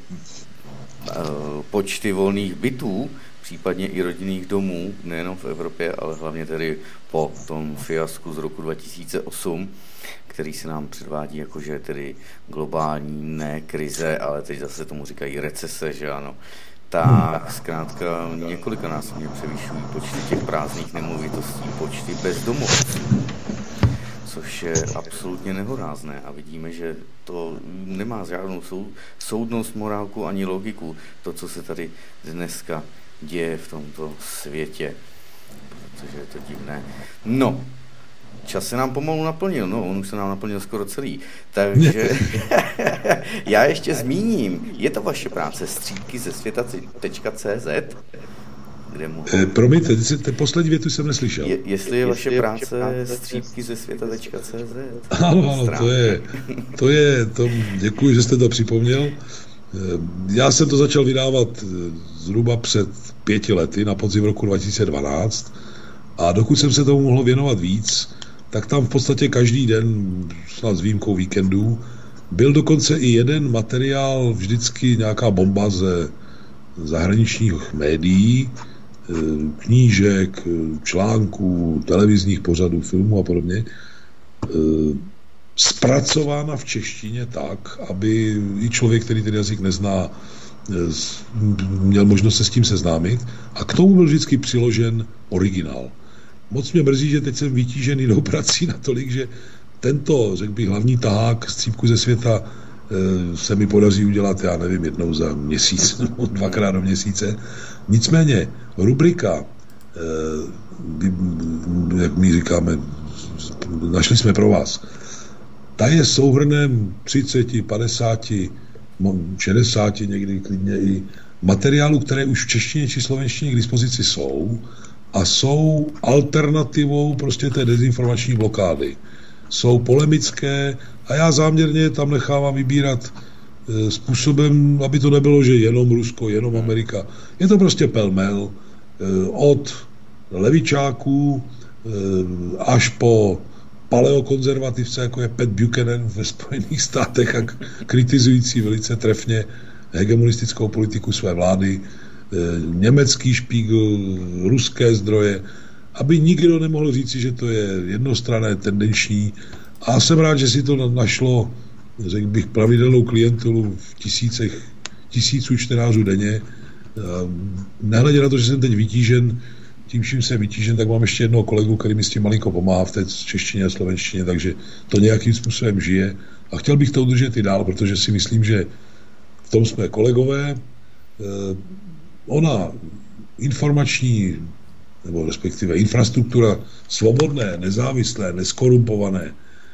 počty volných bytů, případně i rodinných domů, nejenom v Evropě, ale hlavně tedy po tom fiasku z roku 2008, který se nám předvádí jakože tedy globální ne krize, ale teď zase tomu říkají recese, že ano, tak zkrátka několikanásobně převyšují počty těch prázdných nemovitostí, počty bezdomovců, což je absolutně nehorázné a vidíme, že to nemá žádnou soudnost, morálku ani logiku, to, co se tady dneska děje v tomto světě, protože je to divné. No, čas se nám pomalu naplnil, on už se nám naplnil skoro celý, takže já ještě zmíním, je to vaše práce Střípky ze světa.cz, kde promiňte, poslední větu jsem neslyšel. Jestli je vaše práce Střípky ze světa.cz. Ano, to je, děkuji, že jste to připomněl. Já jsem to začal vydávat zhruba před 5 lety, na podzim roku 2012, a dokud jsem se tomu mohl věnovat víc, tak tam v podstatě každý den, snad s výjimkou víkendů, byl dokonce i jeden materiál, vždycky nějaká bomba ze zahraničních médií, knížek, článků, televizních pořadů, filmů a podobně, zpracována v češtině tak, aby i člověk, který ten jazyk nezná, měl možnost se s tím seznámit, a k tomu byl vždycky přiložen originál. Moc mě mrzí, že teď jsem vytížený jinou prací natolik, že tento, řekl bych, hlavní tahák Střípku ze světa se mi podaří udělat, já nevím, jednou za měsíc, nebo 2krát do měsíce. Nicméně rubrika, jak my říkáme, našli jsme pro vás, ta je souhrnem 30, 50 60 někdy klidně i materiálů, které už v češtině či slovenštině k dispozici jsou a jsou alternativou prostě té dezinformační blokády. Jsou polemické a já záměrně tam nechávám vybírat způsobem, aby to nebylo, že jenom Rusko, jenom Amerika. Je to prostě pelmel od levičáků až po paleokonzervativce, jako je Pat Buchanan ve Spojených státech a kritizující velice trefně hegemonistickou politiku své vlády, německý Spiegel, ruské zdroje, aby nikdo nemohl říci, že to je jednostranné, tendenční. A jsem rád, že si to našlo, řekl bych, pravidelnou klientelu v tisíců čtenářů denně. Nehledě na to, že jsem teď vytížen, tím, čím jsem vytížen, tak mám ještě jednoho kolegu, který mi s tím malinko pomáhá v té češtině a slovenštině, takže to nějakým způsobem žije. A chtěl bych to udržet i dál, protože si myslím, že v tom jsme kolegové. Ona informační, nebo respektive infrastruktura svobodné, nezávislé, neskorumpované,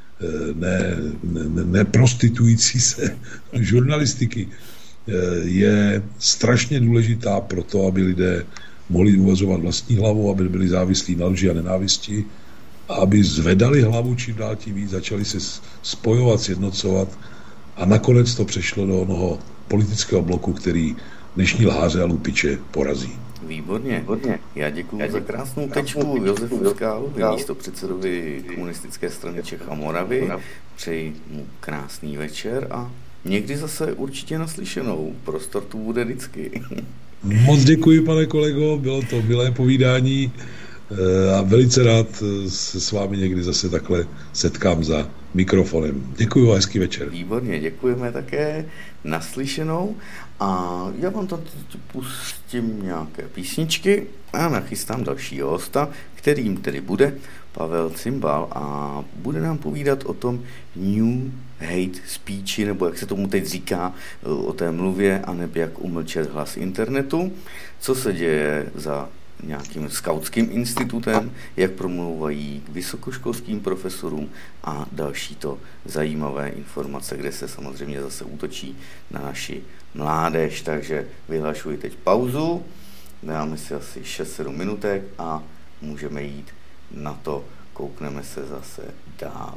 neprostituující se žurnalistiky je strašně důležitá pro to, aby lidé mohli uvažovat vlastní hlavou, aby byli závislí na lži a nenávisti, a aby zvedali hlavu čím dál tím víc, začali se spojovat, sjednocovat a nakonec to přešlo do onoho politického bloku, který dnešní lháře a lupiče porazí. Výborně. Já děkuji za krásnou tečku Josefu Skálovi, místopředsedovi Komunistické strany Čech a Moravy. Přeji mu krásný večer a někdy zase určitě naslyšenou. Prostor tu bude vždycky. Moc děkuji, pane kolego, bylo to milé povídání a velice rád se s vámi někdy zase takhle setkám za mikrofonem. Děkuji a hezký večer. Výborně, děkujeme také, naslyšenou a já vám tam pustím nějaké písničky a nachystám dalšího hosta, kterým tedy bude Pavel Cimbal a bude nám povídat o tom New Hate Speechi, nebo jak se tomu teď říká, o té mluvě, anebo jak umlčet hlas internetu, co se děje za nějakým skautským institutem, jak promlouvají k vysokoškolským profesorům a další to zajímavé informace, kde se samozřejmě zase útočí na naši mládež. Takže vyhlašuji teď pauzu, dáme si asi 6-7 minutek a můžeme jít na to, koukneme se zase dál.